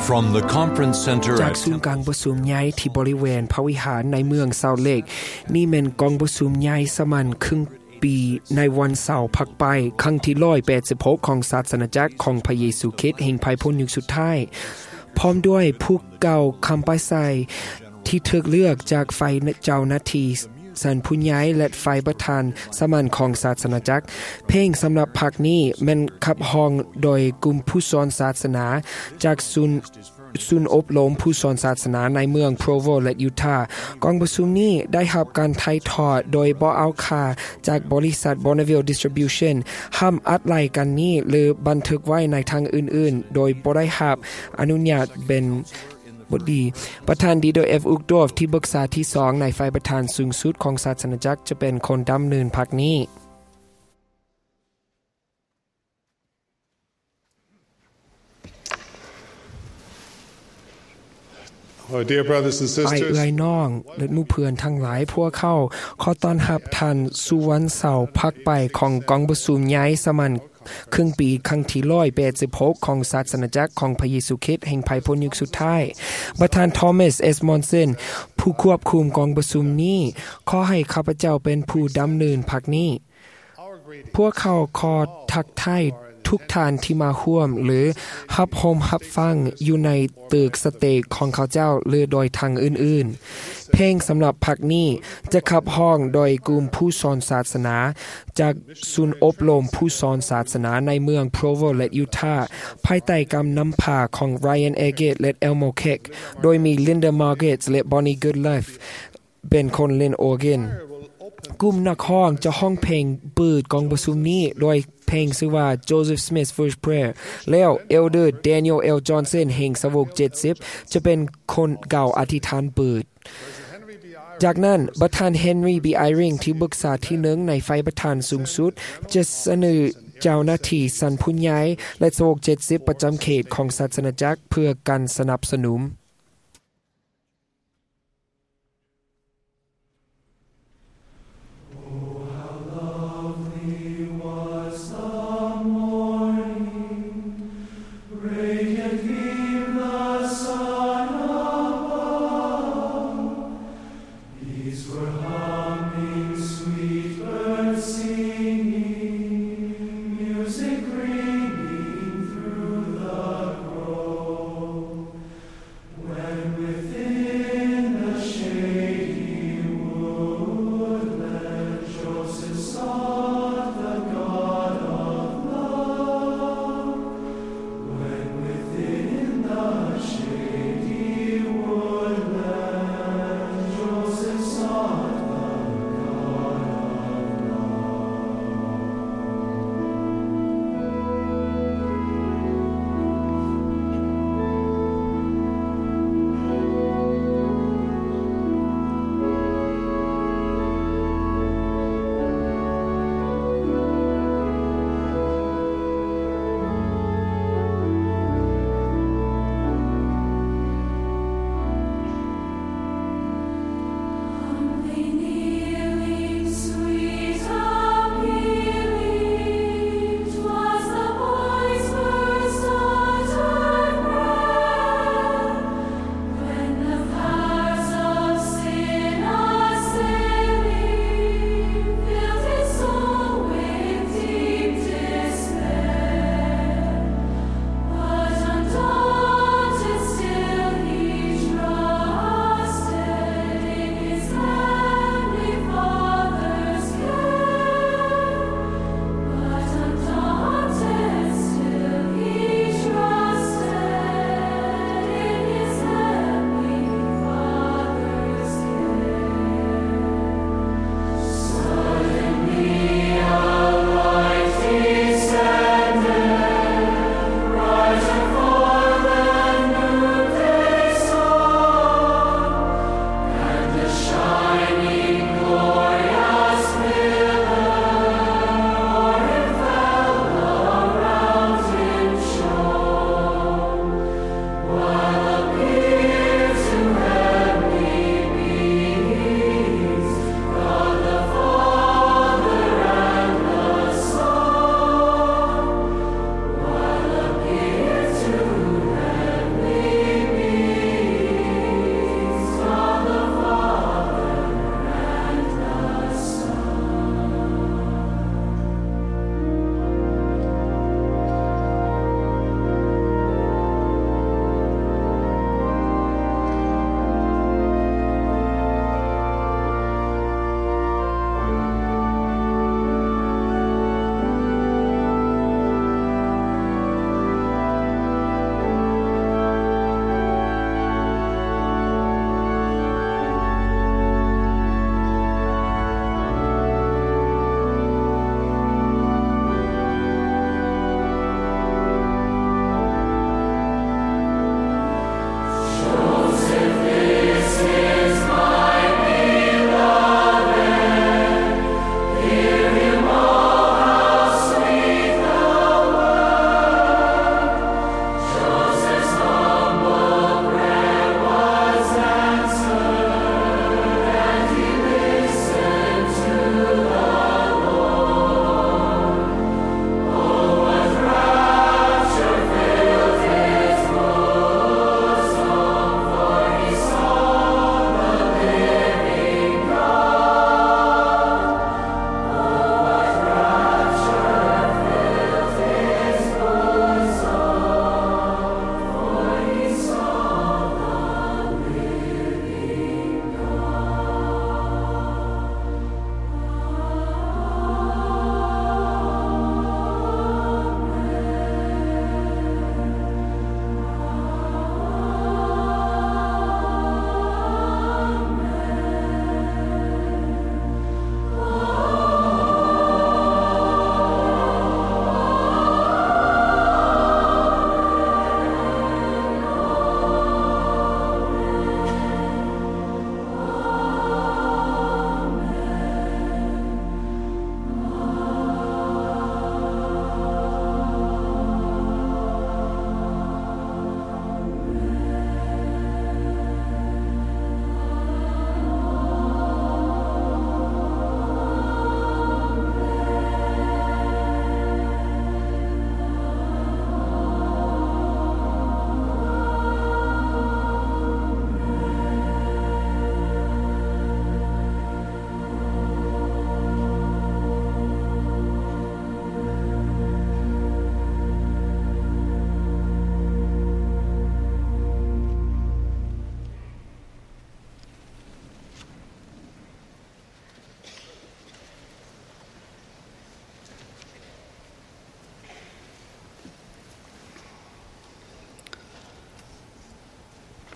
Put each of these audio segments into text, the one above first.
From the conference center จากศูนย์กลางประชุมใหญ่ที่บริเวณพระวิหารในเมืองซาวเลกนี่แม่นกองประชุมใหญ่สมันครึ่งปีในวันเสาร์พักไปครั้งที่186ของศาสนาจักรของพระเยซูคริสต์แห่งภายพ้นยุคสุดท้ายพร้อมด้วยผู้เก่าคำป้ายใส่ที่ถูกเลือกจากไฟเจ้าหน้าที่สันผู้ใหญ่และไฟประธานสมันของศาสนาจักรเพลงสำหรับภาคนี้แม่นขับห้องโดยกลุ่มผู้สอนศาสนาจากศูนย์อบรมผู้สอนศาสนาในเมืองโพรโวและยูทาห์กองประชุมนี้ได้รับการถ่ายทอดโดยบ่เอาค่าจากบริษัท Bonneville Distribution ห้ามอัดรายการนี้หรือบันทึกไว้ในทางอื่นๆโดยบ่ได้รับอนุญาตเป็นบดีประธานดีโดเอฟอุกดอฟที่ปรึกษาที่2ในฝ่ายประธานสูงสุดของศาสนาจักรจะเป็นคนดำเนินพรรคนี้ Dear brothers and sisters เอื้อยน้องและหมู่เพื่อนทั้งหลายพวกเขาขอต้อนรับท่านสู่วันเสาร์พักไปของกองประชุมใหญ่สมันครึ่งปีครั้งที่186ของศาสนาจักรของพระเยซูคริสต์แห่งภายพ้นยุคสุดท้ายประธานทอมัสเอสมอนสันผู้ควบคุมกองประชุมนี้ขอให้ข้าพเจ้าเป็นผู้ดำเนินพรรคนี้พวกเขาขอทักทายทุกท่านที่มาร่วมหรือรับชมรับฟังอยู่ในตึกสเตจของเขาเจ้าหรือโดยทางอื่นๆเพลงสำหรับพรรคนี้จะขับห้องโดยกลุ่มผู้สอนศาสนาจากศูนย์อบรมผู้สอนศาสนาในเมืองโพรโวและยูทาห์ภายใต้การนำพาของ Ryan Eggett และ Elmo Keck โดยมี Linda Margetts และ Bonnie Goodlife เป็นคนเล่นออร์แกนกลุ่มนักร้องจะห้องเพลงเปิดกองประชุมนี้โดยเพลงชื่อว่า Joseph Smith's First Prayer แล้ว Elder Daniel L. Johnson แห่งสาวก70จะเป็นคนกล่าวอธิษฐานเปิดจากนั้นประธาน Henry B. Eyring ที่ปรึกษาที่1ในฝ่ายประธานสูงสุดจะเสนอเจ้าหน้าที่สันผู้ใหญ่และสาวก70ประจำเขตของศาสนาจักรเพื่อการสนับสนุน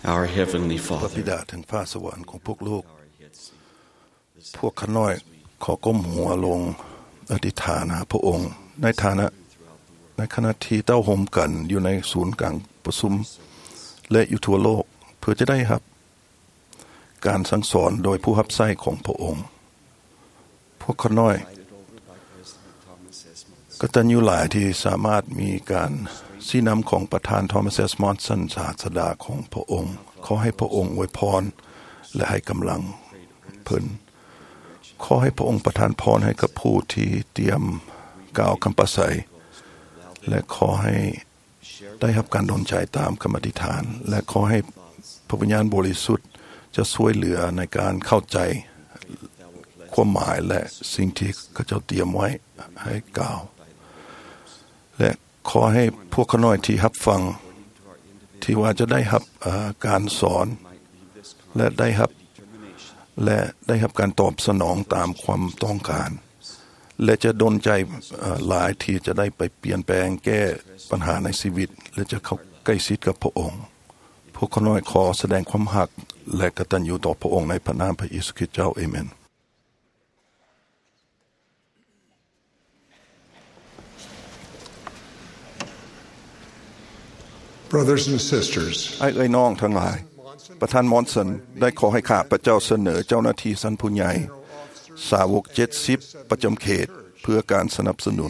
Our Heavenly พระบิ Father, ดาถึงฟ้าสวรรค์ของพวกลูกพวกข้าน้อยขอก้มหัวลงอธิษฐานหาพระองค์ในขณะที่เต้าห่มกันอยู่ในศูนย์กลางประชุมและอยู่ทั่วโลกเพื่อจะได้รับการสั่งสอนโดยผู้รับใช้ของพระองค์พวกข้าน้อยก็ตัญญูหลายที่สามารถมีการชี้นำของประธานทอมัส มอนสันศาสดาของพระองค์ขอให้พระองค์อวยพรและให้กำลังเพิ่นขอให้พระองค์ประทานพรให้กับผู้ที่เตรียมกล่าวคำประสัยและขอให้ได้รับการดลใจตามคำอธิษฐานและขอให้พระวิญญาณบริสุทธิ์จะช่วยเหลือในการเข้าใจความหมายและสิ่งที่เขาเจ้าเตรียมไว้ให้กล่าวและขอให้พวกข้าน้อยที่รับฟังที่ว่าจะได้รับการสอนและได้รับการตอบสนองตามความต้องการและจะดลใจหลายที่จะได้ไปเปลี่ยนแปลงแก้ปัญหาในชีวิตและจะเข้าใกล้ชิดกับพระองค์พวกข้าน้อยขอแสดงความรักและกตัญญูต่อพระองค์ในพระนามพระเยซูคริสต์เจ้าอาเมน Brothers and sisters, ไอ้น้องทั้งหลายประธานมอนสันได้ขอให้ข้าพระเจ้าเสนอเจ้าหน้าที่ชั้นผู้ใหญ่สาวก70ประจำเขตเพื่อการสนับสนุน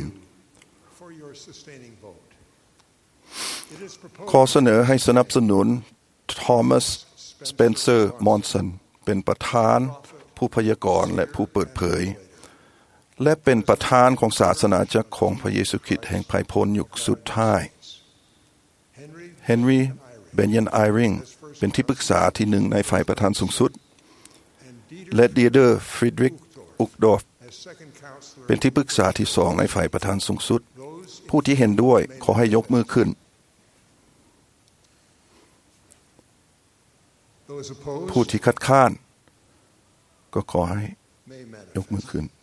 ขอเสนอให้สนับสนุนทอมัส สเปนเซอร์ มอนสันเป็นประธานผู้พยากรณ์และผู้เปิดเผยและเป็นประธานของศาสนาจักรของพระเยซูคริสต์แห่งภัยพ้นยุคสุดท้ายเฮนรี่ เบนยัน ไอริงเป็นที่ปรึกษาที่หนึ่งในฝ่ายประธานสูงสุดและดีเดอร์ ฟริดริก อุกดอฟเป็นที่ปรึกษาที่สองในฝ่ายประธานสูงสุดผู้ที่เห็นด้วยขอให้ยกมือขึ้นผู้ที่คัดค้านก็ขอให้ยกมือขึ้น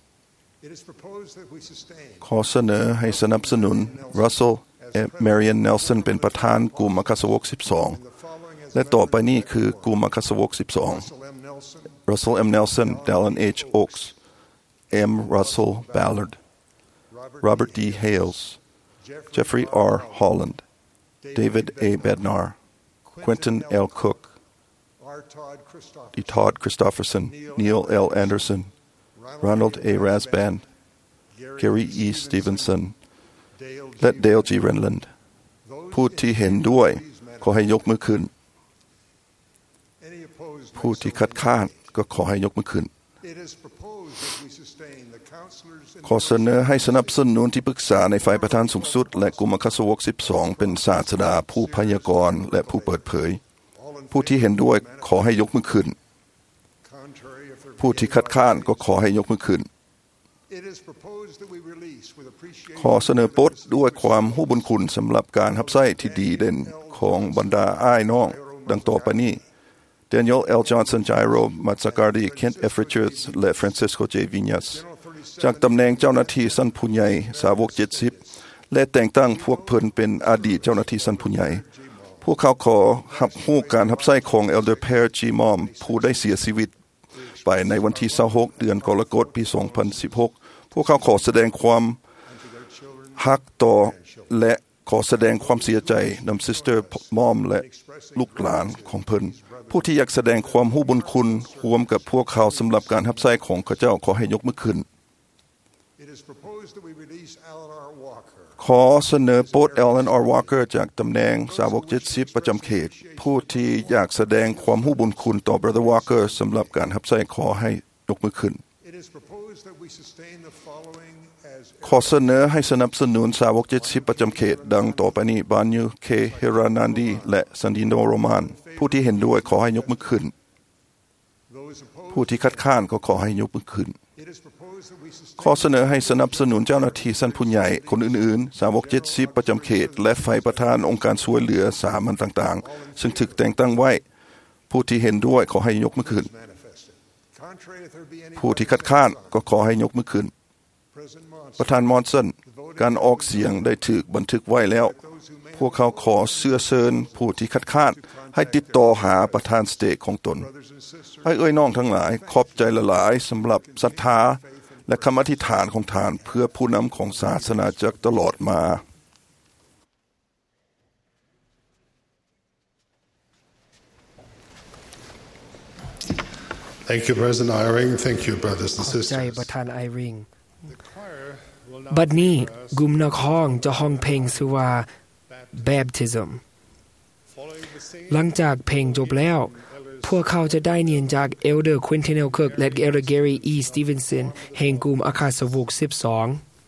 ขอเสนอให้สนับสนุนรัสเซลแมริอัน เนลสันเป็นประธานกลุ่มอัครสาวก12และต่อไปนี้คือกลุ่มอัครสาวก12 Russell M. Nelson Dallin H. Oaks M. Russell Ballard Robert D. Hales Jeffrey R. Holland David A. Bednar Quentin L. Cook D. Todd Christofferson Neil L. Anderson Ronald A. Rasband Gary E. Stevenson และเดล จี เรนแลนด์ผู้ที่เห็นด้วยขอให้ยกมือขึ้นผู้ที่คัดค้านก็ขอให้ยกมือขึ้นขอเสนอให้สนับสนุนที่ปรึกษาในฝ่ายประธานสูงสุดและกลุ่มอัครสาวก12เป็นศาสดาผู้พยากรณ์และผู้เปิดเผยผู้ที่เห็นด้วยขอให้ยกมือขึ้นผู้ที่คัดค้านก็ขอให้ยกมือขึ้นขอเสนอปลดด้วยความรู้บุญคุณสำหรับการรับใช้ที่ดีเด่นของบรรดาอ้ายน้องดังต่อไปนี้ Daniel L. Johnson Jairo Mazzacardi Kent F. Richards และ Francisco J. Viñas จากตำแหน่งเจ้าหน้าที่ชั้นผู้ใหญ่สาวก70และแต่งตั้งพวกเพิ่นเป็นอดีตเจ้าหน้าที่ชั้นผู้ใหญ่พวกเขาขอรับรู้การรับใช้ของ Elder Per G. Mom ผู้ได้เสียชีวิตไปในวันที่26เดือนกรกฎาคมปี2016พวกเขาขอแสดงความฮักต่อและขอแสดงความเสียใจนำซิสเตอร์มอมและลูกหลานของเพิ่นผู้ที่อยากแสดงความรู้บุญคุณร่วมกับพวกเขาสำหรับการรับใช้ของข้าเจ้าขอให้ยกมือขึ้นขอเสนอปลด Alan R. Walker จากตำแหน่งสาวก70ประจำเขตผู้ที่อยากแสดงความรู้บุญคุณต่อ Brother Walker สำหรับการรับใช้ขอให้ยกมือขึ้นขอเสนอให้สนับสนุนสาวก70ประจำเขตดังต่อไปนี้บานยูเคเฮรานันดีและซันดิโนโรมานผู้ที่เห็นด้วยขอให้ยกมือขึ้นผู้ที่คัดค้านก็ขอให้ยกมือขึ้นขอเสนอให้สนับสนุนเจ้าหน้าที่ชั้นผู้ใหญ่คนอื่นๆสาวก70ประจำเขตและฝ่ายประธานองค์การช่วยเหลือสามัญต่างๆซึ่งถูกแต่งตั้งไว้ผู้ที่เห็นด้วยขอให้ยกมือขึ้นผู้ที่คัดค้านก็ขอให้ยกมือขึ้นประธานมอนสันการออกเสียงได้ถูกบันทึกไว้แล้วพวกเขาขอเชื้อเชิญผู้ที่คัดค้านให้ติดต่อหาประธานสเตทของตนให้น้องทั้งหลายขอบใจหลายๆสำหรับศรัทธาและคำอธิษฐานของท่านเพื่อผู้นำของศาสนาจักรตลอดมา Thank you, President Eyring. Thank you, brothers and ขอบใจ sisters. ประธานไอริงบัดนี้กลุ่มนักร้องจะร้องเพลงชื่อว่า Baptism หลังจากเพลงจบแล้วพวกเขาจะได้เนียนจาก Elder Quentin L. Cook และ Elder Gary E. Stevenson แห่งกลุ่มอาคาสาวก12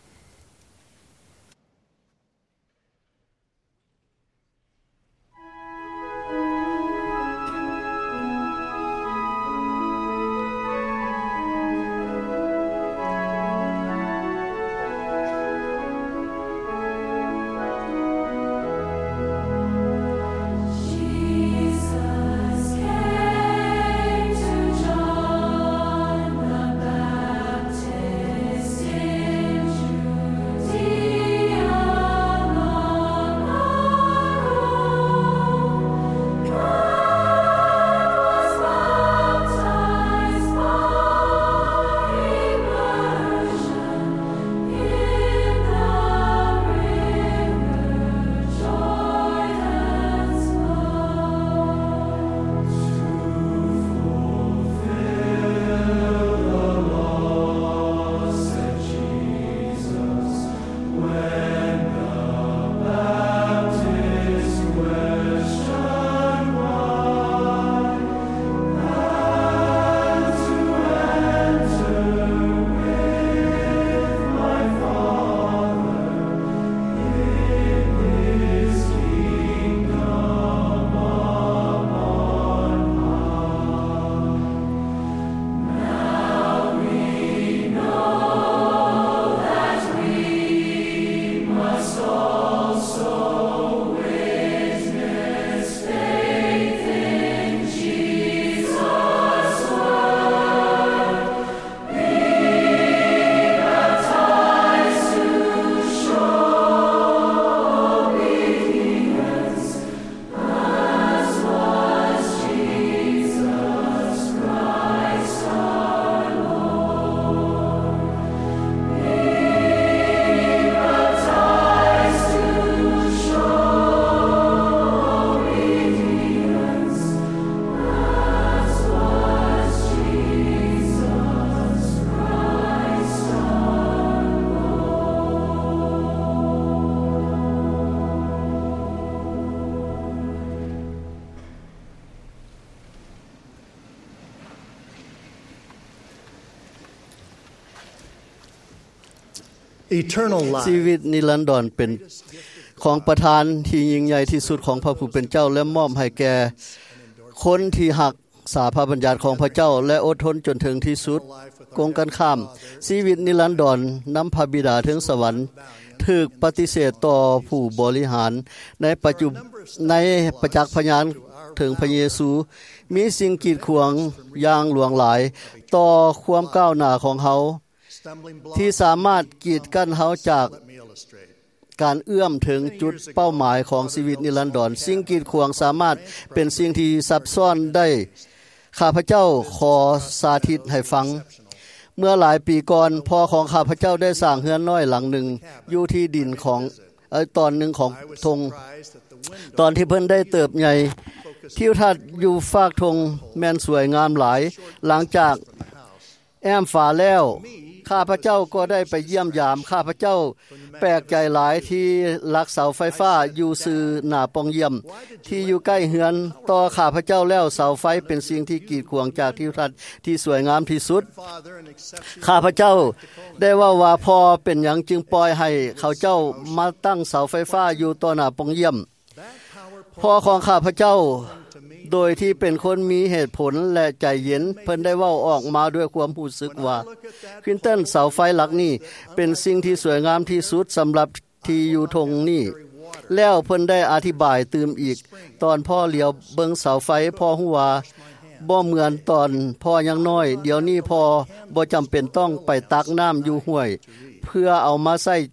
ชีวิตนิรันดรเป็นของประทานที่ยิ่งใหญ่ที่สุดของพระผู้เป็นเจ้าและมอบให้แก่คนที่หักษาพระบัญญัติของพระเจ้าและอดทนจนถึงที่สุดกงกันข้ามชีวิตนิรันดรนำพระบิดาถึงสวรรค์ถูกปฏิเสธต่อผู้บริหารในประจักษ์พยานถึงพระเยซูมีสิ่งกีดขวางอย่างหลวงหลายต่อความก้าวหน้าของเขาที่สามารถกีดกั้นเฮาจากการเอื้อมถึงจุดเป้าหมายของชีวิตนิรันดรสิ่งกีดขวางสามารถเป็นสิ่งที่ซับซ้อนได้ข้าพเจ้าขอสาธิตให้ฟังเมื่อหลายปีก่อนพ่อของข้าพเจ้าได้สร้างเรือนน้อยหลังหนึ่งอยู่ที่ดินของตอนหนึ่งของธงตอนที่เพิ่นได้เติบใหญ่ทิวทัศน์อยู่ฝากธงแม่นสวยงามหลายหลังจากแอมฝาแล้วข้าพเจ้าก็ได้ไปเยี่ยมยามข้าพเจ้าแปลกใจหลายที่ลักเสาไฟฟ้าอยู่ซื่อหน้าปองเยี่ยมที่อยู่ใกล้เฮือนต่อข้าพเจ้าแล้วเสาไฟเป็นสิ่งที่กีดขวางจากทิวทัศน์ที่สวยงามที่สุดข้าพเจ้าได้ว่าพ่อเป็นหยังจึงปล่อยให้เขาเจ้ามาตั้งเสาไฟฟ้าอยู่ต่อหน้าปองเยี่ยมพ่อของข้าพเจ้าโดยที่เป็นคนมีเหตุผลและใจเย็นเพิ่นได้เว้าออกมาด้วยความรู้สึกว่าควินตันเสาไฟหลักนี้เป็นสิ่งที่สวยงามที่สุดสำหรับที่อยู่ทงนี้แล้วเพิ่นได้อธิบายตื่มอีกตอนพ่อเหลียวเบิ่งเสาไฟพ่อฮู้ว่าบ่เหมือนตอนพ่อยังน้อยเดี๋ยวนี้พ่อบ่จำเป็นต้องไปตักน้ำอยู่ห้วยเพื่อเอามาใส่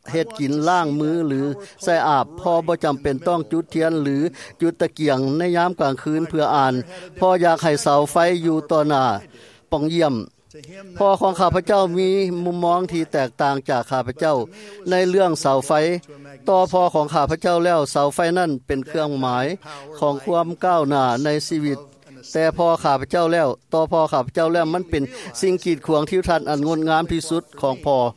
เฮ็ดกินล้างมือหรือใส่อาบพ่อบ่จำเป็นต้องจุดเทียนหรือจุดตะเกียงในยามกลางคืนเพื่ออ่านพ่ออยากให้เสาไฟอยู่ต่อหน้าป้องเยี่ยมพ่อของข้าพเจ้ามีมุมมองที่แตกต่างจากข้าพเจ้าในเรื่องเสาไฟต่อพ่อของข้าพเจ้าแล้วเสาไฟนั่นเป็นเครื่องหมายของความก้าวหน้าในชีวิตแต่พ่อข้าพเจ้าแล้วต่อพ่อข้าพเจ้าแล้วมันเป็นสิ่งกีดขวางทิวทัศน์อันงดงามที่สุดของพ่อ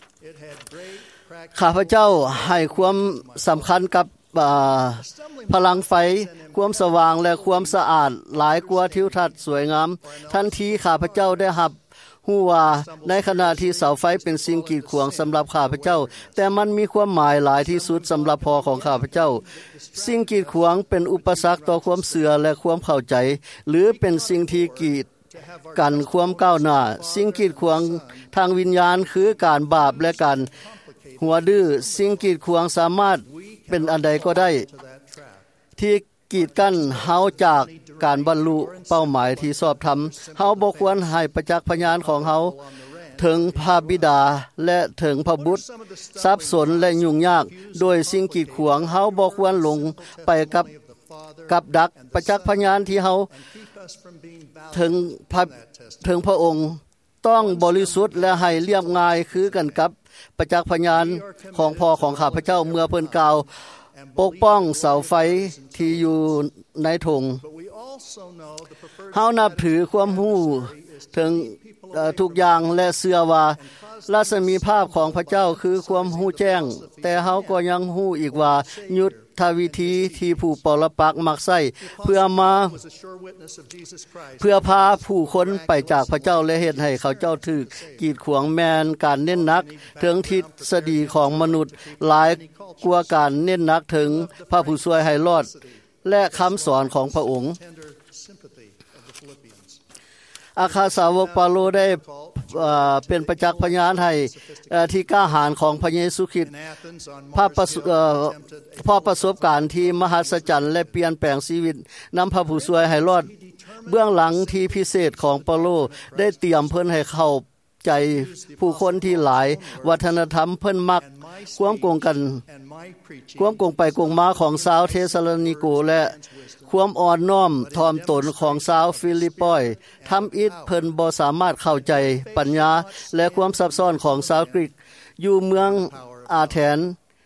ข้าพเจ้าให้ความสำคัญกับพลังไฟความสว่างและความสะอาดหลายกว่าทิวทัศน์สวยงามทันทีข้าพเจ้าได้รับฮู้ว่าในขณะที่เสาไฟเป็นสิ่งกีดขวางสำหรับข้าพเจ้าแต่มันมีความหมายหลายที่สุดสำหรับพ่อของข้าพเจ้าสิ่งกีดขวางเป็นอุปสรรคต่อความเชื่อและความเข้าใจหรือเป็นสิ่งที่กีดกันความก้าวหน้าสิ่งกีดขวางทางวิญญาณคือการบาปและการหัวดื้อสิ่งกีดขวางสามารถเป็นอันใดก็ได้ที่กีดกันเฮาจากการบรรลุเป้าหมายที่ชอบธรรมเฮาบ่ควรให้ประจักษ์พยานของเฮาถึงพระบิดาและถึงพระบุตรสับสนและยุ่งยากโดยสิ่งกีดขวางเฮาบ่ควรลงไปกับดักประจักษ์พยานที่เฮาถึงพระองค์ต้องบริสุทธิ์และให้เรียบง่ายคือกันกับประจักษ์พยานของพ่อของข้าพเจ้าเมื่อเพิ่นกล่าวปกป้องเสาไฟที่อยู่ในธงเฮานับถือความรู้ถึงทุกอย่างและเชื่อว่ารัศมีภาพของพระเจ้าคือความรู้แจ้งแต่เฮาก็ยังรู้อีกว่ายุทธวิธีที่ผู้ปรปักษ์มักใช้เพื่อพาผู้คนไปจากพระเจ้าและเฮ็ดให้เขาเจ้าถูกกีดขวางแม่นการเน้นหนักถึงทฤษฎีของมนุษย์หลายกว่าการเน้นหนักถึงพระผู้ช่วยให้รอดและคำสอนของพระองค์อาคาสาวกเปาโลได้เป็นประจักษ์พยานให้ที่กล้าหาญของพระเยซูคริสต์พอประสบการณ์ที่มหัศจรรย์และเปลี่ยนแปลงชีวิตนำพระผู้ช่วยให้รอดเบื้องหลังที่พิเศษของเปาโลได้เตรียมเพิ่นให้เข้าใจผู้คนที่หลายวัฒนธรรมเพิ่นมักความโกงไปโกงมาของชาวเทสาโลนิโกและความอ่อนน้อมถ่อมตนของชาวฟิลิปปอยทำอิฐเพิ่นบ่สามารถเข้าใจปัญญาและความซับซ้อนของชาวกรีกอยู่เมืองอาเธน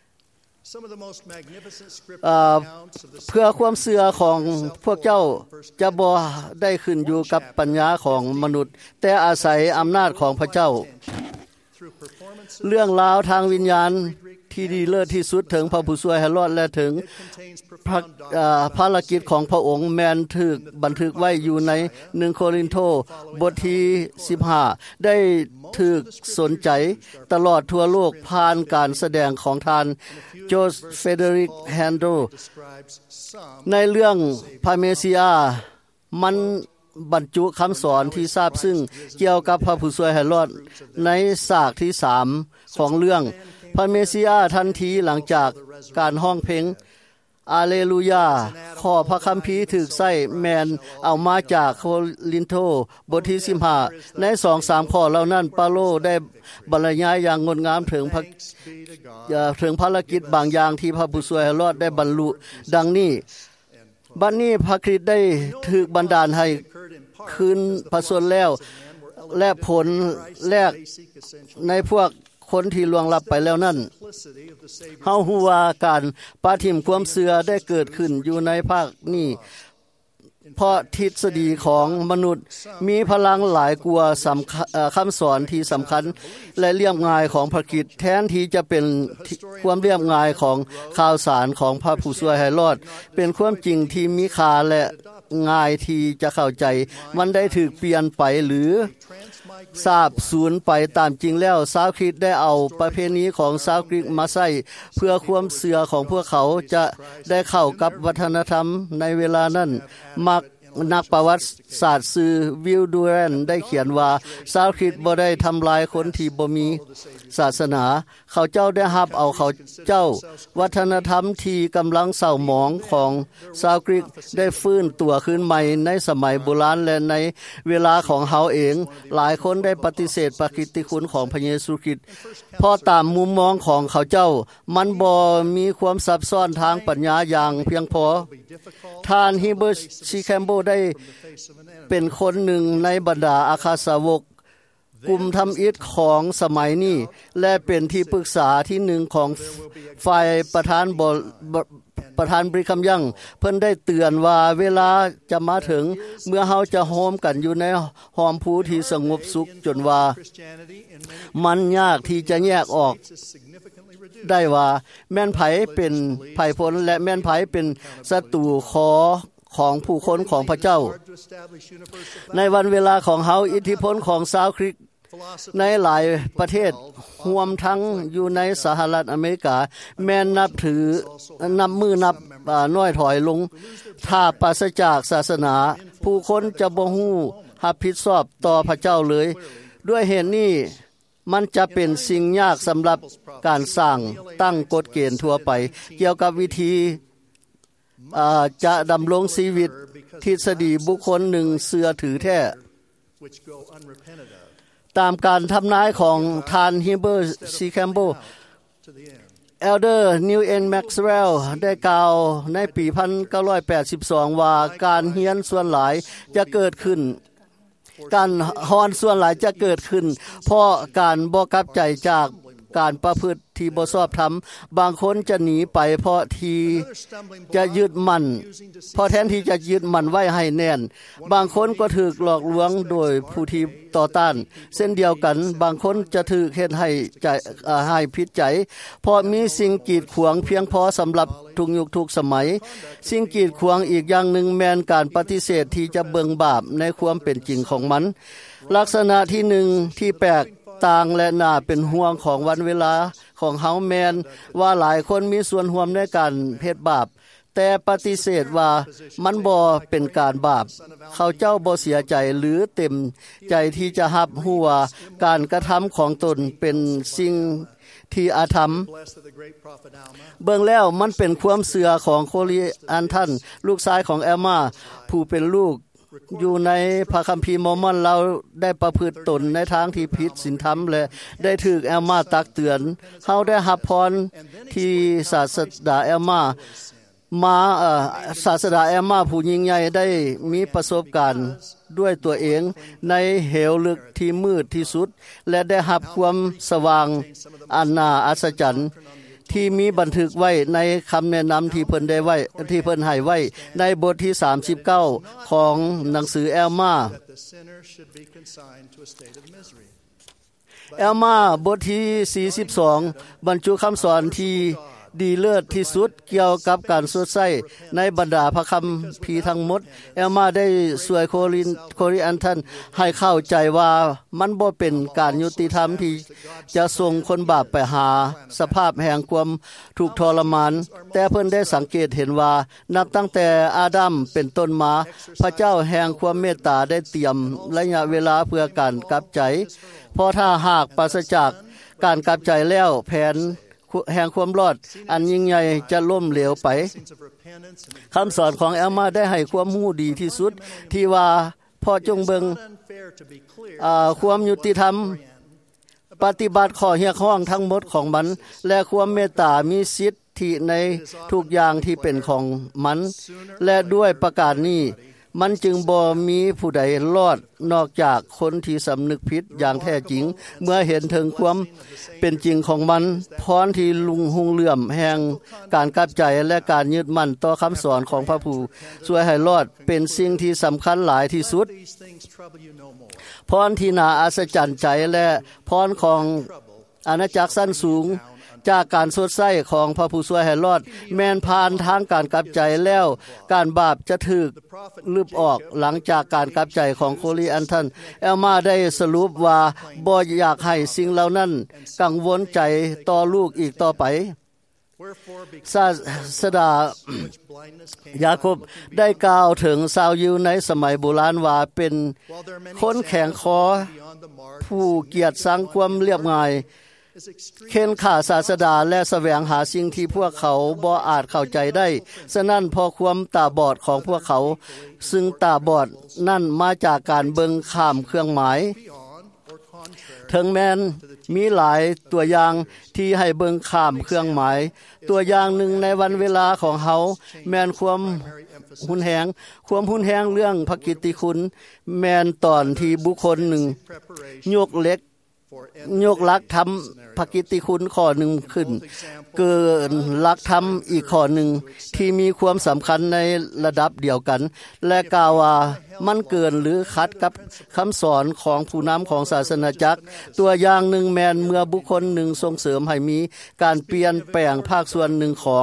เพื่อความเชื่อของพวกเจ้าจะบ่ได้ขึ้นอยู่กับปัญญาของมนุษย์แต่อาศัยอำนาจของพระเจ้าเรื่องราวทางวิญญาณที่ดีเลิศที่สุดถึงพระผู้ช่วยให้รอดและถึงภารกิจของพระองค์แม้นถูกบันทึกไว้อยู่ใน1โครินโธบทที่15ได้ถูกสนใจตลอดทั่วโลกผ่านการแสดงของท่านโจสเฟเดริกแฮนโดในเรื่องพระเมสสิอามันบรรจุคำสอนที่ทราบซึ่งเกี่ยวกับพระผู้ช่วยให้รอดในฉากที่3ของเรื่องพระเมสสิอาทันทีหลังจากการห้องเพลงอาเลลูยาข้อพระคัมภีร์ถูกใช้แมนเอามาจากโครินโธบทที่15ใน 2-3 ข้อเหล่านั้นเปาโลได้บรรยายอย่างงดงามถึงภารกิจบางอย่างที่พระผู้ช่วยให้รอดได้บรรลุดังนี้บัดนี้พระคริสต์ได้ถูกบันดาลให้คืนพระชนแล้วและผลแรกในพวกคนที่ล่วงลับไปแล้วนั่นเฮาฮู้ว่าการปาทิมความเชื่อได้เกิดขึ้นอยู่ในภาคนี้เพราะทฤษฎีของมนุษย์มีพลังหลายกว่าคำสอนที่สำคัญและเรียบง่ายของพระคริสต์แทนที่จะเป็นความเรียบง่ายของข่าวสารของพระผู้ช่วยให้รอดเป็นความจริงที่มีค่าและง่ายที่จะเข้าใจมันได้ถูกเปลี่ยนไปหรือสาบสูญไปตามจริงแล้วชาวคริสต์ได้เอาประเพณีของชาวกรีกมาใช้เพื่อความเชื่อของพวกเขาจะได้เข้ากับวัฒนธรรมในเวลานั้นมักนักประวัติศาสตร์ชื่อวิลดูแรนได้เขียนว่าชาวคริสต์บ่ได้ทำลายคนที่บ่มีศาสนาเขาเจ้าได้รับเอาเขาเจ้าวัฒนธรรมที่กำลังเศร้าหมองของชาวคริสต์ได้ฟื้นตัวขึ้นใหม่ในสมัยโบราณและในเวลาของเฮาเองหลายคนได้ปฏิเสธพระกิตติคุณของพระเยซูคริสต์เพราะตามมุมมองของเขาเจ้ามันบ่มีความซับซ้อนทางปัญญาอย่างเพียงพอท่านฮิเบอร์ซีแคมโบได้เป็นคนหนึ่งในบรรดาอาคาสาวกกลุ่มทำอิฐของสมัยนี้และเป็นที่ปรึกษาที่หนึ่งของฝ่ายประธานบริคำยังเพิ่นได้เตือนว่าเวลาจะมาถึงเมื่อเฮาจะโฮมกันอยู่ในหอมภูที่สงบสุขจนว่ามันยากที่จะแยกออกได้ว่าแม่นไผเป็นไผพลและแม่นไผเป็นศัตรูของผู้คนของพระเจ้าในวันเวลาของเฮาอิทธิพลของชาวคริสต์ในหลายประเทศรวมทั้งอยู่ในสหรัฐอเมริกาแม้นนับมือนับน้อยถอยลงถ้าปราศจากศาสนาผู้คนจะบ่ฮู้รับผิดชอบต่อพระเจ้าเลยด้วยเหตุนี้มันจะเป็นสิ่งยากสำหรับการสร้างตั้งกฎเกณฑ์ทั่วไปเกี่ยวกับวิธีจะดำรงชีวิตทฤษฎีบุคคลหนึ่งเชื่อถือแท้ตามการทำนายของทานฮิเบอร์ซีแคมโบเอลเดอร์นิวเอ็นแม็กซ์เวลได้กล่าวในปี 1982 ว่าการเฮียนส่วนหลายจะเกิดขึ้นการฮอนส่วนหลายจะเกิดขึ้นเพราะการบ่กลับใจจากการประพฤติที่บ่ชอบธรรมบางคนจะหนีไปเพราะที่จะยึดมั่นเพราะแทนที่จะยึดมั่นไว้ให้แน่นบางคนก็ถูกหลอกลวงโดยผู้ที่ต่อต้านเช่นเดียวกันบางคนจะถูกเฮ็ดให้ให้ผิดใจเพราะมีสิ่งกีดขวางเพียงพอสำหรับทุกยุคทุกสมัยสิ่งกีดขวางอีกอย่างหนึ่งแม้นการปฏิเสธที่จะเบิ่งบาปในความเป็นจริงของมันลักษณะที่หนึ่งที่แปลกต่างและน่าเป็นห่วงของวันเวลาของเฮาแมนว่าหลายคนมีส่วนร่วมในการเฮ็ดบาปแต่ปฏิเสธว่ามันบ่เป็นการบาปเขาเจ้าบ่เสียใจหรือเต็มใจที่จะรับรู้ว่าการกระทำของตนเป็นสิ่งที่อาธรรมเบิ่งแล้วมันเป็นความเชื่อของโคลีอันทันลูกชายของแอลมาผู้เป็นลูกอยู่ในพระคัมภีร์มอร์มอนเราได้ประพฤติตนในทางที่ผิดศีลธรรมและได้ถูกแอลมาตักเตือนเฮาได้รับพรที่ศาสดาแอลมาศาสดาแอลมาผู้ยิ่งใหญ่ได้มีประสบการณ์ด้วยตัวเองในเหวลึกที่มืดที่สุดและได้รับความสว่างอันน่าอัศจรรย์ที่มีบันทึกไว้ในคำแนะนำที่เพิ่นได้ไว้ที่เพิ่นให้ไว้ในบทที่39ของหนังสือแอลมาบทที่42บรรจุคำสอนที่ดีเลิศที่สุดเกี่ยวกับการสวดใช้ในบรรดาพระคัมภีร์ทั้งหมดแอลมาได้ช่วยโคริอันทันให้เข้าใจว่ามันบ่เป็นการยุติธรรมที่จะส่งคนบาปไปหาสภาพแห่งความถูกทรมานแต่เพิ่นได้สังเกตเห็นว่านับตั้งแต่อาดัมเป็นต้นมาพระเจ้าแห่งความเมตตาได้เตรียมระยะเวลาเพื่อการกลับใจเพราะถ้าหากปราศจากการกลับใจแล้วแผนแห่งความรอดอันยิ่งใหญ่จะล่มเหลวไปคำสอนของแอลมาได้ให้ความรู้ดีที่สุดที่ว่าพอจงเบิงความยุติธรรมปฏิบัติข้อเรียกร้องทั้งหมดของมันและความเมตตามีสิทธิในทุกอย่างที่เป็นของมันและด้วยประกาศนี้มันจึงบ่มีผู้ใดรอดนอกจากคนที่สำนึกผิดอย่างแท้จริงเมื่อเห็นถึงความเป็นจริงของมันพรที่ลุงหุงเลื่อมแห่งการกลับใจและการยึดมั่นต่อคำสอนของพระผู้ช่วยให้รอดเป็นสิ่งที่สำคัญหลายที่สุดพรที่น่าอัศจรรย์ใจและพรของอาณาจักรสั้นสูงจากการสดใสของพระผู้ช่วยให้รอดแม้นผ่านทางการกลับใจแล้วการบาปจะถูกลึบออกหลังจากการกลับใจของโคลีอันทันแอลมาได้สรุปว่าบ่อยากให้สิ่งเหล่านั้นกังวลใจต่อลูกอีกต่อไปศาสดายาโคบได้กล่าวถึงชาวยิวในสมัยโบราณว่าเป็นคนแข็งคอผู้เกียจชังความเรียบง่ายเค้นฆ่าศาสดาและแสวงหาสิ่งที่พวกเขาบ่อาจเข้าใจได้ฉะนั้นพอความตาบอดของพวกเขาซึ่งตาบอดนั่นมาจากการเบิ่งข้ามเครื่องหมายถึงแม้นมีหลายตัวอย่างที่ให้เบิ่งข้ามเครื่องหมายตัวอย่างหนึ่งในวันเวลาของเฮาแม่นความหุนแหงเรื่องพระกิตติคุณแม่นตอนที่บุคคลหนึ่งยกหลักธรรมพระกิตติคุณข้อหนึ่งขึ้นเกินหลักธรรมอีกข้อหนึ่งที่มีความสำคัญในระดับเดียวกันและกล่าวว่ามันเกินหรือขัดกับคำสอนของผู้นำของศาสนาจักรตัวอย่างหนึ่งแม้นเมื่อบุคคลหนึ่งส่งเสริมให้มีการเปลี่ยนแปลงภาคส่วนหนึ่งของ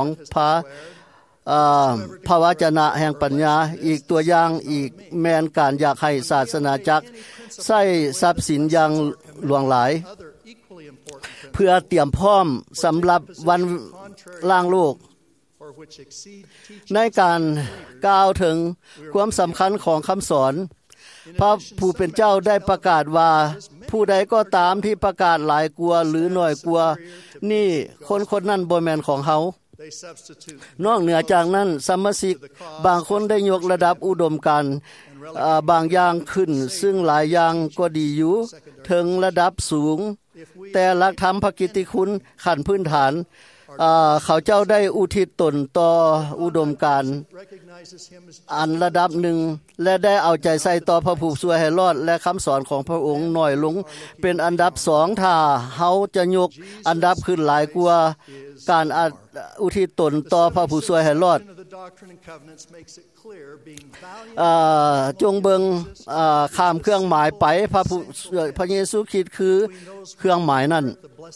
ภาวจนะแห่งปัญญาอีกตัวอย่างอีกแม้นการอยากให้ศาสนาจักรใช้ทรัพย์สินอย่างหลวงหลายเพื่อเตรียมพร้อมสำหรับวันล่างโลกในการกล่าวถึงความสำคัญของคำสอนพระผู้เป็นเจ้าได้ประกาศว่าผู้ใดก็ตามที่ประกาศหลายกลัวหรือน้อยกลัวนี่คนนั้นบ่แม่นของเฮานอกเหนือจากนั้นสมาชิกบางคนได้ยกระดับอุดมการณ์บางอย่างขึ้นซึ่งหลายอย่างก็ดีอยู่ถึงระดับสูงแต่หลักธรรมพระกิตติคุณขั้นพื้นฐานเขาเจ้าได้อุทิศตนต่ออุดมการณ์อันระดับหนึ่งและได้เอาใจใส่ต่อพระผู้ช่วยให้รอดและคำสอนของพระองค์น้อยลงเป็นอันดับ2ถ้าเฮาจะยกอันดับขึ้นหลายกว่าการอุทิศตนต่อพระผู้ช่วยให้รอดจงเบิงข้ามเครื่องหมายไปพระเยซูคริสต์คือเครื่องหมายนั้น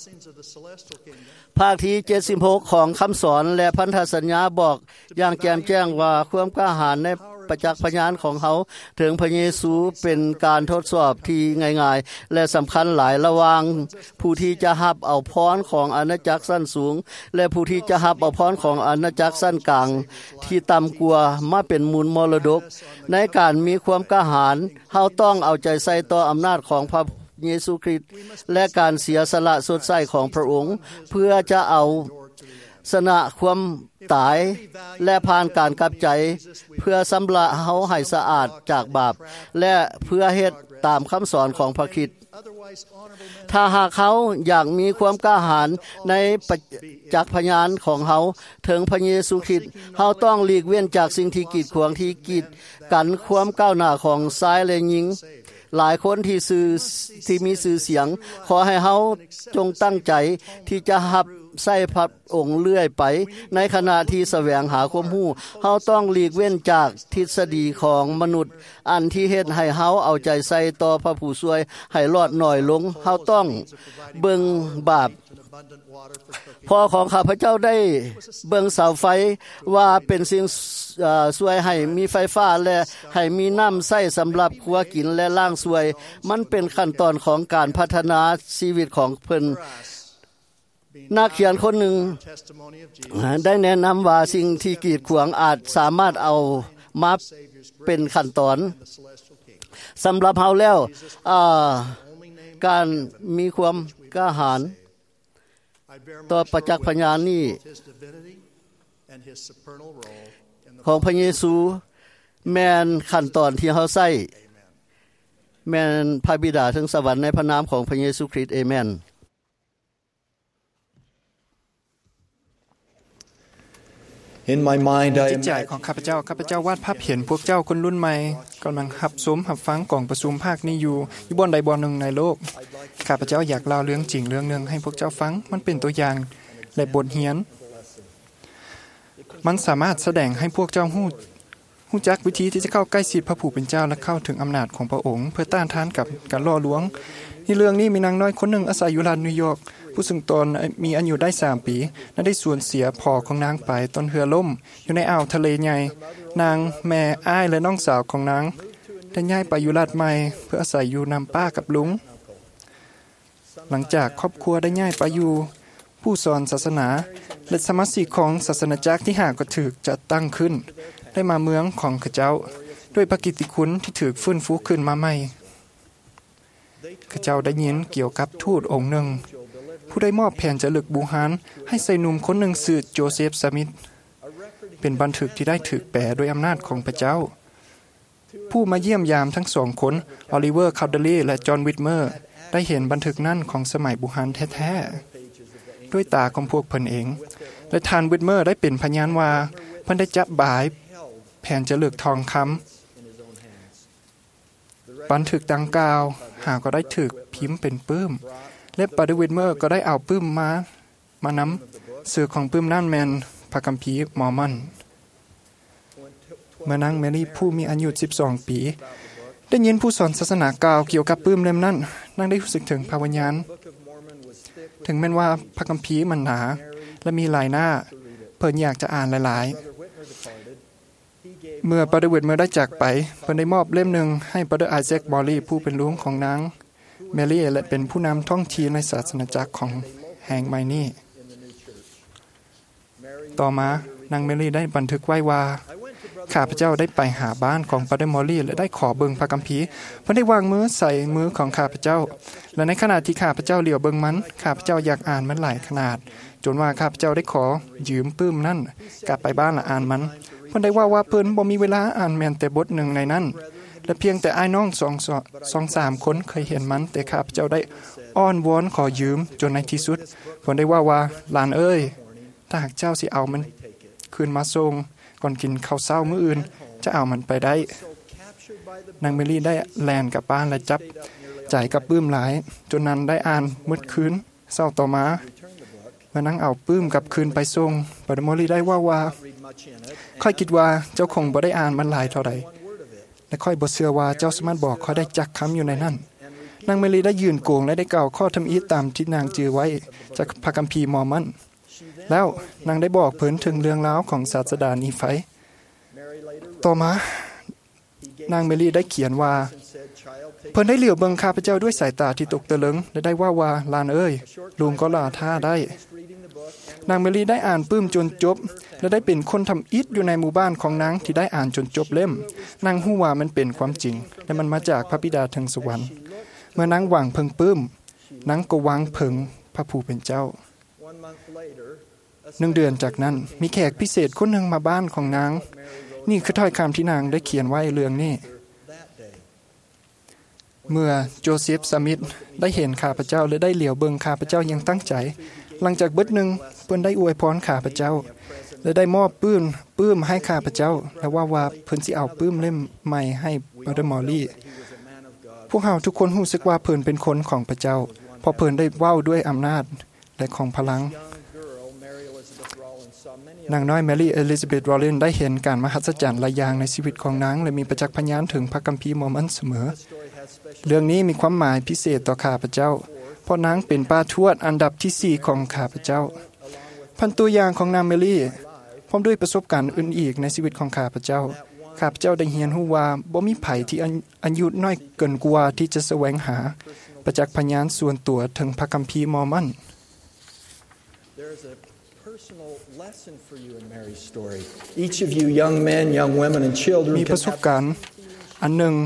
ภาคที่76ของคำสอนและพันธสัญญาบอกอย่างแจ่มแจ้งว่าความกล้าหาญในประจักษ์พยานของเขาถึงพระเยซูเป็นการทดสอบที่ง่ายๆและสำคัญหลายระหว่างผู้ที่จะรับเอาพรของอาณาจักรสั้นสูงและผู้ที่จะรับเอาพรของอาณาจักรสั้นกลางที่ต่ำกว่ามาเป็นมูลมรดกในการมีความกล้าหาญเฮาต้องเอาใจใส่ต่ออำนาจของพระเยซูคริสต์และการเสียสละสดใสของพระองค์เพื่อจะเอาชนะความตายและผ่านการกลับใจเพื่อสำระเฮาให้สะอาดจากบาปและเพื่อเฮ็ดตามคำสอนของพระคริสต์ถ้าหากเขาอยากมีความกล้าหาญในประจักษ์พยานของเขาถึงพระเยซูคริสต์เฮาต้องหลีกเว้นจากสิ่งที่กีดขวางที่กีดกันความก้าวหน้าของชายและหญิงหลายคนที่มีชื่อเสียงขอให้เฮาจงตั้งใจที่จะรับใส่พระองค์เลื่อยไปในขณะที่แสวงหาความรู้เฮาต้องหลีกเว้นจากทฤษฎีของมนุษย์อันที่เฮ็ดให้เฮาเอาใจใส่ต่อพระผู้ช่วยให้รอดน้อยลงเฮาต้องเบิ่งบาปพ่อของข้าพเจ้าได้เบิ่งเสาไฟว่าเป็นสิ่งช่วยให้มีไฟฟ้าและให้มีน้ำใช้สำหรับครัวกินและล้างช่วยมันเป็นขั้นตอนของการพัฒนาชีวิตของเพิ่นนักเขียนคนหนึ่งได้แนะนำว่าสิ่งที่กีดขวางอาจสามารถเอามาเป็นขั้นตอนสำหรับเฮาแล้วการมีความกล้าหาญต่อประจักษ์พยานนี้ของพระเยซูแม่นขั้นตอนที่เฮาใช้แม่นพระบิดาถึงสวรรค์ในพระนามของพระเยซูคริสต์อาเมน In my mind, จิตใจของข้าพเจ้าวาดภาพเห็นพวกเจ้าคนรุ่นใหม่กำลังรับฟังกล่องประชุมภาคนี้อยู่บ่อนใดบ่อนหนึ่งในโลกข้าพเจ้าอยากเล่าเรื่องจริงเรื่องนึงให้พวกเจ้าฟังมันเป็นตัวอย่างและบทเรียนมันสามารถแสดงให้พวกเจ้าฮู้จักวิธีที่จะเข้าใกล้ชิดพระผู้เป็นเจ้าและเข้าถึงอำนาจของพระองค์เพื่อต้านทานกับการล่อลวงในเรื่องนี้มีนางน้อยคนหนึ่งอาศัยอยู่รัฐนิวยอร์กผู้ซึ่งตนมีอายุได้3ปีและได้สูญเสียพ่อของนางไปตอนเรือล่มอยู่ในอ่าวทะเลใหญ่นางแม่อ้ายและน้องสาวของนางได้ย้ายไปอยู่รัฐใหม่เพื่ออาศัยอยู่นำป้ากับลุงหลังจากครอบครัวได้ย้ายไปอยู่ผู้สอนศาสนาและสมาชิกของศาสนาจักรที่5ก็ถูกจัดตั้งขึ้นได้มาเมืองของข้าเจ้าด้วยพระกิตติคุณที่ถูกฟื้นฟูขึ้นมาใหม่ข้าเจ้าได้ยินเกี่ยวกับทูตองค์หนึ่งผู้ได้มอบแผนจะลึกบูหารให้ใส่หนุ่มคนหนึ่งชื่อโจเซฟสมิธเป็นบันทึกที่ได้ถูกแปลโดยอำนาจของพระเจ้าผู้มาเยี่ยมยามทั้ง2คนออลิเวอร์คาวเดลีและจอห์นวิทเมอร์ได้เห็นบันทึกนั้นของสมัยบูหารแท้ๆด้วยตาของพวกเพิ่นเองและท่านวิทเมอร์ได้เป็นพยานว่าเพิ่นได้จับบายแผ่นจะเลือกทองคำบันทึกดังกล่าวหาก็ได้ถูกพิมพ์เป็นปื้มและปาดวิทเมอร์ก็ได้เอาปื้มมานำสื่อของปื้มนั่นแม่นพระคัมภีร์มอร์มอนเมื่อนางแมรี่ผู้มีอายุ12ปีได้ยินผู้สอนศาสนากล่าวเกี่ยวกับปื้มเล่มนั้นนางได้รู้สึกถึงพระวิญญาณถึงแม้ว่าพระคัมภีร์มันหนาและมีหลายหน้าเพิ่นอยากจะอ่านหลายๆเมื่อปาดวิทเมอร์ได้จากไปเพิ่นได้มอบเล่มหนึ่งให้ปาดไอแซคบอลลี่ผู้เป็นลุงของนางแมรี่และเป็นผู้นำท่องที่ในศาสนาจักรของแห่งใหม่นี้ต่อมานางแมรี่ได้บันทึกไว้ว่าข้าพเจ้าได้ไปหาบ้านของปาเดมอรี่และได้ขอเบิ่งพระคัมภีร์เพิ่นได้วางมือใส่มือของข้าพเจ้าและในขณะที่ข้าพเจ้าเหลียวเบิ่งมันข้าพเจ้าอยากอ่านมันหลายขนาดจนว่าข้าพเจ้าได้ขอยืมปื้มนั้นกลับไปบ้านและอ่านมันเพิ่นได้ว่าเพิ่นบ่มีเวลาอ่านแม้แต่บทหนึ่งในนั้นและเพียงแต่อ้ายน้อง2-3 คนเคยเห็นมันแต่ข้าพเจ้าได้อ้อนวอนขอยืมจนในที่สุดเพิ่นได้ว่าหลานเอ้ยถ้าหากเจ้าสิเอามันคืนมาส่งก่อนกินข้าวเช้ามื้ออื่นจะเอามันไปได้นางเมลี่ได้แล่นกลับบ้านและจับใจกับปื้มหลายจนนั้นได้อ่านมื้อคืนเช้าต่อมาเมื่อนางเอาปื้มกลับคืนไปส่งปาเดมอรี่ได้ว่าค่อยคิดว่าเจ้าคงบ่ได้อ่านมันหลายเท่าใดและค่อยบ่เชื่อว่าเจ้าสามารถบอกค่อยได้จักคำอยู่ในนั้นนางเมลี่ได้ยืนโกงและได้กล่าวข้อทำอิฐตามที่นางจือไว้จากพระคัมภีร์มอร์มอนแล้วนางได้บอกเพิ่นถึงเรื่องราวของศาสดานีไฟต่อมานางเมลี่ได้เขียนว่าเพิ่นได้เหลียวเบิ่งข้าพเจ้าด้วยสายตาที่ตกตะลึงและได้ว่าลานเอ้ยลุงก็ลาท่าได้นางเมลี่ได้อ่านปื้มจนจบและได้เป็นคนทำอิฐอยู่ในหมู่บ้านของนางที่ได้อ่านจนจบเล่มนางฮู้ว่ามันเป็นความจริงและมันมาจากพระบิดาถึงสวรรค์เมื่อนางหวังเพิ่งปื้มนางก็หวังเพิ่งพระผู้เป็นเจ้า1 เดือนจากนั้นมีแขกพิเศษคนหนึ่งมาบ้านของนางนี่คือถ้อยคำที่นางได้เขียนไว้เรื่องนี้เมื่อโจเซฟสมิธได้เห็นข้าพเจ้าและได้เหลียวเบิ่งข้าพเจ้ายังตั้งใจหลังจากเบิดหนึ่งเพิ่นได้อวยพรข้าพเจ้าและได้มอบปื้มให้ข้าพเจ้าและว่าเพิ่นสิเอาปื้มเล่มใหม่ให้ปาเดมอรี่พวกเฮาทุกคนรู้สึกว่าเพิ่นเป็นคนของพระเจ้าเพราะเพิ่นได้เว้าด้วยอำนาจและของพลังนางน้อยแมรี่เอลิซาเบธ รอลลินได้เห็นการมหัศจรรย์หลายอย่างในชีวิตของนางและมีประจักษ์พยานถึงพระคัมภีร์มอร์มอนเสมอเรื่องนี้มีความหมายพิเศษต่อข้าพเจ้าเพราะนางเป็นป้าทวดอันดับที่4ของข้าพเจ้าพันตัวอย่างของนางเมลี่พร้อมด้วยประสบการณ์อื่นอีกในชีวิตของข้าพเจ้าได้เรียนรู้ว่าบ่มีไผที่อายุน้อยเกินกว่าที่จะแสวงหาประจักษ์พยานส่วนตัวถึงพระคัมภีร์มอร์มอนมีประสบการณ์อันหนึ่ง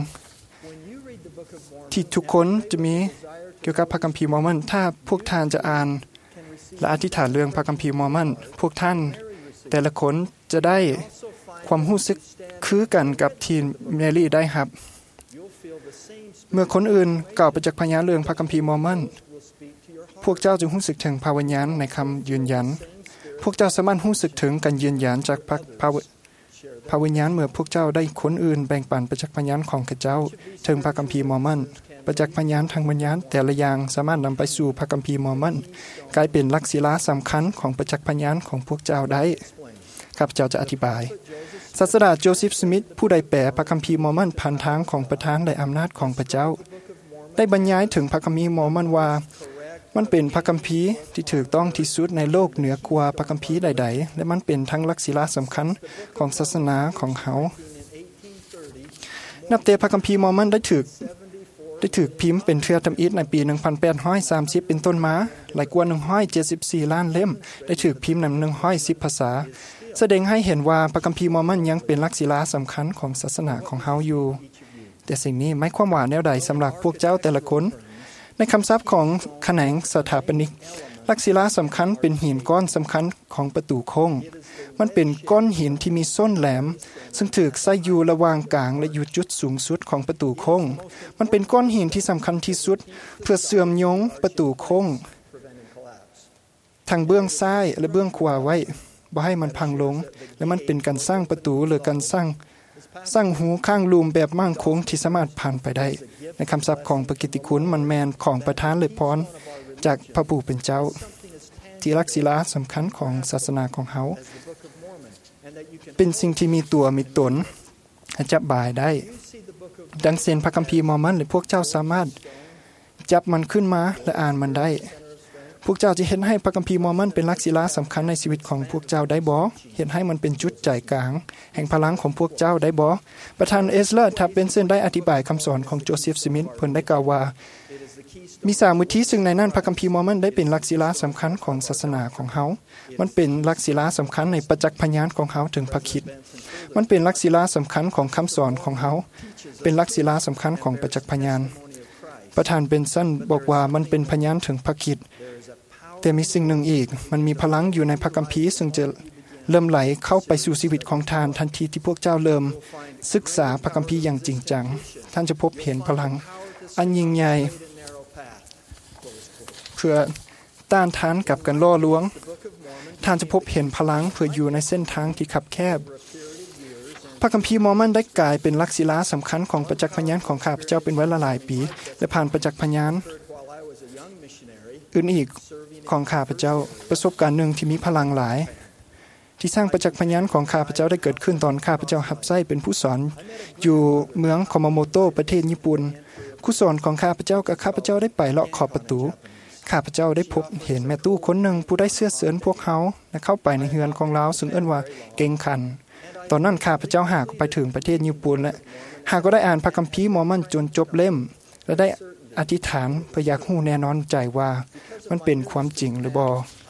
ที่ทุกคนจะมีเกี่ยวกับพระคัมภีร์มอร์มอนถ้าพวกท่านจะอ่านและอธิษฐานเรื่องพระคัมภีร์มอร์มอนพวกท่านแต่ละคนจะได้ความรู้สึกคือกันกับที่แมรี่ได้ครับเมื่อคนอื่นกล่าวประจักษ์พยานเรื่องพระคัมภีร์มอร์มอนพวกเจ้าจะรู้สึกถึงพระวิญญาณในคำยืนยันพวกเจ้าสามารถรู้สึกถึงการยืนยันจากพระวิญญาณเมื่อพวกเจ้าได้คนอื่นแบ่งปันประจักษ์พยานของข้าเจ้าถึงพระคัมภีร์มอร์มอนประจักษ์พยานทางวิญญาณแต่ละอย่างสามารถนำไปสู่พระคัมภีร์มอร์มอนกลายเป็นหลักศิลาสำคัญของประจักษ์พยานของพวกเจ้าได้ข้าพเจ้าจะอธิบายศาสดาโจเซฟสมิธผู้ได้แปลพระคัมภีร์มอร์มอนผ่านทางของประธานและอำนาจของพระเจ้าได้บรรยายถึงพระคัมภีร์มอร์มอนว่ามันเป็นพระคัมภีร์ที่ถูกต้องที่สุดในโลกเหนือกว่าพระคัมภีร์ใดๆและมันเป็นทั้งหลักศิลาสำคัญของศาสนาของเขานับแต่พระคัมภีร์มอร์มอนได้ถูกได้ถูกพิมพ์เป็นเทื่อทำอิฐในปี 1830 เป็นต้นมาหลายกว่า174ล้านเล่มได้ถูกพิมพ์ใน110ภาษาแสดงให้เห็นว่าพระคัมภีร์มอร์มอนยังเป็นหลักศิลาสำคัญของศาสนาของเฮาอยู่แต่สิ่งนี้ไม่ความว่าแนวใดสำหรับพวกเจ้าแต่ละคนในคำศัพท์ของแขนงสถาปนิกหลักศิลาสำคัญเป็นหินก้อนสำคัญของประตูโค้งมันเป็นก้อนหินที่มีส้นแหลมซึ่งถูกใส่อยู่ระหว่างกลางและอยู่จุดสูงสุดของประตูโค้งมันเป็นก้อนหินที่สำคัญที่สุดเพื่อเชื่อมโยงประตูโค้งทางเบื้องซ้ายและเบื้องขวาไว้บ่ให้มันพังลงและมันเป็นการสร้างประตูหรือการสร้างหูข้างลูมแบบมั่งคงที่สามารถผ่านไปได้ในคำศัพท์ของพระกิตติคุณมันแมนของประทานหรือพรจากพระผู้เป็นเจ้าที่หลักศิลาสำคัญของศาสนาของเฮาเป็นสิ่งที่มีตัวมีตนจับบายได้ดังเช่นพระคัมภีร์มอร์มอนหรือพวกเจ้าสามารถจับมันขึ้นมาและอ่านมันได้พวกเจ้าจะเห็นให้พระคัมภีร์มอร์มอนเป็นหลักศิลาสำคัญในชีวิตของพวกเจ้าได้บ่เห็นให้มันเป็นจุดใจกลางแห่งพลังของพวกเจ้าได้บ่ประธานเอสเลอร์ถ้าเป็นเส้นได้อธิบายคำสอนของโจเซฟสมิธเพิ่นได้กล่าวว่ามี3วิธีซึ่งในนั้นพระคัมภีร์มอร์มอนได้เป็นหลักศิลาสำคัญของศาสนาของเฮามันเป็นหลักศิลาสำคัญในประจักษ์พยานของเฮาถึงพระคริสต์มันเป็นหลักศิลาสำคัญของคำสอนของเฮาเป็นหลักศิลาสำคัญของประจักษ์พยานประธานเบนซันบอกว่ามันเป็นพยานถึงพระคริสต์แต่มีสิ่งหนึ่งอีกมันมีพลังอยู่ในพระคัมภีร์ซึ่งจะเริ่มไหลเข้าไปสู่ชีวิตของท่านทันทีที่พวกเจ้าเริ่มศึกษาพระคัมภีร์อย่างจริงจังท่านจะพบเห็นพลังอันยิ่งใหญ่เพื่อต้านทานกับการล่อลวงท่านจะพบเห็นพลังเพื่ออยู่ในเส้นทางที่คับแคบพระคัมภีร์มอร์มอนได้กลายเป็นหลักศิลาสำคัญของประจักษ์พยานของข้าพเจ้าเป็นเวลาหลายปีและผ่านประจักษ์พยานอื่นอีกของข้าพเจ้าประสบการณ์หนึ่งที่มีพลังหลายที่สร้างประจักษ์พยานของข้าพเจ้าได้เกิดขึ้นตอนข้าพเจ้ารับใช้เป็นผู้สอนอยู่เมืองคอมาโมโตะประเทศญี่ปุ่นครูสอนของข้าพเจ้ากับข้าพเจ้าได้ไปเลาะขอบประตูข้าพเจ้าได้พบเห็นแม่ตู้คนหนึ่งผู้ได้เสื้อเสือนพวกเขาและเข้าไปในเฮือนของเราซึ่งเอิ้นว่าเก่งขันตอนนั้นข้าพเจ้าหาก็ไปถึงประเทศญี่ปุ่นและหาก็ได้อ่านพระคัมภีร์มอร์มอนจนจบเล่มและได้อธิษฐานเพื่ออยากรู้แน่นอนใจว่ามันเป็นความจริงหรือบ่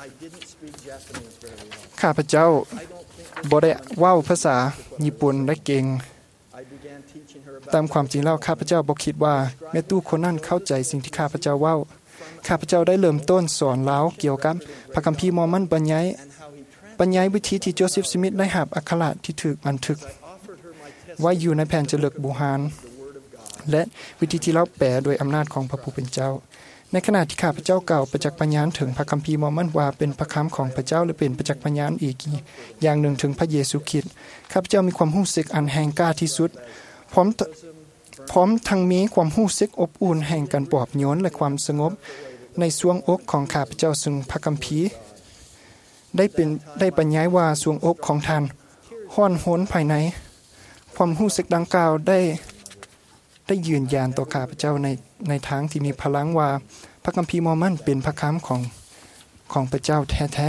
ข้าพเจ้าบ่ได้เว้าภาษาญี่ปุ่นได้เก่งตามความจริงแล้วข้าพเจ้าบ่คิดว่าแม่ตู้คนนั้นเข้าใจสิ่งที่ข้าพเจ้าเว้าข้าพเจ้าได้เริ่มต้นสอนลาวเกี่ยวกับพระคัมภีร์มอร์มอนบรรยายวิธีที่โจเซฟสมิธได้รับอักขระที่ถูกบันทึกไว้อยู่ในแผ่นจรึกบูฮานและวิธีที่เราแปลโดยอำนาจของพระผู้เป็นเจ้าในขณะที่ข้าพเจ้ากล่าวประจักษ์พยานถึงพระคัมภีร์มอร์มอนว่าเป็นพระคำของพระเจ้าหรือเป็นประจักษ์พยานอีกอย่างหนึ่งถึงพระเยซูคริสต์ข้าพเจ้ามีความรู้สึกอันแห่งกล้าที่สุดพร้อมทั้งมีความรู้สึกอบอุ่นแห่งการปลอบโยนและความสงบในสวงอกของข้าพเจ้าซึ่งพระคัมภีร์ได้บรรยายว่าสวงอกของท่านห้อนโหนภายในความรู้สึกดังกล่าวได้ยืนยันต่อข้าพเจ้าในทางที่มีพลังว่าพระคัมภีร์มอร์มอนเป็นพระคำของพระเจ้าแท้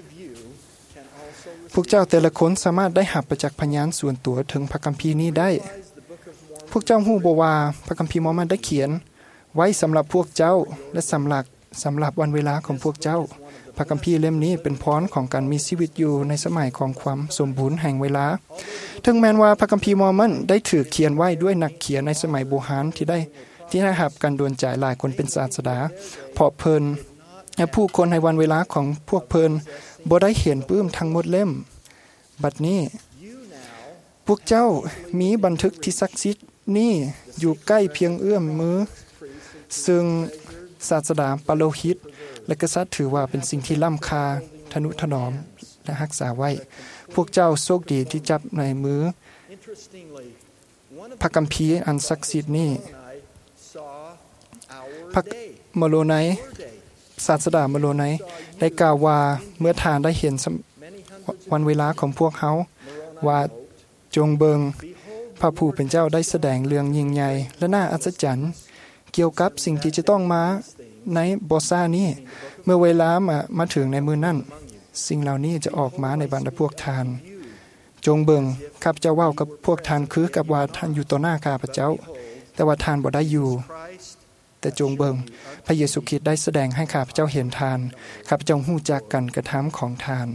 ๆพวกเจ้าแต่ละคนสามารถได้รับประจักษ์พยานส่วนตัวถึงพระคัมภีร์นี้ได้พวกเจ้าฮู้บ่ว่าพระคัมภีร์มอร์มอนได้เขียนไว้สำหรับพวกเจ้าและสำหรับวันเวลาของพวกเจ้าพระคัมภีร์เล่มนี้เป็นพรของการมีชีวิตอยู่ในสมัยของความสมบูรณ์แห่งเวลาถึงแม้ว่าพระคัมภีร์มอร์มอนได้ถูกเขียนไว้ด้วยนักเขียนในสมัยโบราณที่ได้รับการดลใจหลายคนเป็นศาสดาเพราะเพิ่นและผู้คนในวันเวลาของพวกเพิ่นบ่ได้เห็นปื้มทั้งหมดเล่มบัดนี้พวกเจ้ามีบันทึกที่ศักดิ์สิทธิ์นี้อยู่ใกล้เพียงเอื้อมมือซึ่งศาสดาปาโลหิตและกษัตริย์ถือว่าเป็นสิ่งที่ล้ำค่าทนุถนอมและรักษาไว้พวกเจ้าโชคดีที่จับในมือพระคัมภีร์อันศักดิ์สิทธิ์นี้พระโมโลไนศาสดาโมโลไนได้กล่าวว่าเมื่อท่านได้เห็นวันเวลาของพวกเขาว่าจงเบิงพระผู้เป็นเจ้าได้แสดงเรื่องยิ่งใหญ่และน่าอัศจรรย์เกี่ยวกับสิ่งที่จะต้องมาในบอซ่านี้เมื่อเวลามาถึงในมือนั้นสิ่งเหล่านี้จะออกมาในบรรดาพวกทานจงเบิงข้าพเจ้าเว้ากับพวกทานคือกับว่าท่านอยู่ต่อหน้าข้าพเจ้าแต่ว่าทานบ่ได้อยู่แต่จงเบิงพระเยซูคริสต์ได้แสดงให้ข้าพเจ้าเห็นทานข้าพเจ้าฮู้จักการกระทำของทาน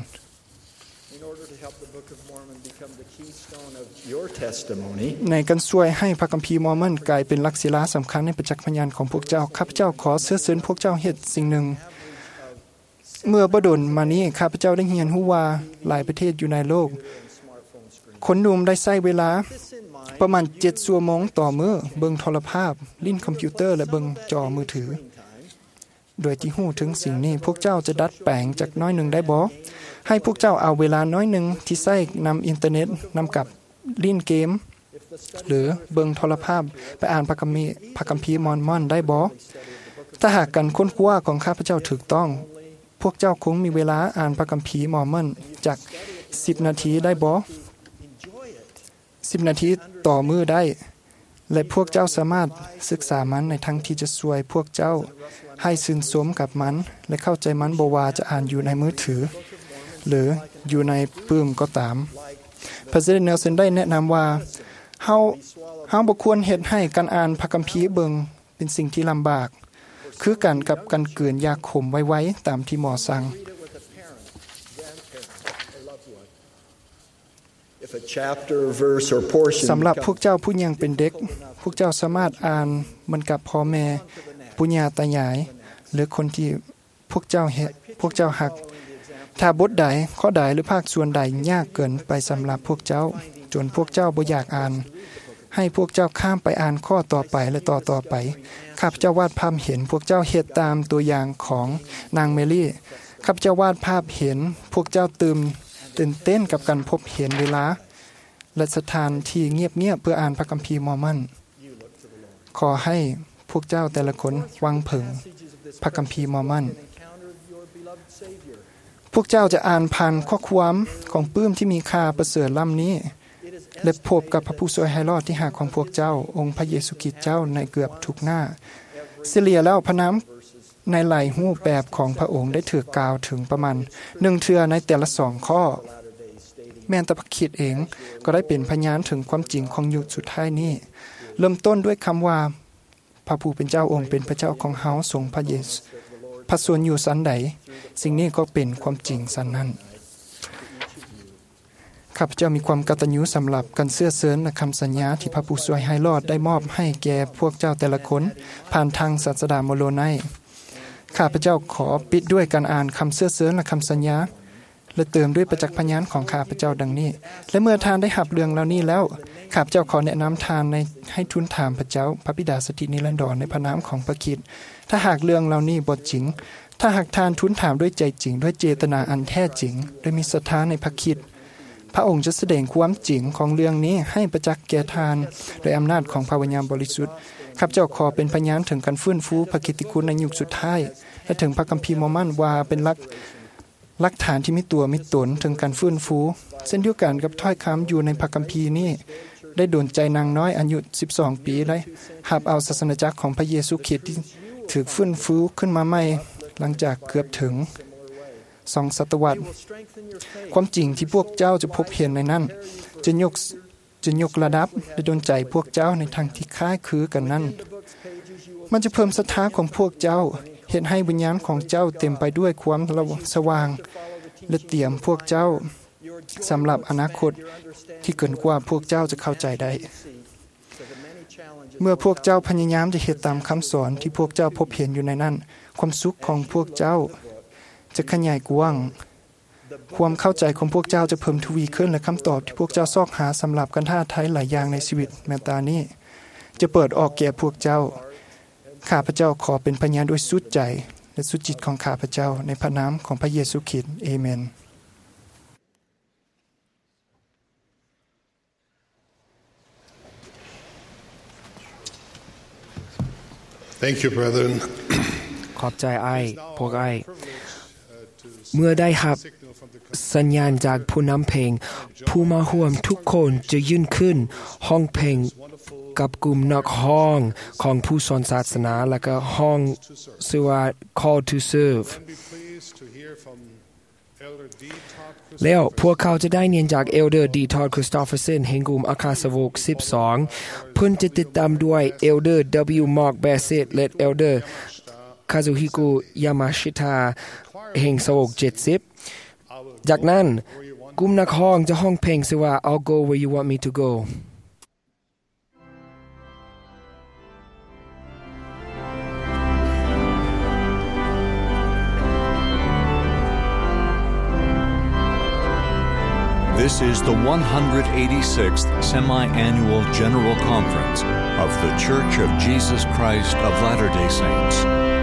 ในการช่วยให้พระคัมภีร์มอร์มอนกลายเป็นหลักศิลาสำคัญในประจักษ์พยานของพวกเจ้าข้าพเจ้าขอเสริญพวกเจ้าเฮ็ดสิ่งหนึ่งเมื่อบ่ดลมานี้ข้าพเจ้าได้เรียนรู้ว่าหลายประเทศอยู่ในโลกคนหนุ่มได้ใช้เวลาประมาณ7ชั่วโมงต่อมื้อเบิ่งโทรภาพลิ้นคอมพิวเตอร์และเบิ่งจอมือถือโดยที่ฮู้ถึงสิ่งนี้พวกเจ้าจะดัดแปลงจากน้อยหนึ่งได้บ่ให้พวกเจ้าเอาเวลาน้อยหนึ่งที่ใช้นำอินเทอร์เน็ตนำกับลิ้นเกมหรือเบิ่งโทรภาพไปอ่านพระคัมภีร์มอร์มอนได้บ่ถ้าหากการค้นคว้าของข้าพเจ้าถูกต้องพวกเจ้าคงมีเวลาอ่านพระคัมภีร์มอร์มอนจาก10นาทีได้บ่10นาทีต่อมื้อได้และพวกเจ้าสามารถศึกษามันในทางที่จะช่วยพวกเจ้าให้ชื่นชมกับมันและเข้าใจมันบ่ว่าจะอ่านอยู่ในมือถือหรืออยู่ในปื้มก็ตามPresident Nelson ได้แนะนำว่าเฮาบ่ควรเฮ็ดให้การอ่านพระคัมภีร์เบิ่งเป็นสิ่งที่ลำบากคือกันกับการเกินยาขมไว้ๆตามที่หมอสั่งสำหรับพวกเจ้าผู้ยังเป็นเด็กพวกเจ้าสามารถอ่านมันกับพ่อแม่ปู่ย่าตายายหรือคนที่พวกเจ้าฮักถ้าบทใดข้อใดหรือภาคส่วนใดยากเกินไปสำหรับพวกเจ้าจนพวกเจ้าบ่อยากอ่านให้พวกเจ้าข้ามไปอ่านข้อต่อไปและต่อไปข้าพเจ้าวาดภาพเห็นพวกเจ้าเฮ็ดตามตัวอย่างของนางเมลี่ข้าพเจ้าวาดภาพเห็นพวกเจ้าตื่นเต้นกับการพบเห็นเวลาและสถานที่เงียบๆเพื่ออ่านพระคัมภีร์มอร์มอนขอให้พวกเจ้าแต่ละคนวางเพิงพระคัมภีร์มอร์มอนพวกเจ้าจะอ่านผ่านข้อความของปื้มที่มีค่าประเสริฐล้ำนี้และพบกับพระผู้ช่วยให้รอดที่หักของพวกเจ้าองค์พระเยซูคริสต์เจ้าในเกือบทุกหน้าเฉลี่ยแล้วพระนามในหลายรูปแบบของพระองค์ได้ถูกกล่าวถึงประมาณ1เทื่อในแต่ละ2ข้อแม้แต่พระคริสต์เองก็ได้เป็นพยานถึงความจริงของยุคสุดท้ายนี้เริ่มต้นด้วยคำว่าพระผู้เป็นเจ้าองค์เป็นพระเจ้าของเฮาทรงพระเยซูพระส่วนอยู่สันใดสิ่งนี้ก็เป็นความจริงสันนั้นข้าพเจ้ามีความกตัญญูสำหรับการเสื้อเสริญและคำสัญญาที่พระผู้ช่วยให้รอดได้มอบให้แก่พวกเจ้าแต่ละคนผ่านทางศาสดาโมโลไนข้าพเจ้าขอปิดด้วยการอ่านคำเสื้อเสริญและคำสัญญาและเติมด้วยประจักษ์พยานของข้าพเจ้าดังนี้และเมื่อทานได้หับเรื่องเหล่านี้แล้วข้าพเจ้าขอแนะนำทานให้ทูลถามพระเจ้าพระบิดาสถิตนิรันดรในพระนามของพระคริสต์ถ้าหากเรื่องเหล่านี้บ่จริงถ้าหากทานทูลถามด้วยใจจริงด้วยเจตนาอันแท้จริงโดยมีศรัทธาในพระคริสต์พระองค์จะแสดงความจริงของเรื่องนี้ให้ประจักษ์แก่ทานโดยอำนาจของพระวิญญาณบริสุทธิ์ข้าพเจ้าขอเป็นพยานถึงการฟื้นฟูพระกิตติคุณในยุคสุดท้ายและถึงพระคัมภีร์มอร์มอนว่าเป็นหลักฐานที่มีตัวมีตนถึงการฟื้นฟูเช่นเดียวกันกับถ้อยคำอยู่ในพระคัมภีร์นี้ได้โดนใจนางน้อยอายุ12ปีได้รับเอาศาสนาจักรของพระเยซูคริสต์ที่ถูกฟื้นฟูขึ้นมาใหม่หลังจากเกือบถึง2 ศตวรรษความจริงที่พวกเจ้าจะพบเห็นในนั้นจะยกระดับและดลใจพวกเจ้าในทางที่คล้ายคือกันนั้นมันจะเพิ่มศรัทธาของพวกเจ้าเฮ็ดให้วิญญาณของเจ้าเต็มไปด้วยความสว่างและเตรียมพวกเจ้าสำหรับอนาคตที่เกินกว่าพวกเจ้าจะเข้าใจได้เมื่อพวกเจ้าพยายามจะเฮ็ดตามคำสอนที่พวกเจ้าพบเห็นอยู่ในนั้นความสุขของพวกเจ้าจะขยายกว้างความเข้าใจของพวกเจ้าจะเพิ่มทวีขึ้นและคำตอบที่พวกเจ้าซอกหาสำหรับการท้าทายหลายอย่างในชีวิตแม้ตานี้จะเปิดออกแก่พวกเจ้าข้าพเจ้าขอเป็นพยานด้วยสุดใจและสุดจิตของข้าพเจ้าในพระนามของพระเยซูคริสต์อาเมน Thank you, brethren. ขอบใจพวกเมื่อได้รับสัญญาณจากผู้นำเพลงผู้มาร่วมทุกคนจะยืนขึ้นห้องเพลงกับกลุ่มนักร้องของผู้สอนศาสนาและก็ห้องชื่อว่า Call to Serve แล้วพวกเขาจะได้เรียนจากเอลเดอร์ดีทอดคริสโตเฟอร์สันแห่งกลุ่มอาคาสวก12เพิ่นจะติดตามด้วยเอลเดอร์ W. Mark Bassett และเอลเดอร์คาซุฮิโกยามาชิตาแห่งสวก70จากนั้นกลุ่มนักร้องจะร้องเพลงชื่อว่า I'll go where you want me to go This is the 186th Semi-Annual General Conference of The Church of Jesus Christ of Latter-day Saints.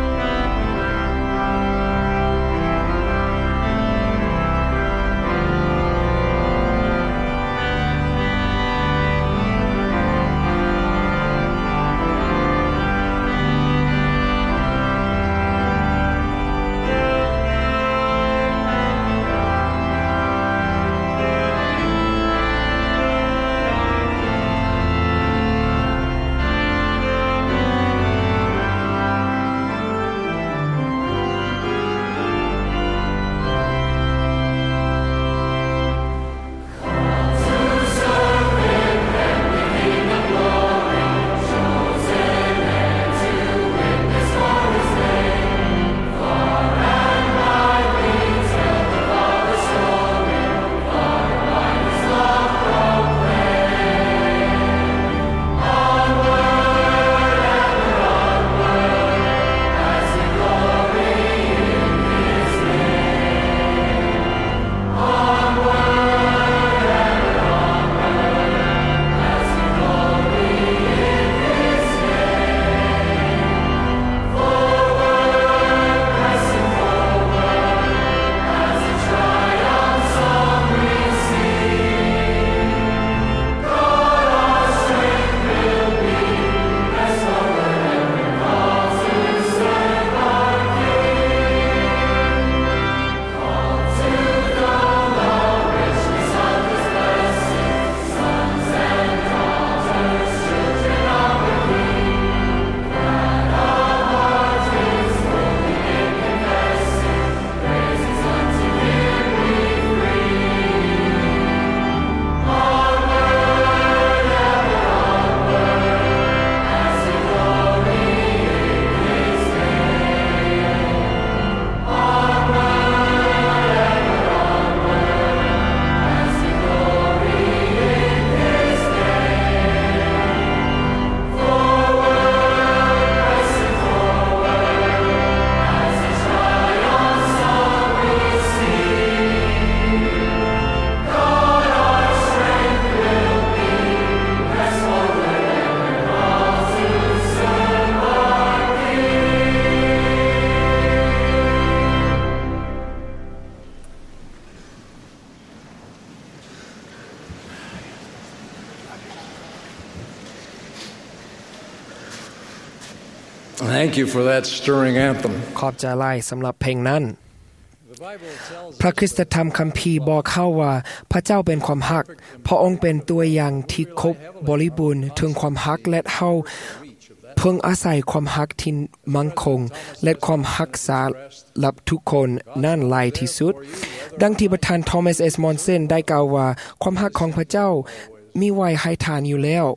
Thank you for that stirring anthem. ขอบใจหลายสำหรับเพลงนั้นพระคริสตธรรมคัมภีร์บอกเข้าว่าพระเจ้าเป็นความรักพระองค์เป็นตัวอย่างที่ครบบริบูรณ์ถึงความรักและเฮาเพิ่งอาศัยความรักที่มั่นคงและความรักษาลับทุกคนนั่นหลายที่สุดดังที่ประธานทอมัส เอส มอนเซนได้กล่าวว่าความรักของพระเจ้ามีไว้ให้ทานอยู่แล้ว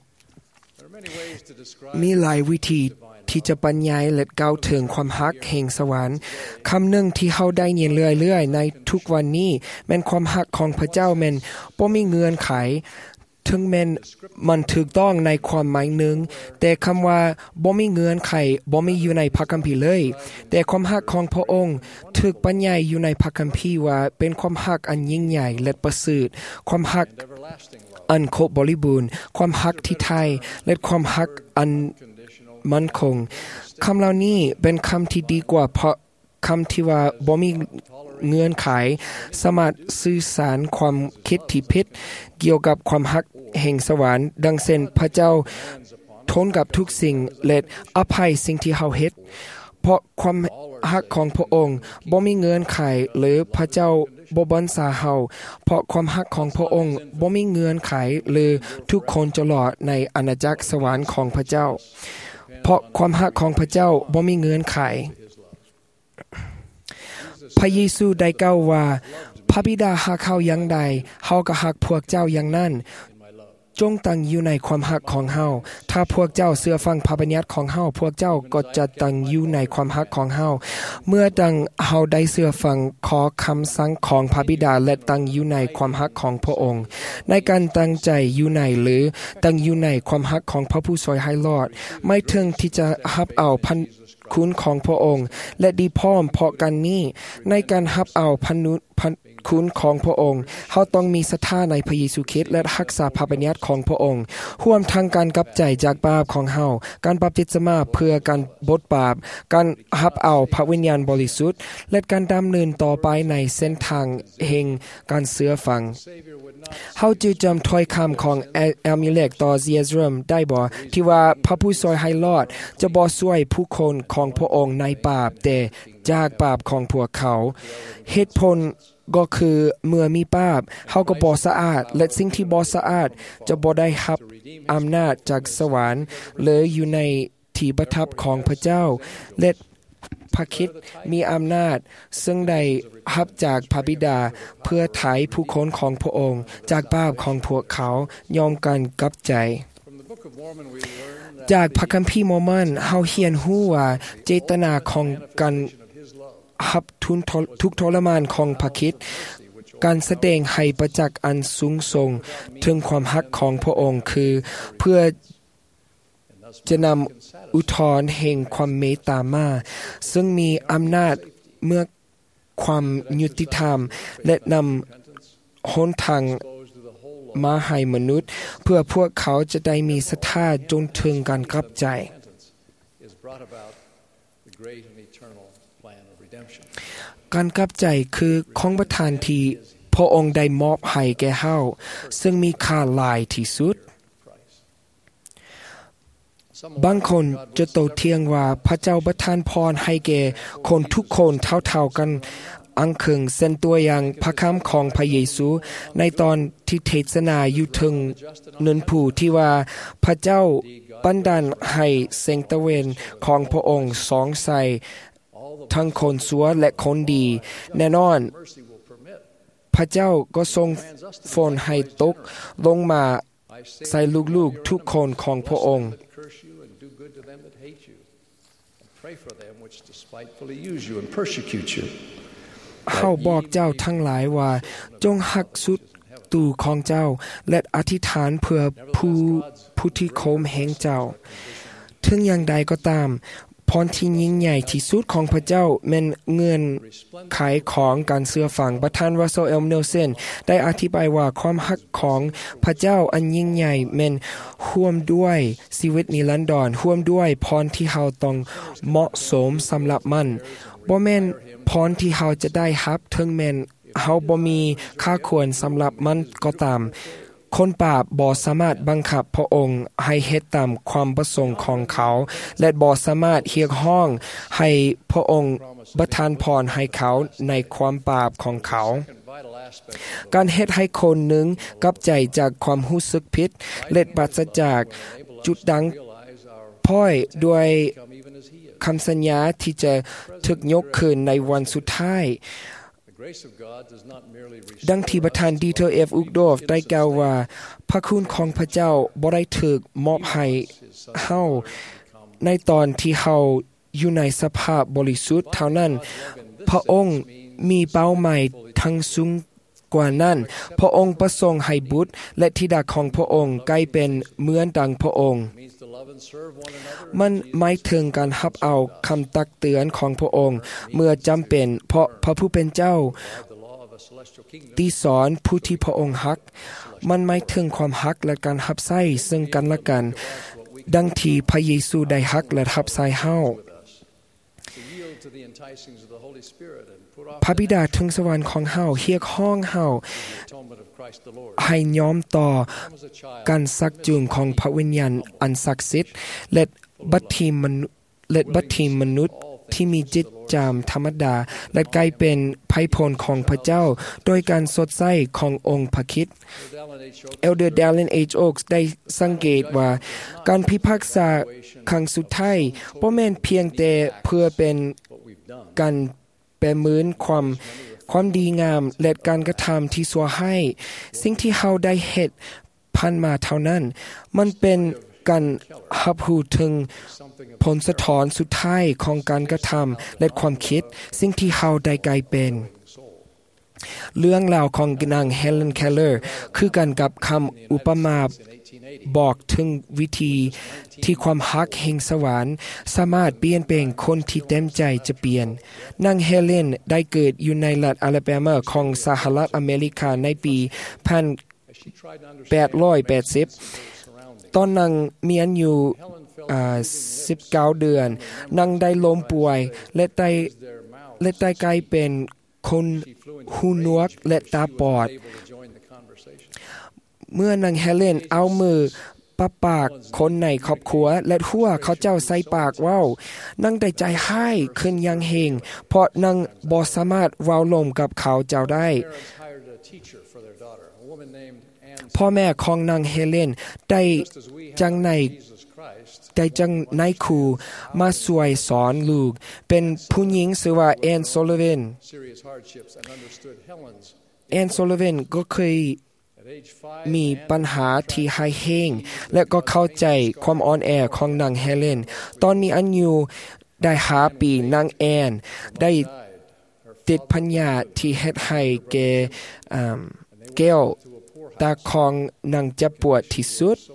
มีหลายวิธีที่จะบรรยายและกล่าวถึงความรักแห่งสวรรค์คำหนึ่งที่เฮาได้ยินเรื่อยๆในทุกวันนี้แม่นความรักของพระเจ้าแม่นบ่มีเงื่อนไขถึงแม้นมันถูกต้องในความหมายหนึ่งแต่คำว่าบ่มีเงื่อนไขบ่มีอยู่ในพระคัมภีร์เลยแต่ความรักของพระองค์ถูกบรรยายอยู่ในพระคัมภีร์ว่าเป็นความรักอันยิ่งใหญ่และประเสริฐความรักอันครบบริบูรณ์ความรักที่แท้และความรักอันมั่นคงคำเหล่านี้เป็นคำที่ดีกว่าเพราะคำที่ว่าบ่มีเงื่อนไขสามารถสื่อสารความคิดที่ผิดเกี่ยวกับความรักแห่งสวรรค์ดังเช่นพระเจ้าทนกับทุกสิ่งและอภัยสิ่งที่เฮาเฮ็ดเพราะความรักของพระองค์บ่มีเงื่อนไขหรือพระเจ้าบ่บัญชาเฮาเพราะความรักของพระองค์บ่มีเงื่อนไขหรือทุกคนจะรอดในอาณาจักรสวรรค์ของพระเจ้าเพราะความรักของพระเจ้าบ่มีเงื่อนไขพระเยซูได้กล่าวว่าพระบิดาฮักเฮาอย่างใดเฮาก็ฮักพวกเจ้าอย่างนั้นจงตั้งอยู่ในความฮักของเฮาถ้าพวกเจ้าเชื่อฟังพระบัญญัติของเฮาพวกเจ้าก็จะตั้งอยู่ในความฮักของเฮาเมื่อตั้งเฮาได้เชื่อฟังขอคำสั่งของพระบิดาและตั้งอยู่ในความฮักของพระองค์ในการตั้งใจอยู่ในหรือตั้งอยู่ในความฮักของพระผู้ช่วยให้รอดไม่ถึงที่จะรับเอาพันคุณของพระองค์และดีพร้อมเพราะกันนี้ในการรับเอาพันคุณของพระองค์เฮาต้องมีศรัทธาในพระเยซูคริสต์และรักษาพระบัญญัติของพระองค์ร่วมทั้งการกลับใจจากบาปของเฮาการบัพติศมาเพื่อการบดบาปการรับเอาพระวิญญาณบริสุทธิ์และการดำเนินต่อไปในเส้นทางแห่งการเชื่อฟังเฮาจะจำถ้อยคำของเอมิเลกต่อเยซรัมได้บ่ที่ว่าพระผู้ช่วยให้รอดจะบ่ช่วยผู้คนของพระองค์ในบาปแต่จากบาปของพวกเขาเหตุผลก็คือเมื่อมีบาปเฮาก็บ่สะอาดและสิ่งที่บ่สะอาดจะบ่ได้รับอำนาจจากสวรรค์เลยอยู่ในที่ประทับของพระเจ้าและพระคริสต์มีอำนาจซึ่งได้รับจากพระบิดาเพื่อไถ่ผู้คนของพระองค์จากบาปของพวกเขายอมกันกลับใจจากพระคัมภีร์มอร์มอนเฮาเรียนรู้ว่าเจตนาของการรับทุกข์ทรมานของพระคริสต์การแสดงให้ประจักษ์อันสูงส่งถึงความรักของพระองค์คือเพื่อจะนำอุทธรณ์แห่งความเมตตามาซึ่งมีอำนาจเมื่อความยุติธรรมและนำหนทางมาให้มนุษย์เพื่อพวกเขาจะได้มีศรัทธาจนถึงการกลับใจการกลับใจคือของประทานที่พระองค์ได้มอบให้แก่เฮาซึ่งมีค่าหลายที่สุดบางคนจะโต้เถียงว่าพระเจ้าประทานพรให้แก่คนทุกคนเท่าๆกันอังคึงเส้นตัวอย่างพระคำของพระเยซูในตอนที่เทศนาอยู่ถึงเนินผู้ที่ว่าพระเจ้าบันดาลให้แสงตะเวนของพระองค์ส่องใส่ทั้งคนชั่วและคนดีแน่นอนพระเจ้าก็ทรงฝนให้ตกลงมาใส่ลูกๆทุกคนของพระองค์เฮาบอกเจ้าทั้งหลายว่าจงหักสุดตู่ของเจ้าและอธิษฐานเพื่อผู้ที่โคมแห่งเจ้าถึงอย่างใดก็ตามพรที่ยิ่งใหญ่ที่สุดของพระเจ้าแม่นเงื่อนไขของการเชื่อฟังประธานรัสเซล เอล เนลสันได้อธิบายว่าความรักของพระเจ้าอันยิ่งใหญ่แม่นร่วมด้วยชีวิตนิรันดรร่วมด้วยพรที่เฮาต้องเหมาะสมสำหรับมันบ่แม่นพรที่เฮาจะได้รับถึงแม่นเฮาบ่มีค่าควรสำหรับมันก็ตามคนบาปบ่สามารถบังคับพระองค์ให้เฮ็ดตามความประสงค์ของเขาและบ่สามารถเรียกร้องให้พระองค์ประทานพรให้เขาในความบาปของเขาการเฮ็ดให้คนหนึ่งกลับใจจากความรู้สึกผิดและปราศจากจุดดังพ้อยด้วยคำสัญญาที่จะถูกยกขึ้นในวันสุดท้ายดังที่ประธานดีเทอร์ เอฟ อุกดอฟได้กล่าวว่าพระคุณของพระเจ้าบ่ได้ถูกมอบให้เฮาในตอนที่เฮาอยู่ในสภาพบริสุทธิ์เท่านั้นพระองค์มีเป้าหมายทั้งสูงกว่านั้นพระองค์ประสงค์ให้บุตรและธิดาของพระองค์ใกล้เป็นเหมือนดังพระองค์มันหมายถึงการรับเอาคำตักเตือนของพระองค์เมื่อจำเป็นเพราะพระผู้เป็นเจ้าที่สอนผู้ที่พระองค์ฮักมันหมายถึงความฮักและการรับใช้ซึ่งกันและกันดังที่พระเยซูได้ฮักและรับใช้เฮาพระบิดาถึงสวรรค์ของเฮาเรียกร้องเฮาให้ยอมต่อการซักจูงของพระวิญญาณอันศักดิ์สิทธิ์และบัดทีมมนุษย์ที่มีจิตจามธรรมดาและกลายเป็นไพพลของพระเจ้าโดยการสดใสขององค์พระคริสต์ Elder Dallin H. Oaks ได้สังเกตว่าการพิพากษาครั้งสุดท้ายบ่แม่นเพียงแต่เพื่อเป็นการประเมินความดีงามและการกระทำที่สัวให้สิ่งที่เฮาได้เฮ็ดผ่านมาเท่านั้นมันเป็นการรับรู้ถึงผลสะท้อนสุดท้ายของการกระทำและความคิดสิ่งที่เฮาได้กลายเป็นเรื่องราวของนางเฮเลนเคลเลอร์คือกันกับคำอุปมาบอกถึงวิธีที่ความฮักแห่งสวรรค์สามารถเปลี่ยนแปลงคนที่เต็มใจจะเปลี่ยนนางเฮเลนได้เกิดอยู่ในรัฐอลาบามาของสหรัฐอเมริกาในปี1880ตอนนางมีอายุ19 เดือนนางได้ล้มป่วยและได้กลายเป็นคนหูหนวกและตาปอดเมื่อนางเฮเลนเอามือปะปากคนในครอบครัวและหัวเขาเจ้าใส่ปากเว้านางได้ใจให้ขึ้นอย่างเฮงเพราะนางบ่สามารถเว้าลมกับเขาเจ้าได้พ่อแม่ของนางเฮเลนได้จังในครูมาช่วยสอนลูกเป็นผู้หญิงชื่อว่าแอนโซลเวนก็เคยมีปัญหาที่หายแห้งและก็เข้าใจความอ่อนแอของนางเฮเลนตอนมีอายุได้5 ปีนางแอนได้ติดพัญญาที่เฮ็ดให้แก้วตาของนางเจ็บปวดที่สุด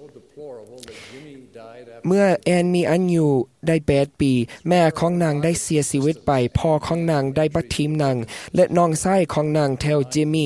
เมื่อแอนมีอายุได้8 ปีแม่ของนางได้เสียชีวิตไปพ่อของนางได้บัดทิมนางและน้องชายของนางเทลจิมมี่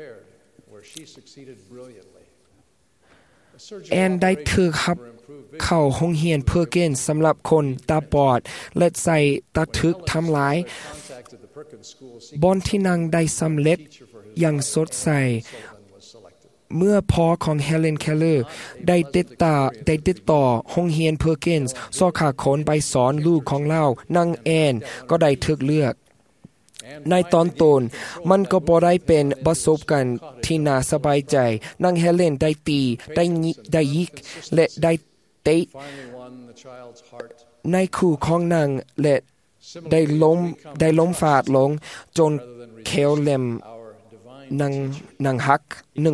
แอนได้ถูกรับเข้าโรงเรียนเพอร์เกนสำหรับคนตาบอดและใส่ตาทึกทำลายบอนที่นางได้สำเร็จอย่างสดใสเมื่อพ่อของเฮเลนเคลเลอร์ได้ติดต่อโรงเรียนเพอร์เกนส์สอขาคนไปสอนลูกของเรานางแอนก็ได้ถูกเลือกในตอนต้นมันก็บ่ได้เป็นประสบการณ์ที่น่าสบายใจนางเฮเลนได้ตีได้ยิกและได้เตะในคู่ของนางและได้ล้มฟาดลงจนเคลเล็มนางหัก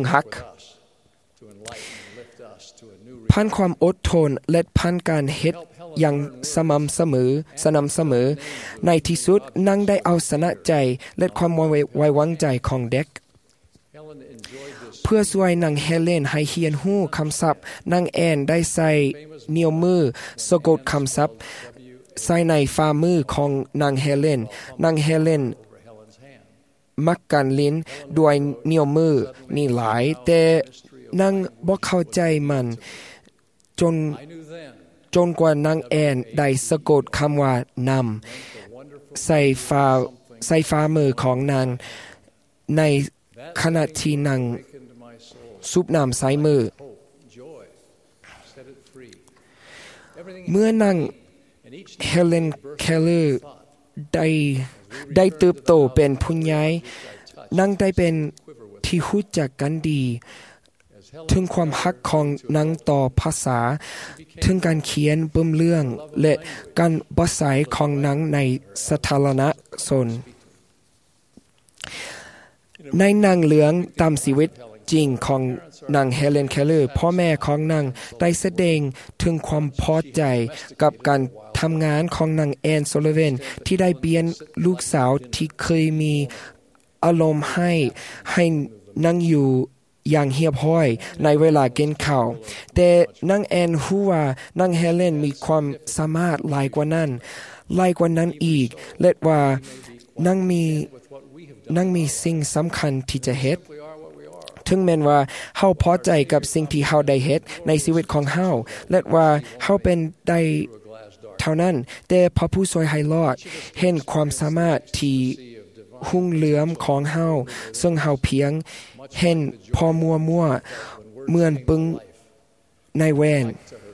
ผ่านความอดทนและผ่านการเฮ็ดอย่างสม่ำเสมอในที่สุดนางได้เอาชนะใจและความไว้วางใจของเด็กเพื่อช่วยนางเฮเลนให้เรียนรู้คำศัพท์นางแอนได้ใส่นิ้วมือสะกดคำศัพท์ใส่ในฝ่ามือของนางเฮเลนมักกันลิ้นด้วยนิ้วมือนี่หลายแต่นางบ่เข้าใจมันจนกว่านางแอนได้สะกดคำว่านำใส่ฝ่ามือของนางในขณะที่นางซุบน้ำใส่มือเมื่อนางเฮเลนเคลเลอร์ได้เติบโตเป็นผู้ใหญ่นางได้เป็นที่รู้จักกันดีถึงความฮักของนางต่อภาษาถึงการเขียนเบิ่มเรื่องและการบ่ใสของนางในสาธารณชนในหนังเรื่องตามชีวิตจริงของนางเฮเลนเคลเลอร์พ่อแม่ของนางได้แสดงถึงความพอใจกับการทำงานของนางแอนโซลเวนที่ได้เปลี่ยนลูกสาวที่เคยมีอารมณ์ให้นางอยู่อย่างเรียบร้อยในเวลากินข้าวแต่นางแอนรู้ว่านางเฮเลนมีความสามารถหลายกว่านั้นอีกและว่านางมีสิ่งสำคัญที่จะเฮ็ดถึงแม้ว่าเฮาพอใจกับสิ่งที่เฮาได้เฮ็ดในชีวิตของเฮาและว่าเฮาเป็นได้เท่านั้นแต่พระผู้ช่วยให้รอดเห็นความสามารถที่หุ่งเหลือมของเฮาซึ่งเฮาเพียงเห็นพอมัวเหมือนปึงในแวน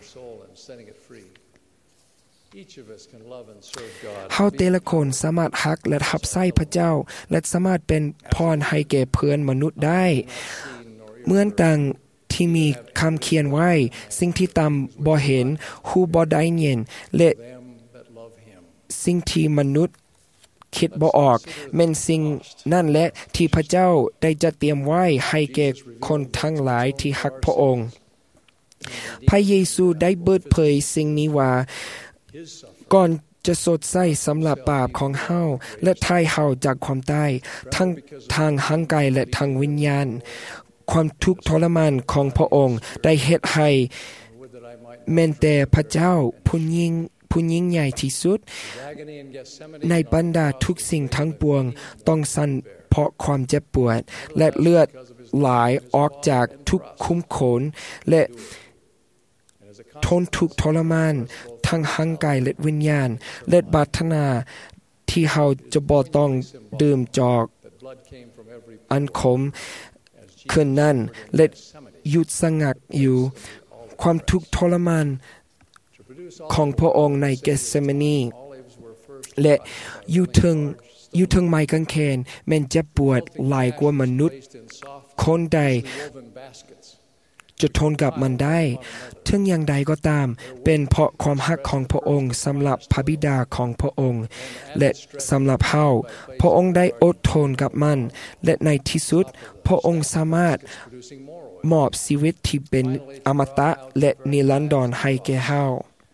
เฮาแต่ละคนสามารถฮักและรับใช้พระเจ้าและสามารถเป็นพรให้แก่เพื่อนมนุษย์ได้เหมือนดังที่มีคำเขียนไว้สิ่งที่ตามบ่เห็นหูบ่ได้ยินและสิ่งที่มนุษย์คิดบ่ออกแม่นสิ่งนั่นแหละที่พระเจ้าได้จัดเตรียมไว้ให้แก่คนทั้งหลายที่รักพระองค์พระเยซูได้เปิดเผยสิ่งนี้ว่าก่อนจะสดใสสำหรับบาปของเฮาและไถ่เฮาจากความตายทั้งทางร่างกายและทางวิญญาณความทุกข์ทรมานของพระองค์ได้เฮ็ดให้แม้แต่พระเจ้าผู้ยิ่งใหญ่ที่สุดในบรรดาทุกสิ่งทั้งปวงต้องสั่นเพราะความเจ็บปวดและเลือดไหลออกจากทุกคุ้มขนและทนทุกข์ทรมานทั้งร่างกายและวิญญาณและปรารถนาที่เฮาจะบ่ต้องดื่มจอกอันขมคืนนั้นและหยุดสงัดอยู่ความทุกข์ทรมานของพระองค์ในเกสเซมานีและอยู่ถึงไม้กางเขนแม้นเจ็บปวดหลายกว่ามนุษย์คนใดจะทนกับมันได้ถึงอย่างใดก็ตามเป็นเพราะความรักของพระองค์สำหรับพระบิดาของพระองค์และสำหรับเฮาพระองค์ได้อดทนกับมันและในที่สุดพระองค์สามารถมอบชีวิตที่เป็นอมตะและนิรันดรให้แก่เฮา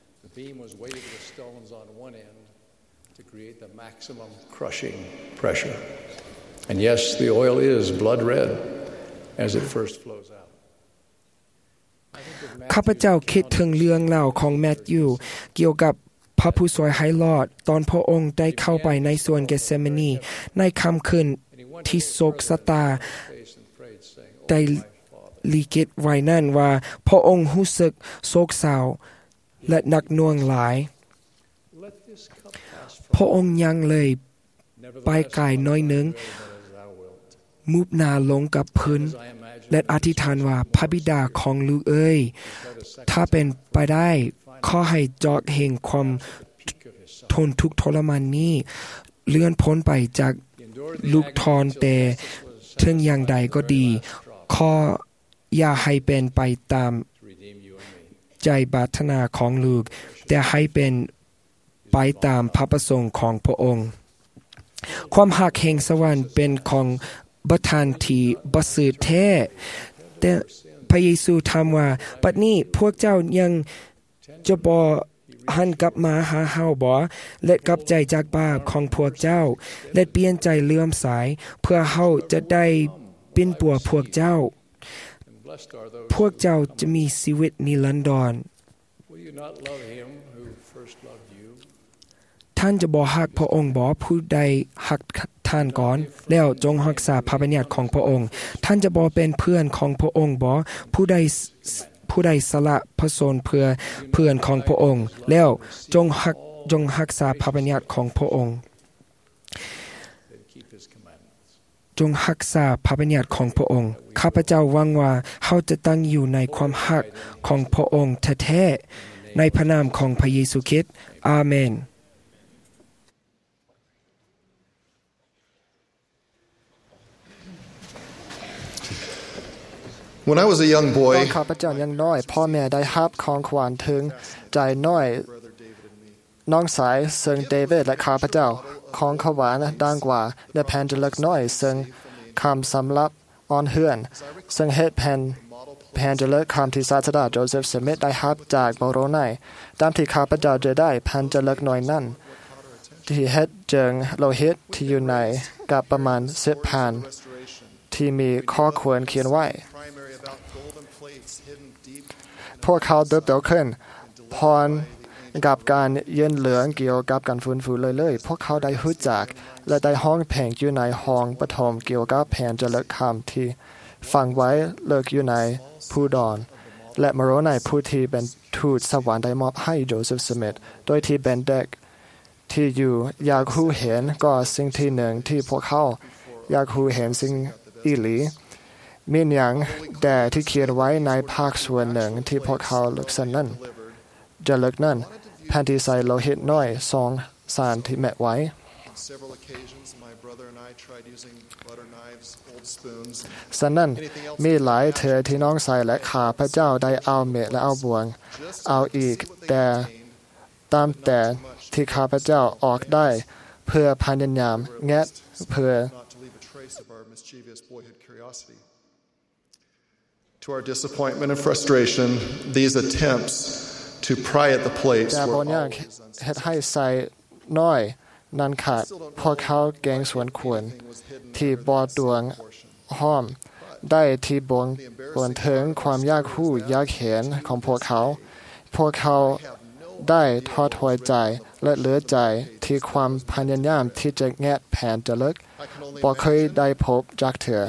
crushing pressure. And yes, the oil is blood red as it first flows out. ข้าพเจ้าคิดถึงเรื่องเล่าของแมทธิวเกี่ยวกับพระผู้ช่วยให้รอดตอนพระองค์ได้เข้าไปในสวนเกสเซมานีในค่ำคืนที่โศกชะตาได้ลิขิตไว้นั่นว่าพระองค์รู้สึกโศกเศร้าและหนักหน่วงหลายพระองค์ยังเลยไปไกลน้อยหนึ่งมุบหน้าลงกับพื้นและอธิษฐานว่าพระบิดาของลูกเอ้ยถ้าเป็นไปได้ขอให้จอกแห่งความทนทุกข์ทรมานนี้เลื่อนพ้นไปจากลูกทอนแต่ถึงอย่างใดก็ดีขออย่าให้เป็นไปตามใจปรารถนาของลูกแต่ให้เป็นไปตามพระประสงค์ของพระองค์ความรักแห่งสวรรค์เป็นของประทานที่ประเสริฐแท้แต่พระเยซูถามว่าบัดนี้พวกเจ้ายังจะบ่หันกลับมาหาเฮาบ่และกลับใจจากบาปของพวกเจ้าและเปลี่ยนใจเลื่อมใสเพื่อเฮาจะได้เป็นปัวพวกเจ้าพวกเจ้าจะมีชีวิตนิรันดรท่านจะบ่ฮักพระองค์บ่ผู้ใดฮักท่านก่อนแล้วจงรักษาพระบัญญัติของพระองค์ท่านจะบ่เป็นเพื่อนของพระองค์บ่ผู้ใดสละพระชนเพื่อเพื่อนของพระองค์แล้วจงรักษาพระบัญญัติของพระองค์จงรักษาพระบัญญัติของพระองค์ข้าพเจ้าหวังว่าเฮาจะตั้งอยู่ในความรักของพระองค์แท้ๆในพระนามของพระเยซูคริสต์อาเมน When I was a young ต boy, อนข้าพเจ้ายังน้อยพ่อแม่ได้รับของขวัญถึงใจน้อยน้องสายซึ่งเดวิดและข้าพเจ้าของขวัญดังกว่าและแผ่นจะเล็กน้อยซึ่งคำสำหรับอ่อนเฮือนซึ่งเฮ็ดแผ่นจะเล็กคำที่ศาสดาโจเซฟสมิธได้รับจากโมโรไนตามที่ข้าพเจ้าจะได้แผ่นจะเล็กน้อยนั้นที่เฮ็ดจึงโลหิตที่อยู่ในกับประมาณ10 แผ่นที่มีข้อควรเขียนไว้พวกเขาเติบโตขึ้นพรกับการเย็นเหลืองเกี่ยวกับการฟื้นฟูเลยพวกเขาได้รู้จักและได้ห้องเพลงอยู่ในห้องปฐมเกี่ยวกับแผ่นจะเลิกคำที่ฟังไว้เลิกอยู่ในผู้ดอนและมโรไนผู้ที่เป็นทูตสวรรค์ได้มอบให้โจเซฟสมิธโดยที่เป็นเด็กที่อยู่อยากรู้เห็นก็สิ่งที่หนึ่งที่พวกเขาอยากรู้เห็นสิ่งอีหลีมีอย่างแต่ที่เขียนไว้ในภาคส่วนหนึ่งที่พวกเขาเลือกนั้นจะเลือกนั้นแผ่นที่ใส่โลหิตน้อย2 สารที่แมะไว้ฉะนั้นมีหลายเธอที่น้องใส่และข้าพเจ้าได้เอาเม็ดและเอาบ่วงเอาอีกแต่ตามแต่ที่ข้าพเจ้าออกได้เพื่อพยายามแงะเพื่อ To our disappointment and frustration, these attempts to pry at the place แต่บ่อยากเฮ็ดให้ใส่น้อยนั้นขาดพวกเขาเกรงส่วนควรที่บ่ดวงห้อมได้ที่บ่งถึงความอยากรู้อยากเห็นของพวกเขาได้ท้อถอยใจและเหลือใจที่ความพยายามที่จะแงะแผนจะเลิกบ่เคยได้พบจักเถื่อ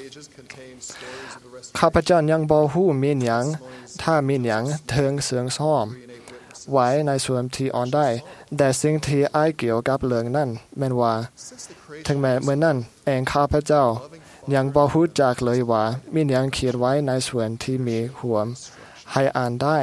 ข้าพเจ้ายังบ่ฮู้มีหยังถ้ามีหยังถึงเสืองซ้อมไว้ในส่วนที่อ่อนได้แต่สิ่งที่อ้ายเกี่ยวกับเรื่องนั้นแม่นว่าถึงแม้เมื่อนั้นเองข้าพเจ้ายังบ่ฮู้จักเลยว่ามีหยังเขียนไว้ในส่วนที่มีห่วมให้อ่านได้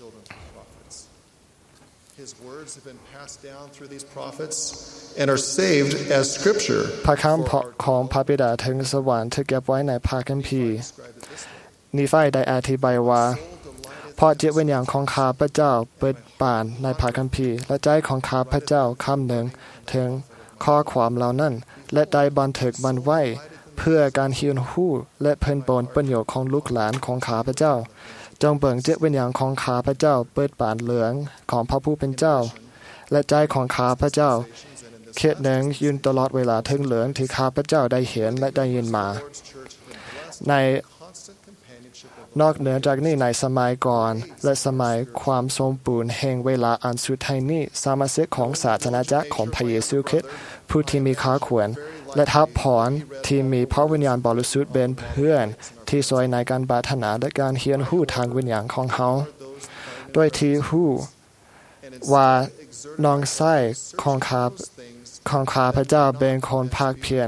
His words have been passed down through these prophets and are saved as scripture พระคำของพระบิดาถึงสวรรค์ที่เก็บไว้ในพระคัมภีร์นีไฟได้อธิบายว่าเพราะจิตวิญญาณของข้าพเจ้าเปิดบานในพระคัมภีร์และใจของข้าพเจ้าคำหนึ่งถึงข้อความเหล่านั้นและได้บันทึกมันไว้เพื่อการเรียนรู้และเพิ่มพูนประโยชน์ของลูกหลานของข้าพเจ้าจงเบิ่งจิตวิญญาณของข้าพเจ้าเปิดบานเหลืองของพระผู้เป็นเจ้าและใจของข้าพเจ้าเขตหนึ่งยืนตลอดเวลาถึงเหลืองที่ข้าพเจ้าได้เห็นและได้ยินมาในนอกเหนือจากนี้ในสมัยก่อนและสมัยความสมบูรณ์แห่งเวลาอันสุดท้ายนี้สมาชิกของศาสนาจักรของพระเยซูคริสต์ผู้ที่มีค่าควรและทับพรที่มีพระวิญญาณบริสุทธิ์เป็นเพื่อนที่ช่วยในการปรารถนาและการเรียนรู้ทางวิญญาณของเขาโดยที่รู้ว่าน้องชายของข้าพเจ้าเป็นคนภาคเพียร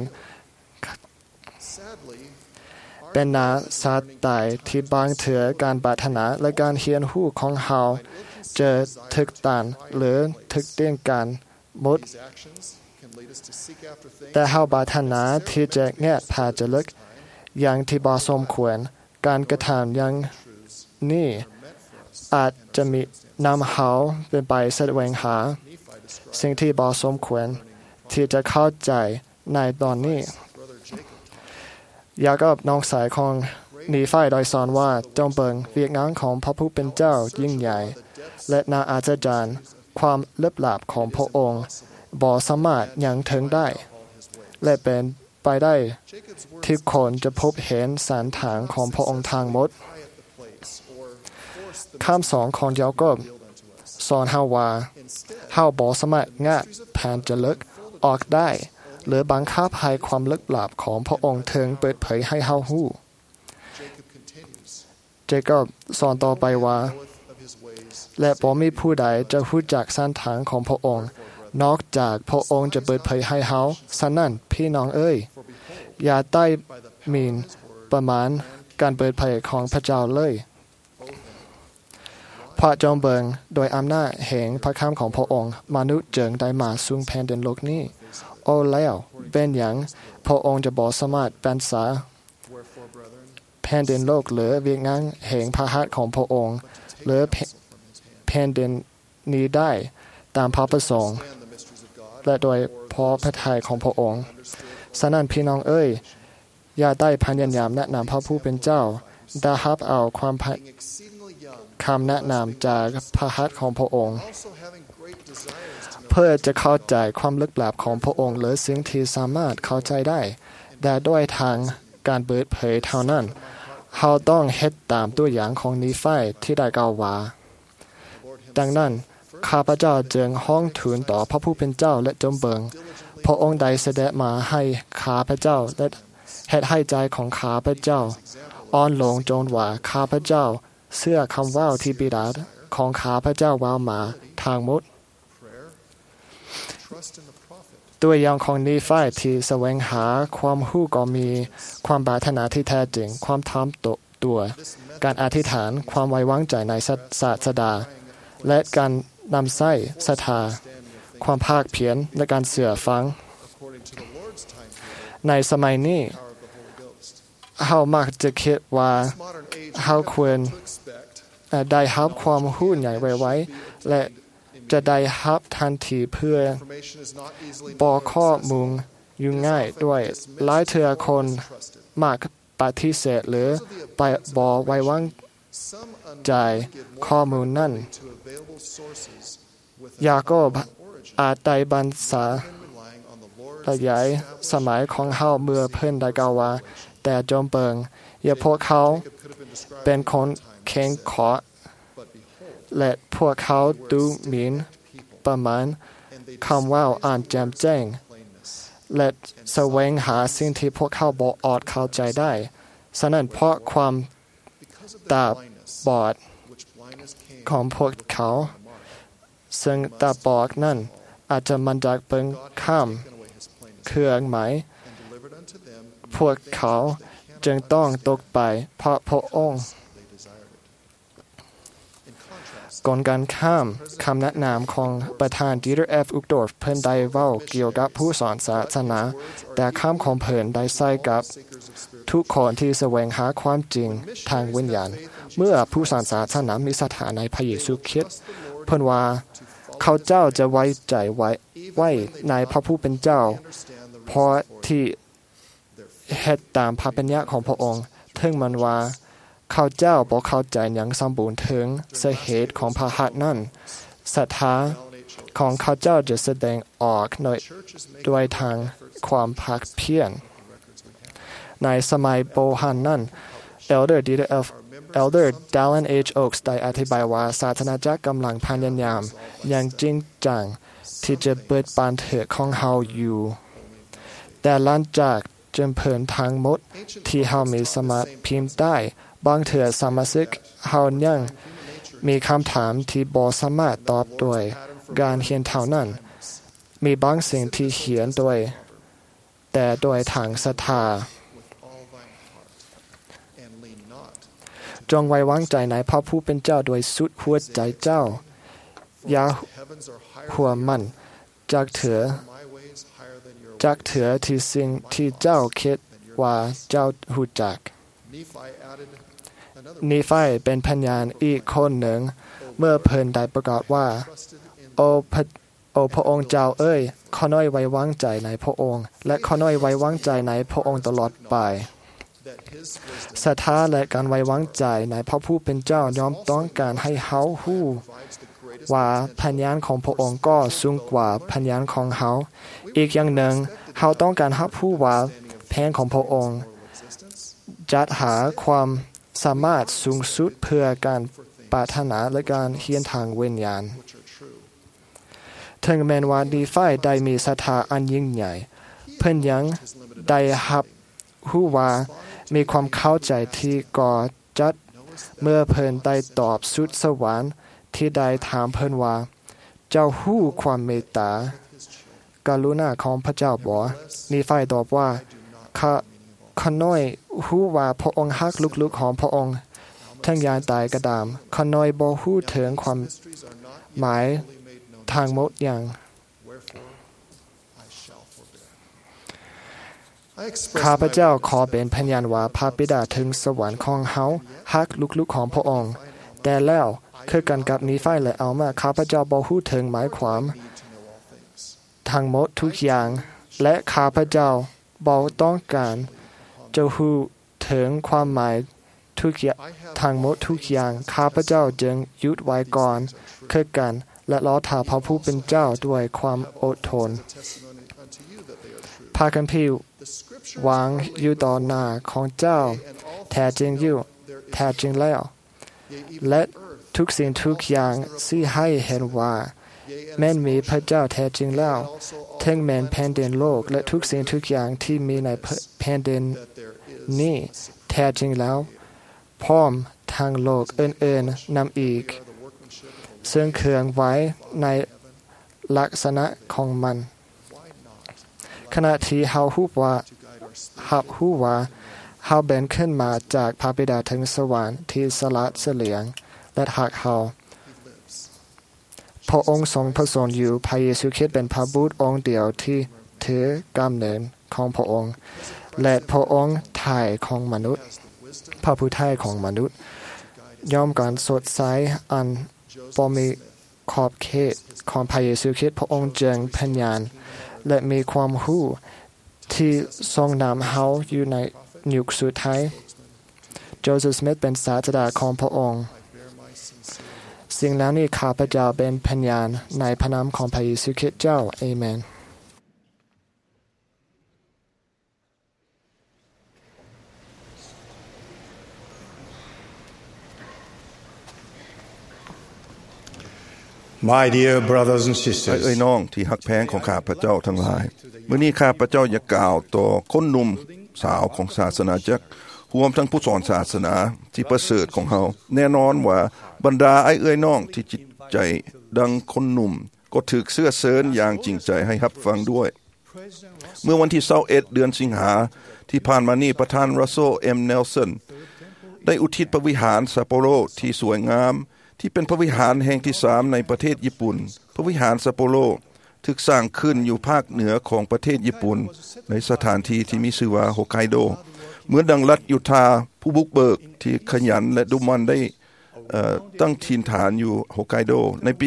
เป็นนาสัตย์ตายที่บางเถือการปรารถนาและการเรียนรู้ของเขาจะถึกตันหรือถึกเตี้ยงกันหมดแต่เฮาปรารถนาที่จะแงะพาจะลึกอย่างที่บ่สมควรการกระทำอย่างนี้อาจจะมีนำเฮาเป็นไปแสวงหาสิ่งที่บ่สมควรที่จะเข้าใจในตอนนี้ยากับน้องสายของนีไฟได้สอนว่าจงเบิ่งเวียกงานของพระผู้เป็นเจ้ายิ่งใหญ่และน่าอัศจรรย์ความลึกลับของพระองค์บ่สามารถยังถึงได้และเป็นไปได้ที่คนจะพบเห็นสันฐานของพระองค์ทางหมดคำสอนของยากอบสอนเฮาว่าเฮาบ่สามารถงะแผนจะลึกออกได้หรือบังคับให้ความลึกลับของพระองค์ถึงเปิดเผยให้เฮาฮู้เจคอบสอนต่อไปว่าและบ่มีผู้ใดจะรู้จักสันฐานของพระองค์นอกจากพระองค์จะเปิดเผยให้เฮาฉะนั้นพี่น้องเอ้ยอย่าใต้หมิ่นประมาณการเปิดเผยของพระเจ้าเลยเพราะจงเบิงโดยอำนาจแห่งพระคำของพระองค์มนุษย์จึงได้มาสู่แผ่นดินโลกนี้โอ้แล้วเป็นอย่างพระองค์จะบ่สามารถเป็นษาแผ่นดินโลกหรือเวียกงานแห่งพระหัตถ์ของพระองค์หรือแผ่นดินนี้ได้ตามพระประสงค์และโดยพอพระทัยของพระองค์ฉะนั้นพี่น้องเอ้ยอย่าได้พยายามแนะนำพระผู้เป็นเจ้าแต่รับเอาความคำแนะนำจากพระหัตถ์ของพระองค์เพื่อจะเข้าใจความลึกลับของพระองค์หรือสิ่งที่สามารถเข้าใจได้แต่ด้วยทางการเปิดเผยเท่านั้นเราต้องเฮ็ดตามตัวอย่างของนีไฟที่ได้กล่าวว่าดังนั้นข้าพเจ้าจึงห้องทูลต่อพระผู้เป็นเจ้าและจงเบิงพระองค์ใดเสด็จมาให้ข้าพเจ้าและเฮ็ดให้ใจของข้าพเจ้าอ่อนลงจนว่าข้าพเจ้าเชื่อคำว่าวที่บิดาของข้าพเจ้าว่าวมาทางหมดตัวอย่างของนีไฟที่แสวงหาความรู้ก็มีความปรารถนาที่แท้จริงความทำตัวการอธิษฐานความไว้วางใจในศาสดาและการนำใส้ศรัทธาความภาคเพียรและการเสื่อฟังในสมัยนี้เฮามักจะคิดว่าเฮาควรได้รับความรู้ใหญ่ไว้และจะได้รับทันทีเพื่อบ่ข้อมูลอยู่ง่ายด้วยหลายเทื่อคนมักปฏิเสธหรือไปบ่ไว้วางใจข้อมูลนั้นยาโกบอาจได้บรรษาระยายสมัยของเฮาเมื่อเพิ่นได้กล่าวว่าแต่จอมเปิงอย่าพวกเขาเป็นคนแข็งขอและพวกเขาดูหมิ่นประมาณคำว่าอ่านแจ่มแจ้งและแสวงหาสิ่งที่พวกเขาบ่อาจเข้าใจได้ฉะนั้นเพราะความตาบอดของพวกเขาซึ่งตาบอดนั้นอาจจะมาจากเบิ่งข้ามเครื่องหมายพวกเขาจึงต้องตกไปเพราะพระองค์ก่อนการข้ามคำแนะนำของประธานดีเตอร์ อุกดอร์ฟเพิ่นได้เว้าเกี่ยวกับผู้สอนศาสนาแต่คำของเพิ่นได้ใส่กับทุกคนที่แสวงหาความจริงทางวิญญาณเมื่อผู้สอนศาสนามีศรัทธาในพระเยซูคริสต์เพิ่นว่าเขาเจ้าจะไว้ใจไว้ในพระผู้เป็นเจ้าเพราะที่เฮ็ดตามพระปัญญาของพระองค์ถึงมันว่าเขาเจ้าบ่เข้าใจอย่างสมบูรณ์ถึงสาเหตุของพระหัตถ์นั้นศรัทธาของเขาเจ้าจะแสดงออกด้วยทางความภาคเพียรในสมัยโบราณนั้น Elder Dallin H. Oaks ได้อธิบายว่าศาสนาจักรกำลังพยายามอย่างจริงจังที่จะเปิดปานเถิดของเฮาอยู่แต่หลังจากจำเพิ่นทั้งหมดที่เฮามีสามารถพิมพ์ได้บางเถื่อสมาชิกเฮายังมีคำถามที่บ่สามารถตอบด้วยการเขียนเท่านั้นมีบางสิ่งที่เขียนด้วยแต่โดยทางศรัทธาจงไว้วางใจในพระผู้เป็นเจ้าโดยสุดหัวใจเจ้าอย่าหัวมันจากเถือที่สิ่งที่เจ้าคิดว่าเจ้ารู้จักนีไฟเป็นพยานอีกคนหนึ่งเมื่อเพิ่นได้ประกาศว่าโอพระองค์เจ้าเอ้ยขอน้อยไว้วางใจในพระองค์และขอน้อยไว้วางใจในพระองค์ตลอดไปศรัทธาและการไว้วางใจในพระผู้เป็นเจ้ายอมต้องการให้เฮาฮู้ว่าพยานของพระองค์ก็สูงกว่าพยานของเฮาอีกอย่างหนึ่งเฮาต้องการรับรู้ว่าแผนของพระองค์จัดหาความสามารถสูงสุดเพื่อการปรารถนาและการเฮียนทางวิญญาณถึงแม้ว่านีไฟได้มีศรัทธาอันยิ่งใหญ่เพิ่นยังได้รับรู้ว่ามีความเข้าใจที่ก่อจัดเมื่อเพิ่นได้ตอบสุดสวรรค์ที่ได้ถามเพิ่นว่าเจ้าฮู้ความเมตตากรุณาของพระเจ้าบ่นีไฟตอบว่าข้าน้อยฮู้ว่าพระองค์ฮักลูกๆของพระองค์ทั้งยามตายก็ตามข้าน้อยบ่ฮู้ถึงความหมายทางหมดอย่างข้าพเจ้าขอเป็นพยานว่าพระบิดาถึงสวรรค์ของเฮาฮักลูกๆของพระองค์แต่แล้วคือกันกับนีไฟและอัลมาข้าพเจ้าบ่ฮู้ถึงหมายความทั้งหมดทุกอย่างและข้าพเจ้าบ่ต้องการจะฮู้ถึงความหมายทุกอย่างทั้งหมดทุกอย่างข้าพเจ้าจึงหยุดไว้ก่อนคือกันและรอท่าพระผู้เป็นเจ้าด้วยความอดทนพระคัมภีร์วางอยู่ต่อหน้าของเจ้าแท้จริงแล้วและทุกสิ่งทุกอย่างสิให้เห็นว่าแม้นมีพระเจ้าแท้จริงแล้วทั้งแม้นแผ่นดินโลกและทุกสิ่งทุกอย่างที่มีในแผ่นดินนี้แท้จริงแล้วพร้อมทางโลกอื่นๆนำอีกซึ่งเครื่องไว้ในลักษณะของมันขณะที่เฮาฮู้ว่าเฮาเป็นขึ้นมาจากพระบิดาถึงสวรรค์ที่สละเสียงและหักเฮาพระองค์ทรงประสูติอยู่พระเยซูคริสต์เป็นพระบุตรองค์เดียวที่ถือกำเนิดของพระองค์และพระองค์ไถ่ของมนุษย์พระผู้ไถ่ของมนุษย์ยอมการสดใสอันบ่มีขอบเขตของพระเยซูคริสต์พระองค์จึงพยานและมีความรู้ที่ทรงนำเฮาอยู่ในยุคสุดท้ายโจเซฟสมิธเป็นศาสดาของพระองค์สิ่งเหล่านี้ข้าพเจ้าเป็นพยานในพระนามของพระเยซูคริสต์เจ้าอาเมน My dear brothers and sisters เอ้ยน้องที่ฮักแพงของข้าพเจ้าทั้งหลายมื้อนี้ข้าพเจ้าอยากกล่าวต่อคนหนุ่มสาวของศาสนาจักรรวมทั้งผู้สอนศาสนาที่ประเสริฐของเฮาแน่นอนว่าบรรดาเอ้ยน้องที่จิตใจดังคนหนุ่มก็ถูกเสื้อเสริญอย่างจริงใจให้รับฟังด้วยเมื่อวันที่21เดือนสิงหาที่ผ่านมานี้ประธานรัสเซล เอ็ม เนลสันได้อุทิศพระวิหารซัปโปโรที่สวยงามที่เป็นพระวิหารแห่งที่3ในประเทศญี่ปุ่นพระวิหารซัปโปโรถูกสร้างขึ้นอยู่ภาคเหนือของประเทศญี่ปุ่นในสถานที่ที่มีชื่อว่าฮอกไกโดเหมือนดังรัฐยูทาห์ผู้บุกเบิกที่ขยันและดุมันได้ตั้งถิ่นฐานอยู่ฮอกไกโดในปี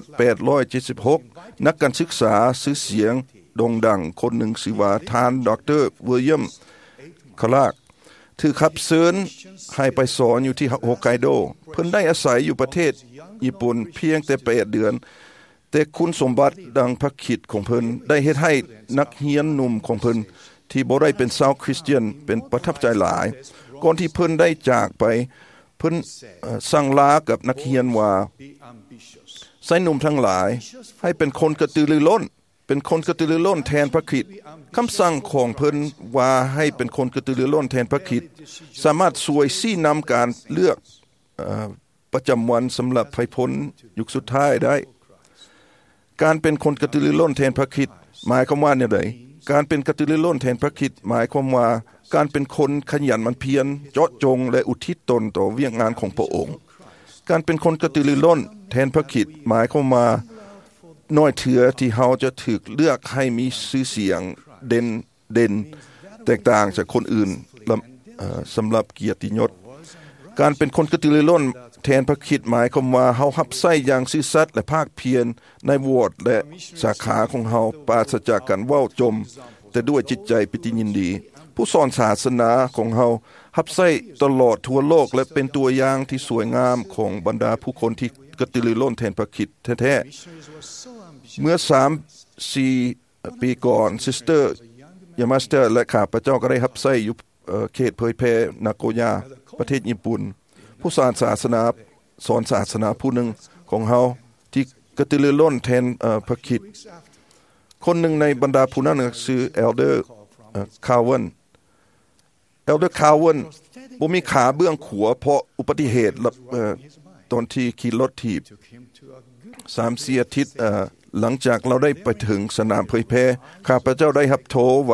1876นักการศึกษาชื่อเสียงโด่งดังคนหนึ่งชื่อว่าท่านดร.วิลเลียมคลาร์กถือขับเชิญให้ไปสอนอยู่ที่ฮอกไกโดเพิ่นได้อาศัยอยู่ประเทศญี่ปุ่นเพียงแต่8เดือนแต่คุณสมบัติดังพระคิดของเพิ่นได้เฮ็ดให้นักเรียนหนุ่มของเพิ่นที่บ่ได้เป็นชาวคริสเตียนเป็นประทับใจหลายก่อนที่เพิ่นได้จากไปเพิ่นสั่งลากับนักเรียนว่าใส่หนุ่มทั้งหลายให้เป็นคนกระตือรือร้นเป็นคนกระตือรือร้นแทนพระคริสต์คำสั่งของเพิ่นว่าให้เป็นคนกระตือรือร้นแทนพระคริสต์สามารถช่วยชี้นำการเลือกประจำวันสำหรับไผพ้นยุคสุดท้ายได้การเป็นคนกระตือรือร้นแทนพระคริสต์หมายความว่าแนวใดการเป็นกระตือรือร้นแทนพระคริสต์หมายความว่าการเป็นคนขยันหมั่นเพียรเจาะจงและอุทิศตนต่อเวียกงานของพระองค์การเป็นคนกระตือรือร้นแทนพระคริสต์หมายความว่าน้อยเถือที่เฮาจะถูกเลือกให้มีชื่อเสียงเด่นแตกต่างจากคนอื่นสำหรับเกียรติยศการเป็นคนกระตือรือร้นแทนพระคริสต์หมายความว่าเฮารับใช้อย่างซื่อสัตย์และภาคเพียรในวอร์ดและสาขาของเฮาปราศจากการเว้าจมแต่ด้วยจิตใจปิติยินดีผู้สอนศาสนาของเฮารับใช้ตลอดทั่วโลกและเป็นตัวอย่างที่สวยงามของบรรดาผู้คนที่กระตือรือร้นแทนพระคริสต์แท้ๆเมื่อ 3-4 ปีก่อนซิสเตอร์ยามาสเตอร์และข้าพเจ้าก็ได้รับใช้อยู่เขตเผยแพร่นาโกย่าประเทศญี่ปุ่นผู้สอนศาสนาผู้หนึ่งของเฮาที่กระตือรือร้นแทนพระคริสต์คนหนึ่งในบรรดาผู้นั้นคือเอลเดอร์คาวันบ่มีขาเบื้องขวาเพราะอุบัติเหตุตอนที่ขี่รถถีบ 3-4 อาทิตย์หลังจากเราได้ไปถึงสนามเผยแพร่ข้าพเจ้าได้รับ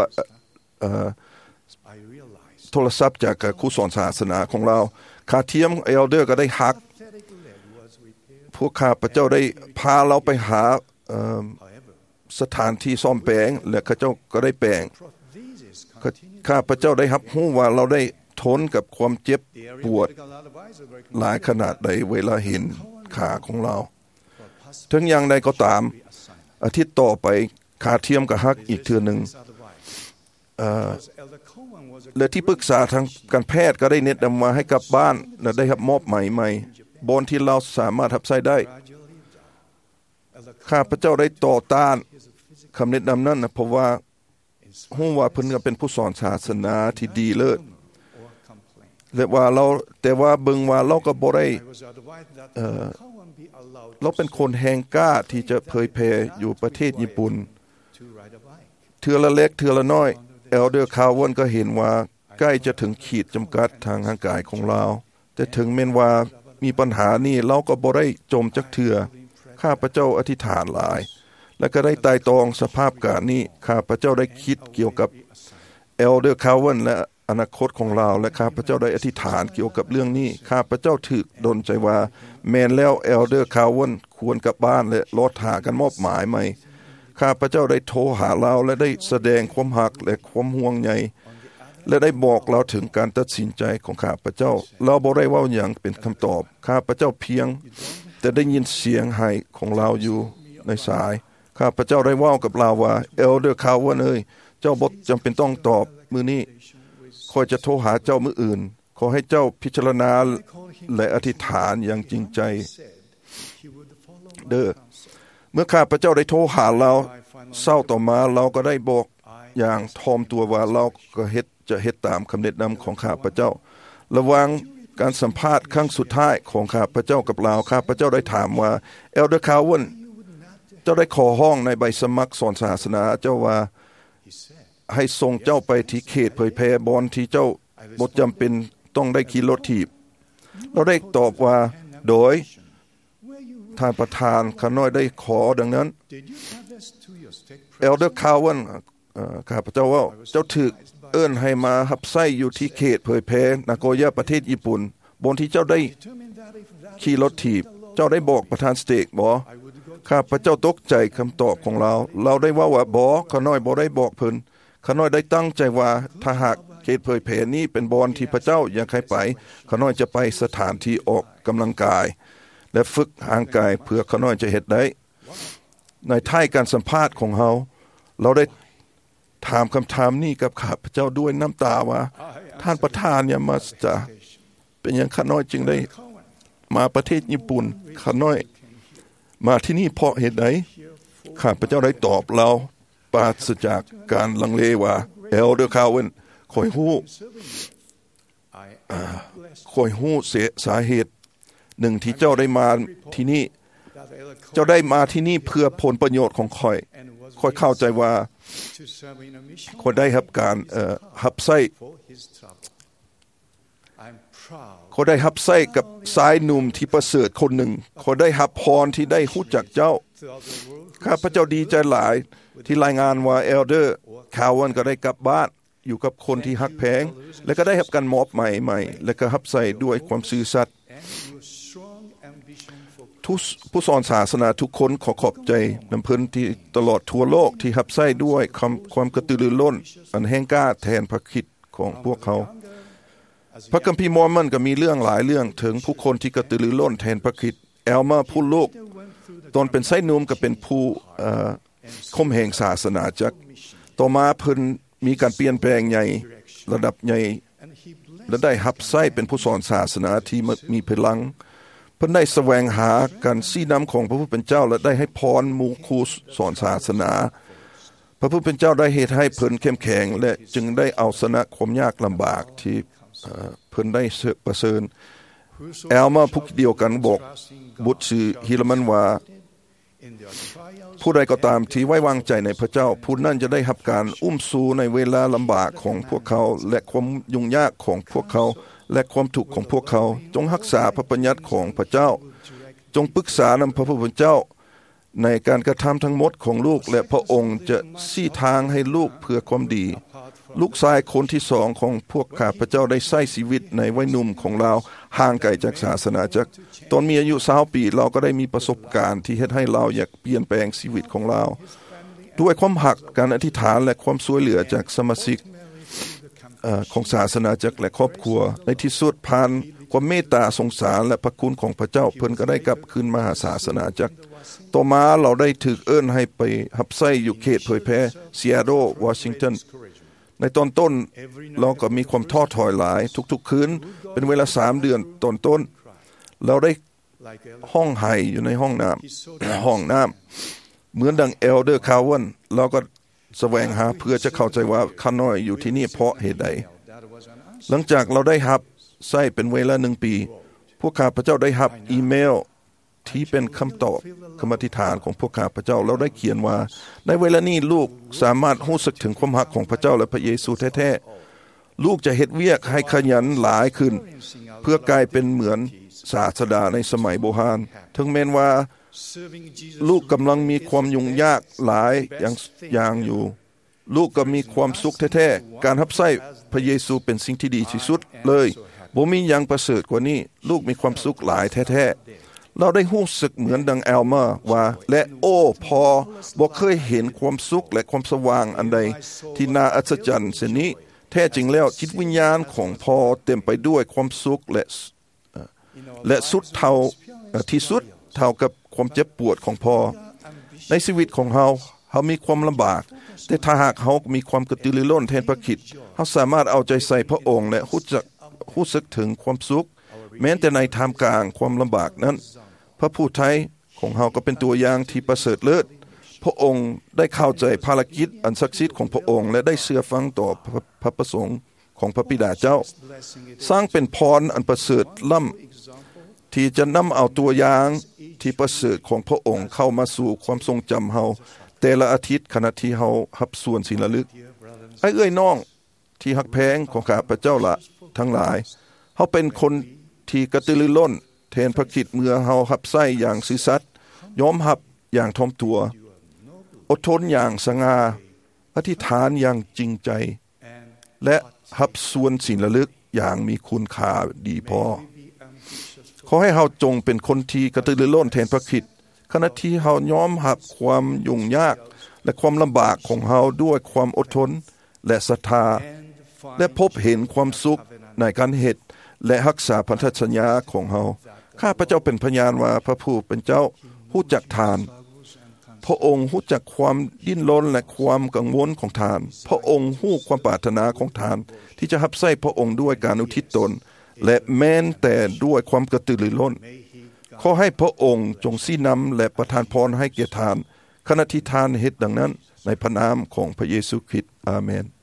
โทรศัพท์จากครูสอนศาสนาของเราขาเทียมเอลเดอร์ก็ได้หักพวกข้าพเจ้าได้พาเราไปหาสถานที่ซ่อมแปลงและข้าเจ้าก็ได้แปลงข้าพเจ้าได้รับรู้ว่าเราได้ทนกับความเจ็บปวดหลายขนาดใดเวลาเห็นขาของเราถึงอย่างใดก็ตามอาทิตย์ต่อไปขาเทียมก็หักอีกเทื่อนึงและที่ปรึกษาทางการแพทย์ก็ได้แนะนำมาให้กลับบ้านและได้รับมอบใหม่บนที่เราสามารถรับใช้ได้ข้าพเจ้าได้ต่อต้านคำแนะนำนั้นเพราะว่าฮู้ว่าเพิ่นก็เป็นผู้สอนศาสนาที่ดีเลิศและว่าแต่ว่าเบิ่งว่าเราก็บ่ได้เราเป็นคนแห่งกล้าที่จะเผยแผ่อยู่ประเทศญี่ปุ่นเทื่อละเล็กเทื่อละน้อยเอลเดอร์คาวันก็เห็นว่าใกล้จะถึงขีดจำกัดทางร่างกายของเราแต่ถึงแม้ว่ามีปัญหานี้เราก็บ่ได้จมจักเทื่อข้าพเจ้าอธิษฐานหลายและก็ได้ไต่ตรองสภาพการนี้ข้าพเจ้าได้คิดเกี่ยวกับเอลเดอร์คาวันและอนาคตของเราและข้าพเจ้าได้อธิษฐานเกี่ยวกับเรื่องนี้ข้าพเจ้าถูกดลใจว่าแม้นแล้วเอลเดอร์คาวันควรกลับบ้านและรอหากันมอบหมายใหม่ข้าพเจ้าได้โทรหาเราและได้แสดงความรักและความห่วงใยและได้บอกเราถึงการตัดสินใจของข้าพเจ้าเราบ่ได้เว้าหยังเป็นคำตอบข้าพเจ้าเพียงแต่ได้ยินเสียงไห้ของเราอยู่ในสายข้าพเจ้าได้เว้ากับเราว่าเอลเดอร์คาวว่าเอ้ยเจ้าบ่จำเป็นต้องตอบมื้อนี้ค่อยจะโทรหาเจ้ามื้ออื่นขอให้เจ้าพิจารณาและอธิษฐานอย่างจริงใจเด้อเมื่อข้าพเจ้าได้โทรหาเราเศร้าต่อมาเราก็ได้บอกอย่างถ่อมตัวว่าเราก็จะเฮ็ดตามคำแนะนำของข้าพเจ้าระหว่างการสัมภาษณ์ครั้งสุดท้ายของข้าพเจ้ากับเราข้าพเจ้าได้ถามว่าเอลเดอร์คาวเวนเจ้าได้ขอห้องในใบสมัครสอนศาสนาเจ้าว่าให้ส่งเจ้าไปที่เขตเผยแพร่บอนที่เจ้าบ่จำเป็นต้องได้ขี่รถถีบเราได้ตอบว่าโดยท่านประธานข้าน้อยได้ขอดังนั้นเอลเดอร์คาวเวนข้าพเจ้าว่าเจ้าถูกเอิ้นให้มารับใช้อยู่ที่เขตเผยแพร่นาโกย่าประเทศญี่ปุ่นบนที่เจ้าได้ขี่รถถีบเจ้าได้บอกประธานสเตกบ่ข้าพเจ้าตกใจคำตอบของเราได้ว่าบ่ข้าน้อยบ่ได้บอกเพิ่นข้าน้อยได้ตั้งใจว่าถ้าหากเขตเผยแพร่นี้เป็นบอนที่พระเจ้าอยากให้ไปข้าน้อยจะไปสถานที่ออกกำลังกายและฝึกร่างกายเพื่อข้าน้อยจะเฮ็ดได้ในท้ายการสัมภาษณ์ของเราได้ถามคำถามนี้กับข้าพเจ้าด้วยน้ำตาว่าท่านประธานอย่ามาจะเป็นอย่างข้าน้อยจึงได้มาประเทศญี่ปุ่นข้าน้อยมาที่นี่เพราะเหตุใดข้าพเจ้าได้ตอบเราปราศจากการลังเลว่าเอลเดอร์คาวเวนคอยฮู้สาเหตุหนึ่งที่เจ้าได้มาที่นี่เจ้าได้มาที่นี่เพื่อผลประโยชน์ของข้อยเข้าใจว่าข้อยได้รับการรับใช้ข้อยได้รับใช้กับสายหนุ่มที่ประเสริฐคนหนึ่งข้อยได้รับพรที่ได้รู้จักเจ้าข้าพเจ้าดีใจหลายที่รายงานว่าเอลเดอร์คาวเวนก็ได้กลับบ้านอยู่กับคนที่ฮักแพงและก็ได้รับการมอบใหม่และก็รับใช้ด้วยความซื่อสัตย์ผู้สอนศาสนาทุกคนขอบใจนำเพิ่นที่ตลอดทั่วโลกที่รับใช้ด้วยความกระตือรือร้นอันแห่งกล้าแทนพระคริสต์ของพวกเขาพระคัมภีร์มอร์มอนก็มีเรื่องหลายเรื่องถึงผู้คนที่กระตือรือร้นแทนพระคริสต์แอลมาผู้ลูกตอนเป็นไส้นุ่มก็เป็นผู้ข่มเหงศาสนาจักรต่อมาเพิ่นมีการเปลี่ยนแปลงใหญ่ระดับใหญ่และได้รับใช้เป็นผู้สอนศาสนาที่มีพลังเพิ่นได้แสวงหาการชี้นำของพระผู้เป็นเจ้าและได้ให้พรหมู่ครูสอนศาสนาพระผู้เป็นเจ้าได้เหตุให้เพิ่นเข้มแข็งและจึงได้เอาชนะความยากลำบากที่เพิ่นได้ประเสริฐแอลมาผู้เดียวกันบอกบุตรชื่อฮิลมันว่าผู้ใดก็ตามที่ไว้วางใจในพระเจ้าผู้นั้นจะได้รับการอุ้มสู้ในเวลาลำบากของพวกเขาและความยุ่งยากของพวกเขาและความทุกข์ของพวกเขาจงรักษาพระบัญญัติของพระเจ้าจงปรึกษานำพระผู้เป็นเจ้าในการกระทำทั้งหมดของลูกและพระองค์จะชี้ทางให้ลูกเพื่อความดีลูกชายคนที่2ของพวกข้าพเจ้าได้ใช้ชีวิตในวัยหนุ่มของเราห่างไกลจากศาสนาจักรตอนมีอายุ20 ปีเราก็ได้มีประสบการณ์ที่เฮ็ดให้เราอยากเปลี่ยนแปลงชีวิตของเราด้วยความหักการอธิษฐานและความช่วยเหลือจากสมาชิกของศาสนาจักรและครอบครัวในที่สุดผ่านความเมตตาสงสารและพระคุณของพระเจ้าเพิ่นก็ได้กลับคืนมาหาศาสนาจักรต่อมาเราได้ถูกเอิ้นให้ไปรับใช้อยู่เขตเผยแพร่ซีแอตเทิลวอชิงตันในตอนต้นเราก็มีความท้อถอยหลายทุกๆคืนเป็นเวลา3 เดือนตอนต้นเราได้ห้องไห้อยู่ในห้องน้ำเหมือนดังเอลเดอร์คาวเวนเราก็แสวงหาเพื่อจะเข้าใจว่าข้าน้อยอยู่ที่นี่เพราะเหตุใดหลังจากเราได้รับใช้เป็นเวลา1 ปีพวกข้าพเจ้าได้รับอีเมลที่เป็นคำตอบคำอธิษฐานของพวกข้าพเจ้าเราได้เขียนว่าในเวลานี้ลูกสามารถรู้สึกถึงความรักของพระเจ้าและพระเยซูแท้ๆลูกจะเฮ็ดเวียกให้ขยันหลายขึ้นเพื่อกลายเป็นเหมือนศาสดาในสมัยโบราณถึงแม้ว่าลูกกำลังมีความยุ่งยากหลายอย่างอยู่ลูกก็มีความสุขแท้ๆการรับใช้พระเยซูเป็นสิ่งที่ดีที่สุดเลยบ่มีหยังประเสริฐกว่านี้ลูกมีความสุขหลายแท้ๆเราได้รู้สึกเหมือนดังแอลมาว่าและพอบ่เคยเห็นความสุขและความสว่างอันใดที่น่าอัศจรรย์เช่นนี้แท้จริงแล้วจิตวิญญาณของพ่อเต็มไปด้วยความสุขและสุดเท่าที่สุดเท่ากับความเจ็บปวดของพ่อในชีวิตของเฮามีความลำบากแต่ถ้าหากเฮามีความกระตือรือร้นแทนพระคริสต์เฮาสามารถเอาใจใส่พระองค์และรู้สึกถึงความสุขแม้แต่ในท่ามกลางความลำบากนั้นพระผู้ไทยของเฮาก็เป็นตัวอย่างที่ประเสริฐเลิศพระองค์ได้เข้าใจภารกิจอันศักดิ์สิทธิ์ของพระองค์และได้เชื่อฟังต่อพระประสงค์ของพระบิดาเจ้าสร้างเป็นพรอันประเสริฐล้ำที่จะนำเอาตัวอย่างที่ประเสริฐของพระองค์เข้ามาสู่ความทรงจำเฮาแต่ละอาทิตย์ขณะที่เฮารับส่วนศีลระลึกเอ้ยน้องที่ฮักแพงของข้าพเจ้าละทั้งหลายเฮาเป็นคนที่กระตือรือร้นแทนพระคริสต์เมื่อเฮารับใช้อย่างซื่อสัตย์ยอมรับอย่างถ่อมตัวอดทนอย่างสง่าอธิษฐานอย่างจริงใจและรับส่วนศีลระลึกอย่างมีคุณค่าดีพอขอให้เฮาจงเป็นคนที่กระตือรือร้นแทนพระคริสต์ขณะที่เฮายอมรับความยุ่งยากและความลำบากของเฮาด้วยความอดทนและศรัทธาและพบเห็นความสุขในการเฮ็ดและรักษาพันธสัญญาของเฮาข้าพเจ้าเป็นพยานว่าพระผู้เป็นเจ้ารู้จักทานพระองค์รู้จักความดิ้นรนและความกังวลของทานพระองค์รู้ความปรารถนาของทานที่จะรับใช้พระองค์ด้วยการอุทิศตนและแม้นแต่ด้วยความกระตือรือร้นขอให้พระองค์จงชี้นำและประทานพรให้แก่ทานขณะที่ทานเฮ็ดดังนั้นในพระนามของพระเยซูคริสต์อาเมน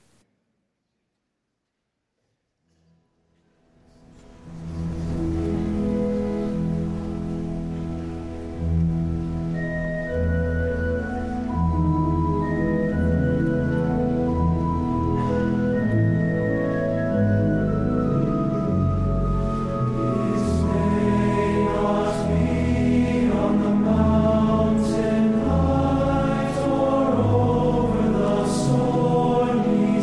Mountain height or over the stormy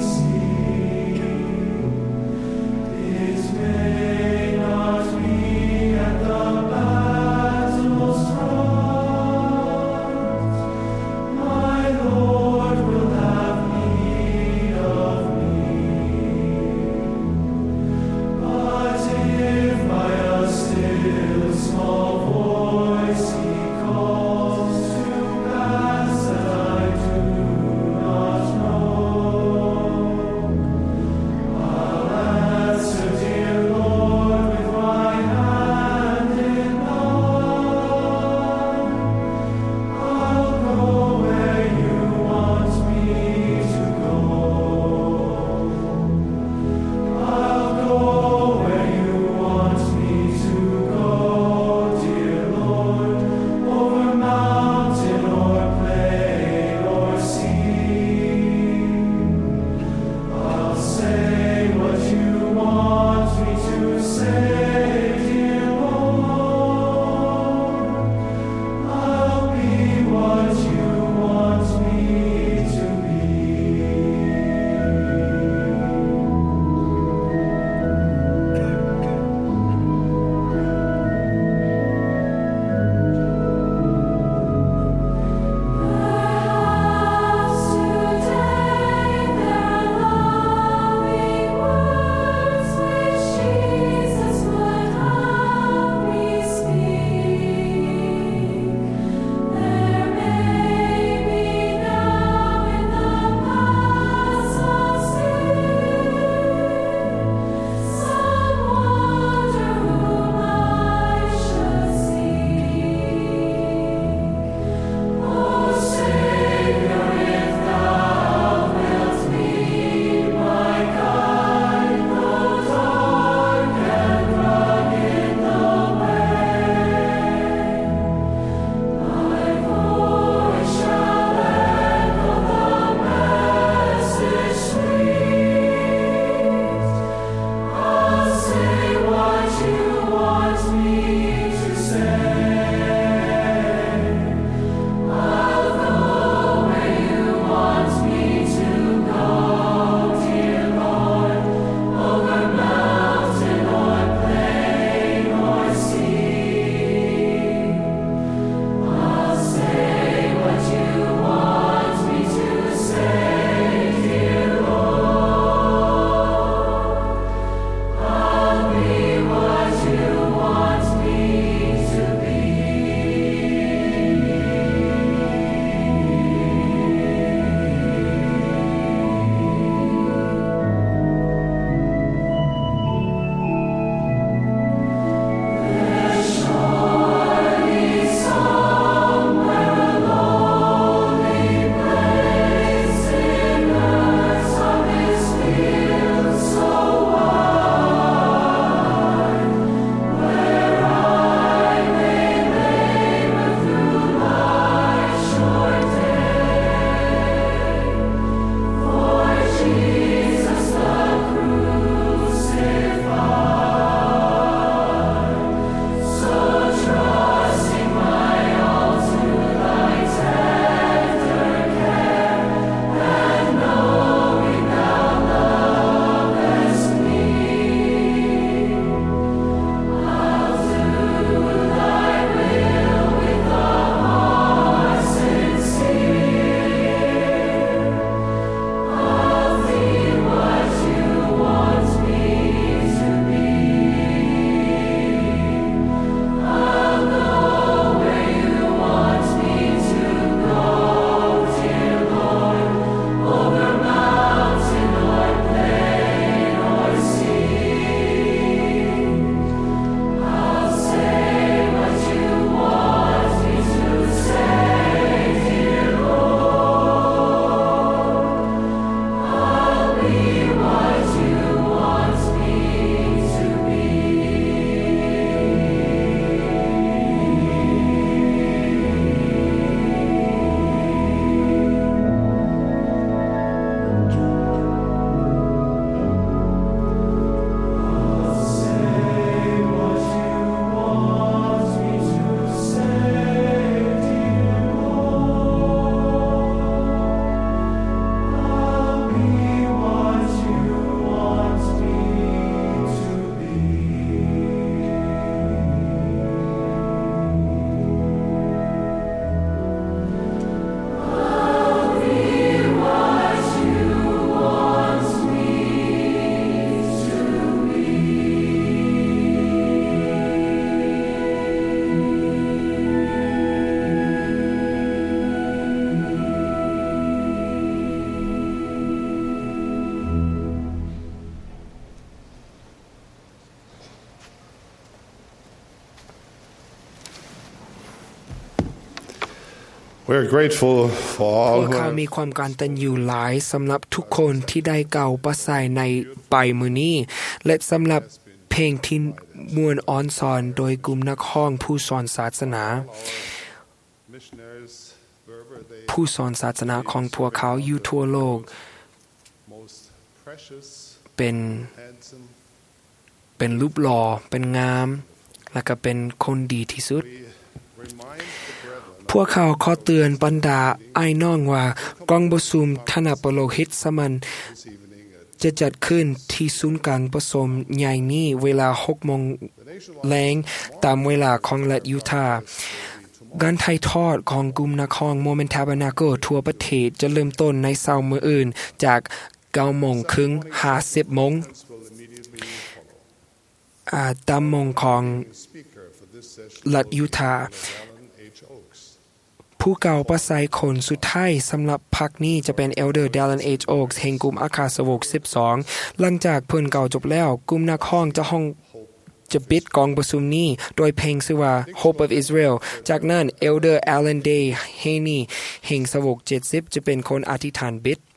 We're grateful for พ all วก who เขา have มีความการตัญญูหลายสำหรับทุกคนที่ได้เก่าประสายในไปมื้อนี้และสำหรับเพลงที่มวนอ้อนสอนโดยกลุ่มนักร้องผู้สอนศาสนาผู้สอนศาสนาของพวกเขาอยู่ทั่วโลกเป็นรูปหล่อเป็นงามและก็เป็นคนดีที่สุดพวกเขาขอเตือนบรรดาอ้ายน้องว่ากองประชุมธนปโลหิตสมันจะจัดขึ้นที่ศูนย์กลางประสมใหญ่นี้เวลา 6 โมงแลงตามเวลาของรัฐยูทาห์การถ่ายทอดของกลุ่มนักร้อง Moment Tabernacle ทั่วประเทศจะเริ่มต้นในเช้ามื้ออื่นจาก9 โมงครึ่ง 10 โมงตามโมงของรัฐยูทาห์ผู้เก่าประสัยคนสุดท้ายสำหรับพรรคนี้จะเป็น Elder Dallin H. Oaks แห่งกลุ่มอาคาสวก 12 หลังจากเพิ่นเก่าจบแล้วกลุ่มนักร้องจะปิดกองประชุมนี้โดยเพลงชื่อว่า Hope of Israel จากนั้น Elder Alan Day Haney แห่งสวก 70 จะเป็นคนอธิษฐานบิด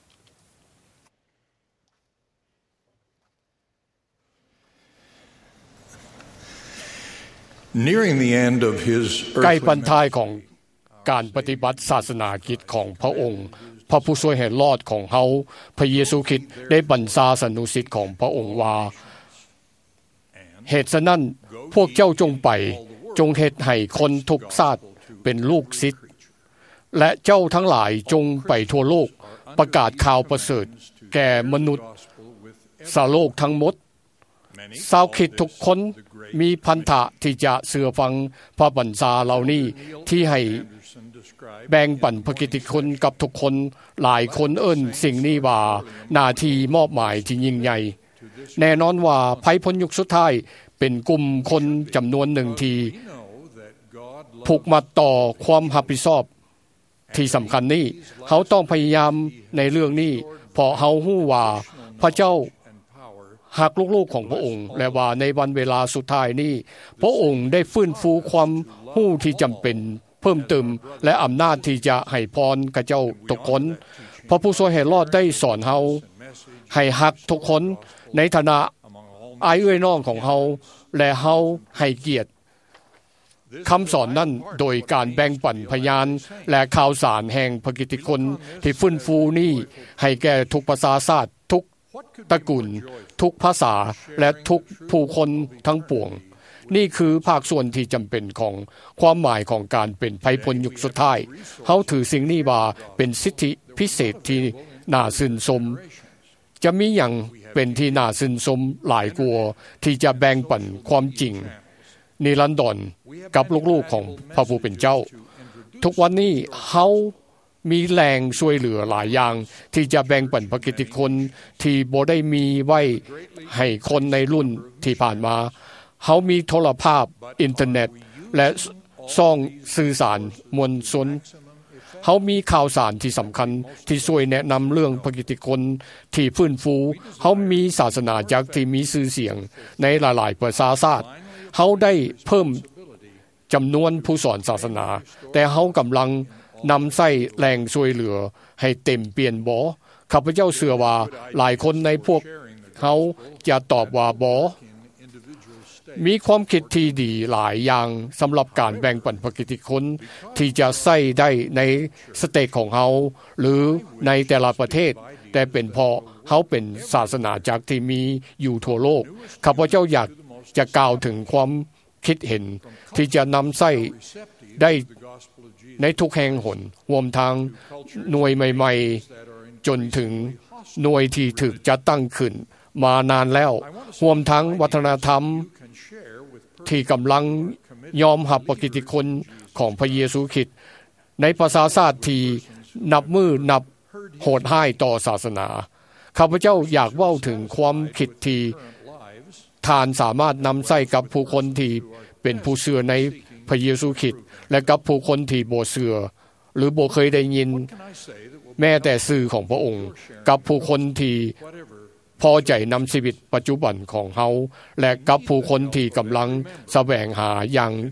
ใกล้บรรทายของการปฏิบัติศาสนากิจของพระองค์พระผู้ช่วยให้รอดของเฮาพระเยซูคริสต์ได้บัญชาสนุสิทธิ์ของพระองค์ว่าเหตุฉะนั้นพวกเจ้าจงไปจงเฮ็ดให้คนทุกชาติเป็นลูกศิษย์และเจ้าทั้งหลายจงไปทั่วโลกประกาศข่าวประเสริฐแก่มนุษย์สาโลกทั้งหมดชาวคริสต์ทุกคนมีพันธะที่จะเชื่อฟังพระบัญชาเหล่านี้ที่ให้แบ่งปันพระกิตติคุณกับทุกคนหลายคนเอิ้นสิ่งนี้ว่าหน้าที่มอบหมายที่ยิ่งใหญ่แน่นอนว่าภัยพ้นยุคสุดท้ายเป็นกลุ่มคนจำนวนหนึ่งที่ผูกมัดต่อความรับผิดชอบที่สำคัญนี้เขาต้องพยายามในเรื่องนี้เพราะเขารู้ว่าพระเจ้าหากลูกๆของพระองค์และว่าในวันเวลาสุดท้ายนี้พระองค์ได้ฟื้นฟูความรู้ที่จำเป็นเพิ่มเติมและอำนาจที่จะให้พรกับเจ้าทุกคนพระผู้ช่วยให้รอดได้สอนเฮาให้ฮักทุกคนในฐานะอ้ายเอ้ยน้องของเฮาและเฮาให้เกียรติคำสอนนั้นโดยการแบ่งปันพยานและข่าวสารแห่งพระกิตติคุณที่ฟื้นฟูนี้ให้แก่ทุกภาษาชาติทุกตระกูลทุกภาษาและทุกผู้คนทั้งปวงนี่คือภาคส่วนที่จำเป็นของความหมายของการเป็นภัยพ้นยุคสุดท้ายเฮาถือสิ่งนี้ว่าเป็นสิทธิพิเศษที่น่าชื่นชมจะมีอย่างเป็นที่น่าชื่นชมหลายกว่าที่จะแบ่งปันความจริงนิรันดรกับลูกๆของพระผู้เป็นเจ้าทุกวันนี้เฮามีแรงช่วยเหลือหลายอย่างที่จะแบ่งปันพระกิตติคุณที่บ่ได้มีไว้ให้คนในรุ่นที่ผ่านมาเฮามีโทรภาพอินเทอร์เน็ตและช่องสื่อสารมวลชนเฮามีข่าวสารที่สำคัญที่ช่วยแนะนำเรื่องพระกิตติคุณที่ฟื้นฟูเฮามีศาสนาจักรที่มีชื่อเสียงในหลายๆประชาชาติเฮาได้เพิ่มจำนวนผู้สอนศาสนาแต่เฮากำลังนำใส่แรงช่วยเหลือให้เต็มเปลี่ยนบ่ข้าพเจ้าเชื่อว่าหลายคนในพวกเฮาจะตอบว่าบ่มีความคิดที่ดีหลายอย่างสำหรับการแบ่งปันพระกิตติคุณที่จะใช้ได้ในสเตทของเฮาหรือในแต่ละประเทศแต่เป็นเพราะเฮาเป็นศาสนาจักรที่มีอยู่ทั่วโลกข้าพเจ้าอยากจะกล่าวถึงความคิดเห็นที่จะนำใช้ได้ในทุกแห่งหนรวมทั้งหน่วยใหม่ๆจนถึงหน่วยที่ถูกจัดตั้งขึ้นมานานแล้วรวมทั้งวัฒนธรรมที่กำลังยอมรับพระกิตติคุณของพระเยซูคริสต์ในประชาชาติที่นับมือนับโหดร้ายต่อศาสนาข้าพเจ้าอยากเว้าถึงความคิดที่ท่านสามารถนำใช้กับผู้คนที่เป็นผู้เชื่อในพระเยซูคริสต์และกับผู้คนที่บ่เชื่อหรือบ่เคยได้ยินแม้แต่ชื่อของพระองค์กับผู้คนที่พอใจนำชีวิตปัจจุบันของเฮาและกับผู้คนที่กำลังแสวงหาอย่าง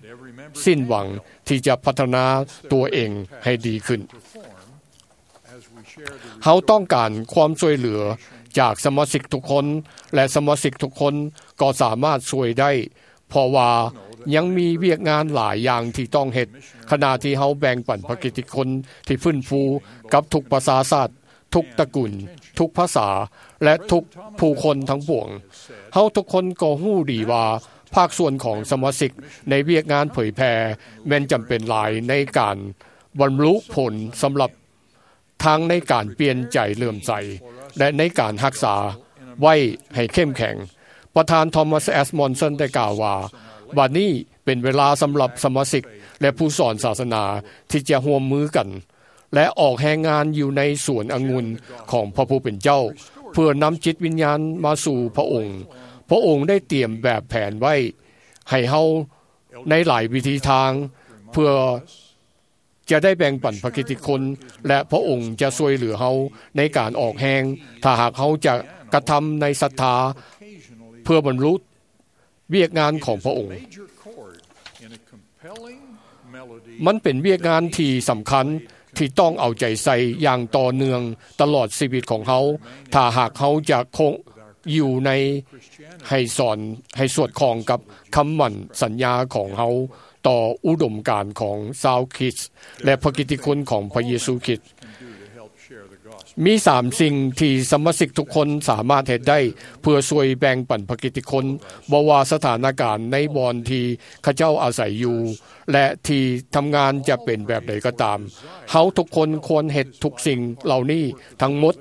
สิ้นหวังที่จะพัฒนาตัวเองให้ดีขึ้นเขาต้องการความช่วยเหลือจากสมาชิกทุกคนและสมาชิกทุกคนก็สามารถช่วยได้เพราะว่ายังมีเวียกงานหลายอย่างที่ต้องเฮ็ดขณะที่เขาแบ่งปันพระกิตติคุณที่ฟื้นฟูกับทุกภาษาศาสตร์ทุกตระกูลทุกภาษาและทุกผู้คนทั้งปวงเฮาทุกคนก็รู้ดีว่าภาคส่วนของสมาชิกในเวียกงานเผยแพร่แม้นจำเป็นหลายในการบรรลุผลสำหรับทั้งในการเปลี่ยนใจเลื่อมใสและในการรักษาไว้ให้เข้มแข็งประธานทอมัสแอสมอนสันได้กล่าวว่าบัดนี้เป็นเวลาสำหรับสมาชิกและผู้สอนศาสนาที่จะร่วมมือกันและออกแห่งงานอยู่ในสวนองุ่นของพระผู้เป็นเจ้าเพื่อนำจิตวิญญาณมาสู่พระองค์พระองค์ได้เตรียมแบบแผนไว้ให้เฮาในหลายวิธีทางเพื่อจะได้แบ่งปันพระกิตติคุณและพระองค์จะช่วยเหลือเฮาในการออกแห่งถ้าหากเฮาจะกระทำในศรัทธาเพื่อบรรลุเวียกงานของพระองค์มันเป็นเวียกงานที่สำคัญที่ต้องเอาใจใส่อย่างต่อเนื่องตลอดชีวิตของเขาถ้าหากเขาจะคงอยู่ในให้สอนให้สวดคล้องกับคำมั่นสัญญาของเขาต่ออุดมการณ์ของชาวคริสต์และพระกิตติคุณของพระเยซูคริสต์มี3สิ่งที่สมาชิกทุกคนสามารถเฮ็ดได้เพื่อช่วยแบ่งปันพระกิตติคุณบ่ว่าสถานการณ์ในบ่อนที่ข้าเจ้าอาศัยอยู่และที่ทำงานจะเป็นแบบใดก็ตามเฮาทุกคนควรเฮ็ดทุกสิ่งเหล่านี้ทั้งหมด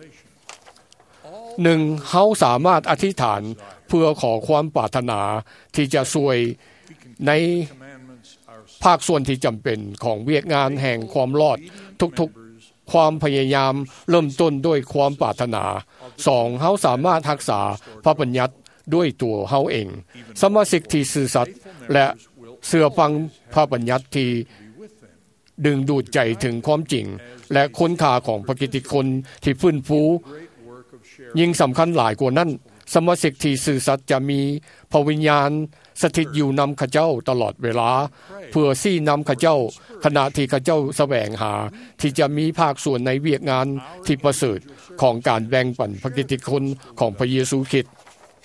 1เฮาสามารถอธิษฐานเพื่อขอความปรารถนาที่จะช่วยในภาคส่วนที่จำเป็นของเวียกงานแห่งความรอดทุกๆความพยายามเริ่มต้นด้วยความปรารถนา2เฮาสามารถรักษาพระบัญญัติด้วยตัวเฮาเองสมาชิกที่ซื่อสัตย์และเชื่อฟังพระบัญญัติที่ดึงดูดใจถึงความจริงและคุณค่าของพระกิตติคุณที่ฟื้นฟูยิ่งสำคัญหลายกว่านั้นสมาชิกที่ซื่อสัตย์จะมีพระวิญญาณสถิตอยู่นำข้าเจ้าตลอดเวลาเพื่อชี้นำข้าเจ้าขณะที่ข้าเจ้าแสวงหาที่จะมีภาคส่วนในเวียกงานที่ประเสริฐของการแบ่งปันพระกิตติคุณของพระเยซูคริสต์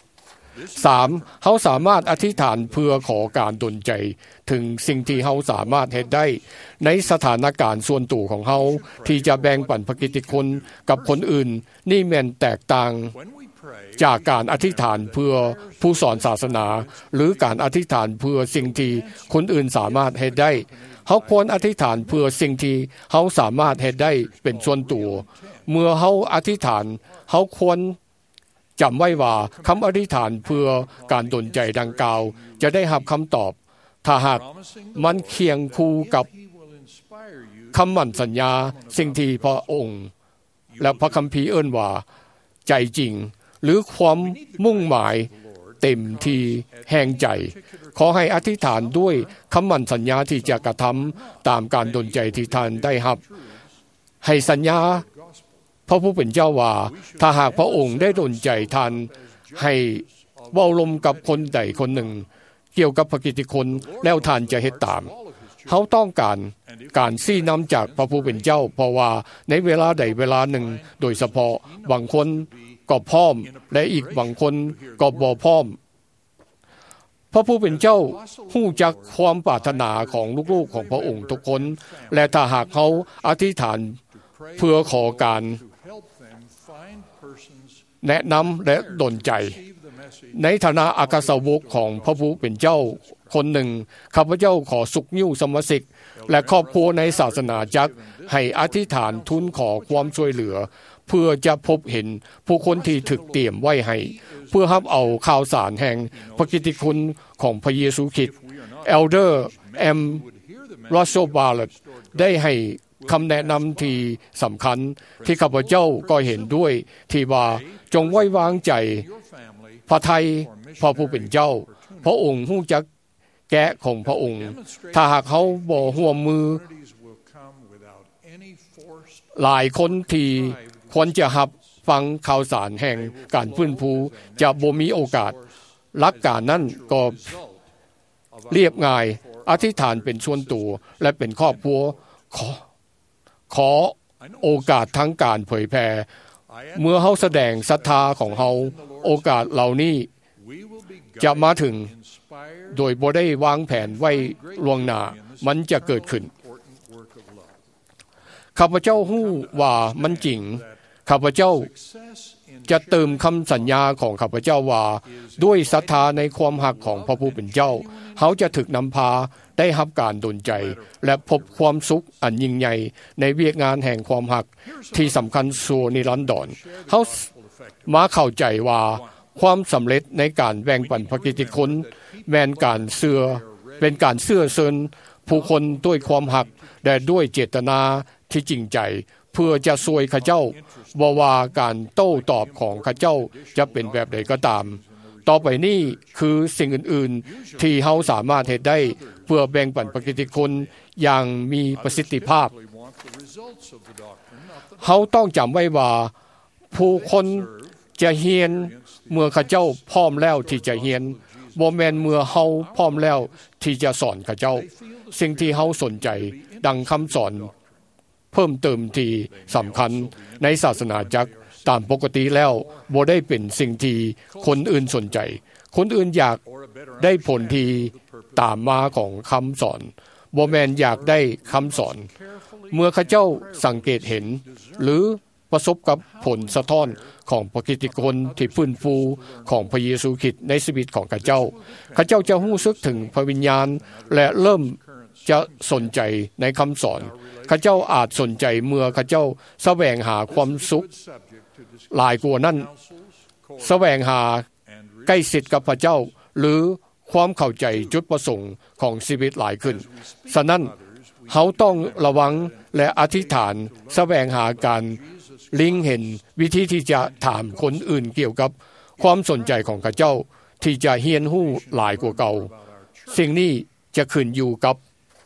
3เฮาสามารถอธิษฐานเพื่อขอการดลใจถึงสิ่งที่เฮาสามารถเฮ็ดได้ในสถานการณ์ส่วนตัวของเฮาที่จะแบ่งปันพระกิตติคุณกับคนอื่นนี่แม่นแตกต่างจากการอธิษฐานเพื่อผู้สอนศาสนาหรือการอธิษฐานเพื่อสิ่งที่คนอื่นสามารถเฮ็ดได้เฮาควรอธิษฐานเพื่อสิ่งที่เฮาสามารถเฮ็ดได้เป็นส่วนตัวเมื่อเฮาอธิษฐานเฮาควรจำไว้ว่าคำอธิษฐานเพื่อการดลใจดังกล่าวจะได้รับคำตอบถ้าหากมันเคียงคู่กับคำมั่นสัญญาสิ่งที่พระองค์และพระคัมภีร์เอิ้นว่าใจจริงหรือความมุ่งหมายเต็มที่แห่งใจขอให้อธิษฐานด้วยคำมั่นสัญญาที่จะกระทำตามการดลใจที่ท่านได้รับให้สัญญาพระผู้เป็นเจ้าว่าถ้าหากพระองค์ได้ดลใจท่านให้เว้าลมกับคนใดคนหนึ่งเกี่ยวกับพระกิตติคุณแล้วท่านจะเฮ็ดตามเขาต้องการชี้นำจากพระผู้เป็นเจ้าเพราะว่าในเวลาใดเวลาหนึ่งโดยเฉพาะบางคนก็พร้อมและอีกบางคนก็บ่พร้อมพระผู้เป็นเจ้าฮู้จักความปรารถนาของลูกๆของพระองค์ทุกคนและถ้าหากเขาอธิษฐานเพื่อขอการแนะนำและดลใจในฐานะอัครสาวกของพระผู้เป็นเจ้าคนหนึ่งข้าพเจ้าขอสุขยิ้วสมาชิกและครอบครัวในศาสนาจักรให้อธิษฐานทูลขอความช่วยเหลือเพื่อจะพบเห็นผู้คนที่ถูกเตรียมไว้ให้เพื่อรับเอาข่าวสารแห่งพระกิตติคุณของพระเยซูคริสต์เอลเดอร์เอ็มรอสโซบาร์ได้ให้คำแนะนำที่สำคัญที่ข้าพเจ้าก็เห็นด้วยที่ว่าจงไว้วางใจพระทัยพระผู้เป็นเจ้าพระองค์ฮู้จักแกะของพระองค์ถ้าหากเขาบ่ร่วมมือหลายคนที่ควรจะรับฟังข่าวสารแห่งการฟื้นฟูจะบ่มีโอกาสหลักการนั้นก็เรียบง่ายอธิษฐานเป็นส่วนตัวและเป็นครอบครัวขอโอกาสทั้งการเผยแผ่เมื่อเฮาแสดงศรัทธาของเฮาโอกาสเหล่านี้จะมาถึงโดยบ่ได้วางแผนไว้ล่วงหน้ามันจะเกิดขึ้นข้าพเจ้าฮู้ว่ามันจริงข้าพเจ้าจะเติมคำสัญญาของข้าพเจ้าว่าด้วยศรัทธาในความหักของพระผู้เป็นเจ้าเขาจะถึกนำพาได้รับการดลใจและพบความสุขอันยิ่งใหญ่ในเวียกงานแห่งความหักที่สำคัญสู่นิรันดรเขามาเข้าใจว่าความสำเร็จในการแบ่งปันพระกิตติคุณเป็นการเชื่อเชิญผู้คนด้วยความหักและด้วยเจตนาที่จริงใจเพื่อจะช่วยข้าเจ้าบ่ว่าการโต้ตอบของข้าเจ้าจะเป็นแบบใดก็ตามต่อไปนี้คือสิ่งอื่นๆที่เฮาสามารถเฮ็ดได้เพื่อแบ่งปันพระกิตติคุณอย่างมีประสิทธิภาพเฮาต้องจำไว้ว่าผู้คนจะเฮียนเมื่อข้าเจ้าพร้อมแล้วที่จะเฮียนบ่แม่นเมื่อเฮาพร้อมแล้วที่จะสอนข้าเจ้าสิ่งที่เฮาสนใจดังคำสอนเพิ่มเติมที่สำคัญในศาสนาจักรตามปกติแล้วบ่ได้เป็นสิ่งที่คนอื่นสนใจคนอื่นอยากได้ผลที่ตามมาของคำสอนบ่แม่นอยากได้คำสอนเมื่อข้าเจ้าสังเกตเห็นหรือประสบกับผลสะท้อนของพระกิตติคุณที่ฟื้นฟูของพระเยซูคริสต์ในชีวิตของข้าเจ้าจะรู้สึกถึงพระวิญญาณและเริ่มจะสนใจในคำสอนข้าเจ้าอาจสนใจเมื่อข้าเจ้าแสวงหาความสุขหลายกว่านั้นแสวงหาใกล้ชิดกับพระเจ้าหรือความเข้าใจจุดประสงค์ของชีวิตหลายขึ้นฉะนั้นเฮาต้องระวังและอธิษฐานแสวงหาการลิงเห็นวิธีที่จะถามคนอื่นเกี่ยวกับความสนใจของข้าเจ้าที่จะเฮียนฮู้หลายกว่าเก่าสิ่งนี้จะขึ้นอยู่กับ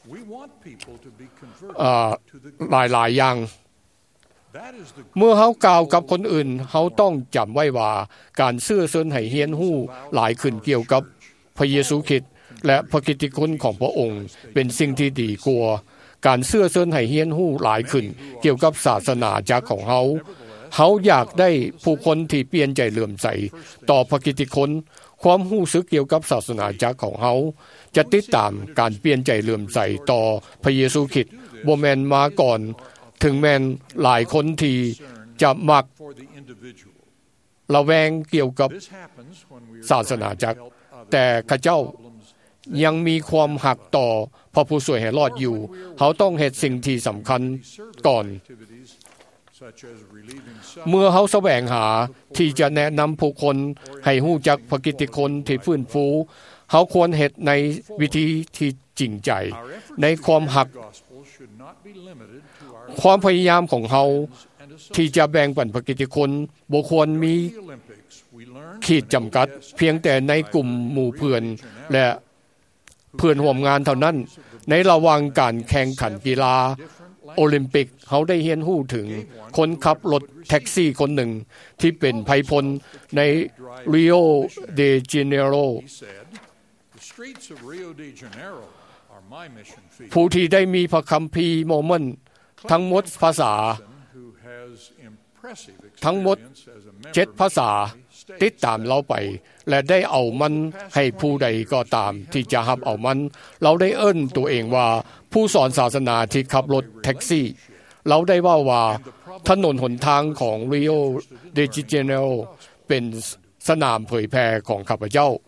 หลายอย่างเมื่อเฮากล่าวกับคนอื่นเฮาต้องจำไว้ว่าการเชื่อเชิญให้เฮียนฮู้หลายขึ้นเกี่ยวกับพระเยซูคริสต์และพระกิตติคุณของพระองค์เป็นสิ่งที่ดีกว่าการเชื่อเชิญให้เฮียนฮู้หลายขึ้นเกี่ยวกับศาสนาจักรของเฮาอยากได้ผู้คนที่เปลี่ยนใจเลื่อมใสต่อพระกิตติคุณความรู้สึกเกี่ยวกับศาสนาจักรของเฮาจะติดตามการเปลี่ยนใจเลื่อมใสต่อพระเยซูคริสต์บ่แม่นมาก่อนถึงแม้นหลายคนที่จะมักระแวงเกี่ยวกับศาสนาจักรแต่ข้าเจ้ายังมีความหักต่อพระผู้ช่วยให้รอดอยู่เขาต้องเฮ็ดสิ่งที่สำคัญก่อนเมื่อเขาแสวงหาที่จะแนะนำผู้คนให้รู้จักพระกิตติคุณที่ฟื้นฟูเขาควรเฮ็ดในวิธีที่จริงใจในความหักความพยายามของเขาที่จะแบ่งปันพระกิตติคุณบ่ควรมีขีดจำกัดเพียงแต่ในกลุ่มหมู่เพื่อนและเพื่อนร่วมงานเท่านั้นในระหว่างการแข่งขันกีฬาโอลิมปิกเขาได้เรียนรู้ถึงคนขับรถแท็กซี่คนหนึ่งที่เป็นไพพลในริโอเดเจเนโรผู้ที่ได้มีพระคัมภีร์โมเมนต์ทั้งหมดภาษาทั้งหมด7ภาษาติดตามเราไปและได้เอามันให้ผู้ใดก็ตามที่จะรับเอามันเราได้เอิ้นตัวเองว่าผู้สอนศาสนาที่ขับรถแท็กซี่เราได้ว่าถนนหนทางของริโอเดเจเนโรเป็นสนามเผยแพร่ของข้าพเจ้า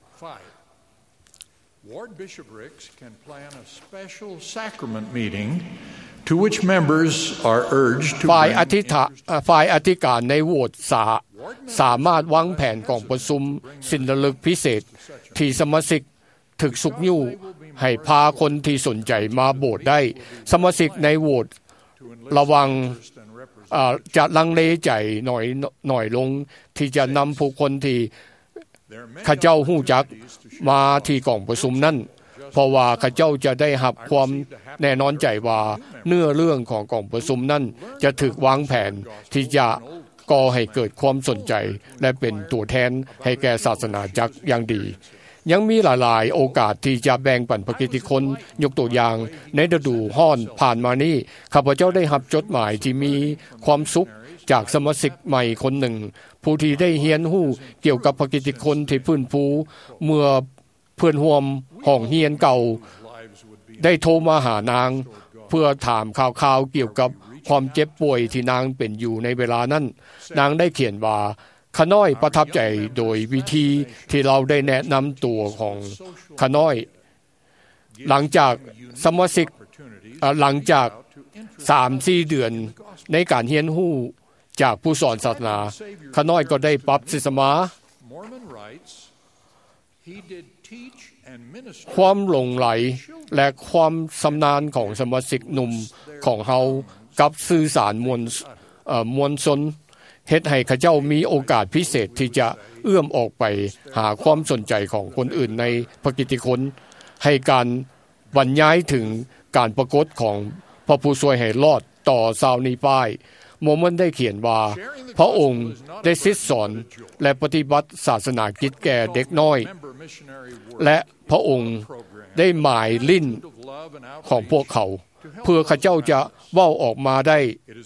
Ward bishoprics can plan a special sacrament meeting to which members are urged to ฝ่ายอธิการในโหวตสามารถวางแผนของประชุมสินลึกพิเศษที่สมาชิกถึกสุกยู่ให้พาคนที่สนใจมาโบสถ์ได้สมาชิกในโหวตระวังจะลังเลใจหน่อยลงที่จะนำผู้คนที่ข้าเจ้าฮู้จักมาที่กองประชุมนั้นเพราะว่าข้าเจ้าจะได้รับความแน่นอนใจว่าเนื้อเรื่องของกองประชุมนั้นจะถูกวางแผนที่จะก่อให้เกิดความสนใจและเป็นตัวแทนให้แก่ศาสนาจักรอย่างดียังมีหลายๆโอกาสที่จะแบ่งปันพระกิตติคุณยกตัวอย่างในฤดูร้อนผ่านมานี้ข้าพเจ้าได้รับจดหมายที่มีความสุขจากสมาชิกใหม่คนหนึ่งผู้ที่ได้เรียนรู้เกี่ยวกับพระกิตติคุณที่ฟื้นฟูเมื่อเพื่อนร่วมห้องเรียนเก่าได้โทรมาหานางเพื่อถามข่าวๆเกี่ยวกับความเจ็บป่วยที่นางเป็นอยู่ในเวลานั้นนางได้เขียนว่าข้าน้อยประทับใจโดยวิธีที่เราได้แนะนำตัวของข้าน้อยหลังจากสมาชิกหลังจาก 3-4 เดือนในการเรียนรู้จากผู้สอนศาสนาข้าน้อยก็ได้บัพติศมาความหลงไหลและความชำนาญของสมาชิกหนุ่มของเฮากับสื่อสารมวลชนเฮ็ดให้ข้าเจ้ามีโอกาสพิเศษที่จะเอื้อมออกไปหาความสนใจของคนอื่นในพระกิตติคุณให้การบรรยายถึงการปรากฏของพระผู้ช่วยให้รอดต่อชาวนีป้ายโมมันได้เขียนว่าพระองค์ได้ซิดสอนและปฏิบัติศาสนากิจแก่เด็กน้อยและพระองค์ได้หมายลิ้นของพวกเขาเพื่อข้าเจ้าจะเว้าออกมาได้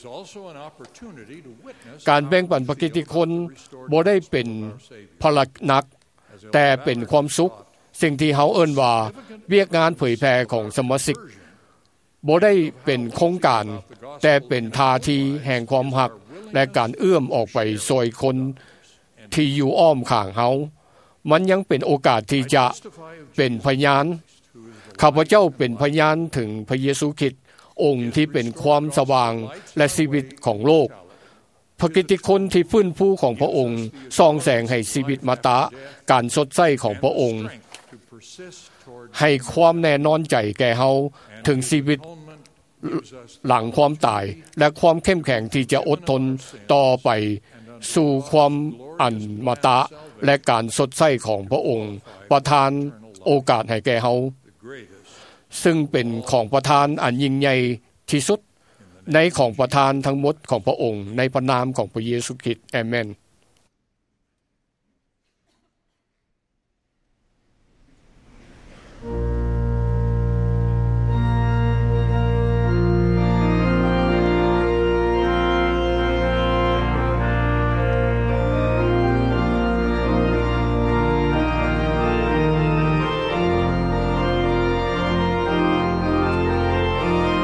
การแบ่งปันพระกิตติคุณบ่ได้เป็นภาระหนักแต่เป็นความสุขสิ่งที่เฮาเอิ้นว่าเวียกงานเผยแพร่ของสมาชิกบ่ได้เป็นโครงการแต่เป็นท่าทีแห่งความหักและการเอื้อมออกไปช่วยคนที่อยู่อ้อมข้างเฮามันยังเป็นโอกาสที่จะเป็นพยานข้าพเจ้าเป็นพยานถึงพระเยซูคริสต์องค์ที่เป็นความสว่างและชีวิตของโลกพระกิตติคุณที่ฟื้นฟูของพระองค์ส่องแสงให้ชีวิตมาตะการสดใสของพระองค์ให้ความแน่นอนใจแก่เฮาถึงชีวิตหลังความตายและความเข้มแข็งที่จะอดทนต่อไปสู่ความอันมตะและการสดใสของพระองค์ประทานโอกาสให้แก่เฮาซึ่งเป็นของประทานอันยิ่งใหญ่ที่สุดในของประทานทั้งหมดของพระองค์ในพระนามของพระเยซูคริสต์อาเมน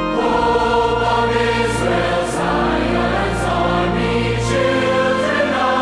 Israel, Zion's army, children of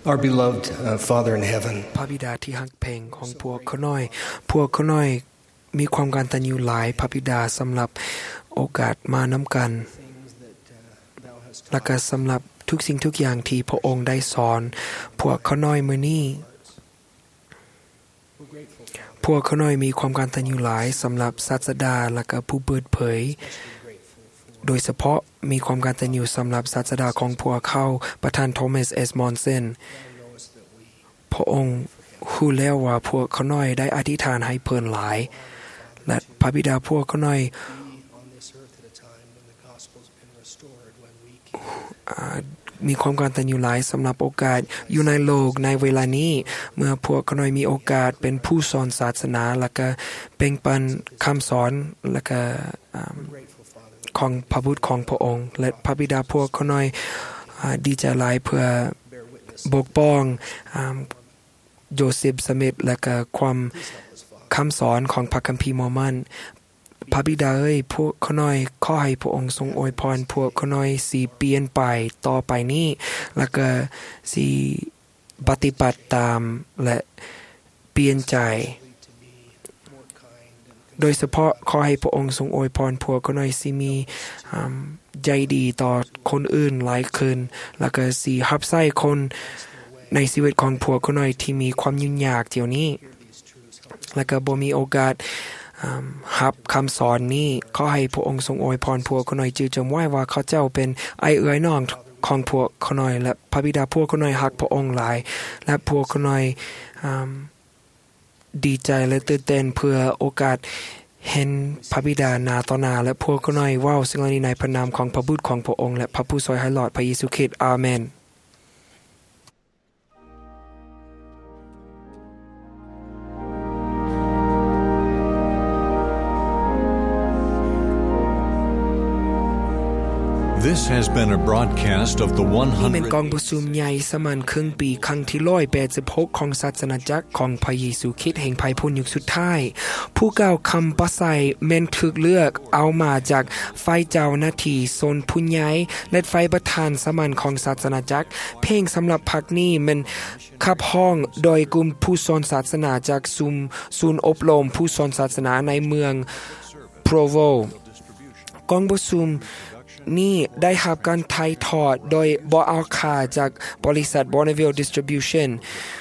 Our beloved Father in heaven พระบิดาที่ฮักแพงของพวกเขาน้อยมีความกตัญญูหลายพระบิดาสำหรับโอกาสมานำกันและก็สำหรับทุกสิ่งทุกอย่างที่พระองค์ได้สอนพวกเขาน้อยมื้อนี้พวกเขาน้อยมีความกตัญญูหลายสำหรับศาสดาและก็ผู้เปิดเผยโดยเฉพาะมีความกตัญญูสำหรับศาสดาของพวกเขาประธานโทมัสเอสมอนเซนพระองค์รู้แล้วว่าพวกเขาน้อยได้อธิษฐานให้เพิ่นหลายและพระบิดาพวกเขาน้อยมีความกตัญญูหลายสำหรับโอกาสอยู่ในโลกในเวลานี้เมื่อพวกเขาน้อยมีโอกาสเป็นผู้สอนศาสนาและก็แบ่งปันคำสอนและก็ของพระบุตรของพระองค์และพระบิดาพวกเขาน้อยดีใจหลายเพื่อปกป้องโยเซฟสมิธและก็ความคำสอนของพระคัมภีร์มอร์มอนพระบิดาพวกเขาน้อยขอให้พระองค์ทรงอวยพรพวกเขาน้อยสิเปลี่ยนไปต่อไปนี้แล้วก็สิปฏิบัติตามและเปลี่ยนใจโดยเฉพาะขอให้พระองค์ทรงอวยพรพวกเขาน้อยสิมีใจดีต่อคนอื่นหลายขึ้นแล้วก็สิรับใช้คนในชีวิตของพวกเขาน้อยที่มีความยุ่งยากเดี๋ยวนี้แล้วก็บ่มีโอกาสรับคำสอนนี้ขอให้พระองค์ทรงอวยพรพวกเขาน้อยจือจำไว้ว่าเขาเจ้าเป็นไอเอื้อยน้องของพวกเขาน้อยและพระบิดาพวกเขาน้อยรักพระองค์หลายและพวกเขาน้อยดีใจและตื่นเต้นเพื่อโอกาสเห็นพระบิดาหน้าต่อหน้าและพวกเขาน้อยเว้าสิ่งเหล่านี้ในพระนามของพระบุตรของพระองค์และพระผู้ช่วยให้รอดพระเยซูคริสต์อาเมน This has been a broadcast of the นี่เป็นกองประชุมใหญ่สมันครึ่งปีครั้งที่186ของศาสนาจักรของพระเยซูคริสต์แห่งภัยพ้นยุคสุดท้ายผู้กล่าวคำประไสแม่นถูกเลือกเอามาจากไฟเจ้าหน้าที่โซนผู้ใหญ่และไฟประธานสมันของศาสนาจักรเพลงสำหรับพรรคนี้มันขับห้องโดยกลุ่มผู้สอนศาสนาจากศูนย์อบรมผู้สอนศาสนาในเมืองโปรโวกองประชุมนี่ได้รับการถ่ายทอดโดยบ่เอาค่าจากบริษัท Bonneville Distribution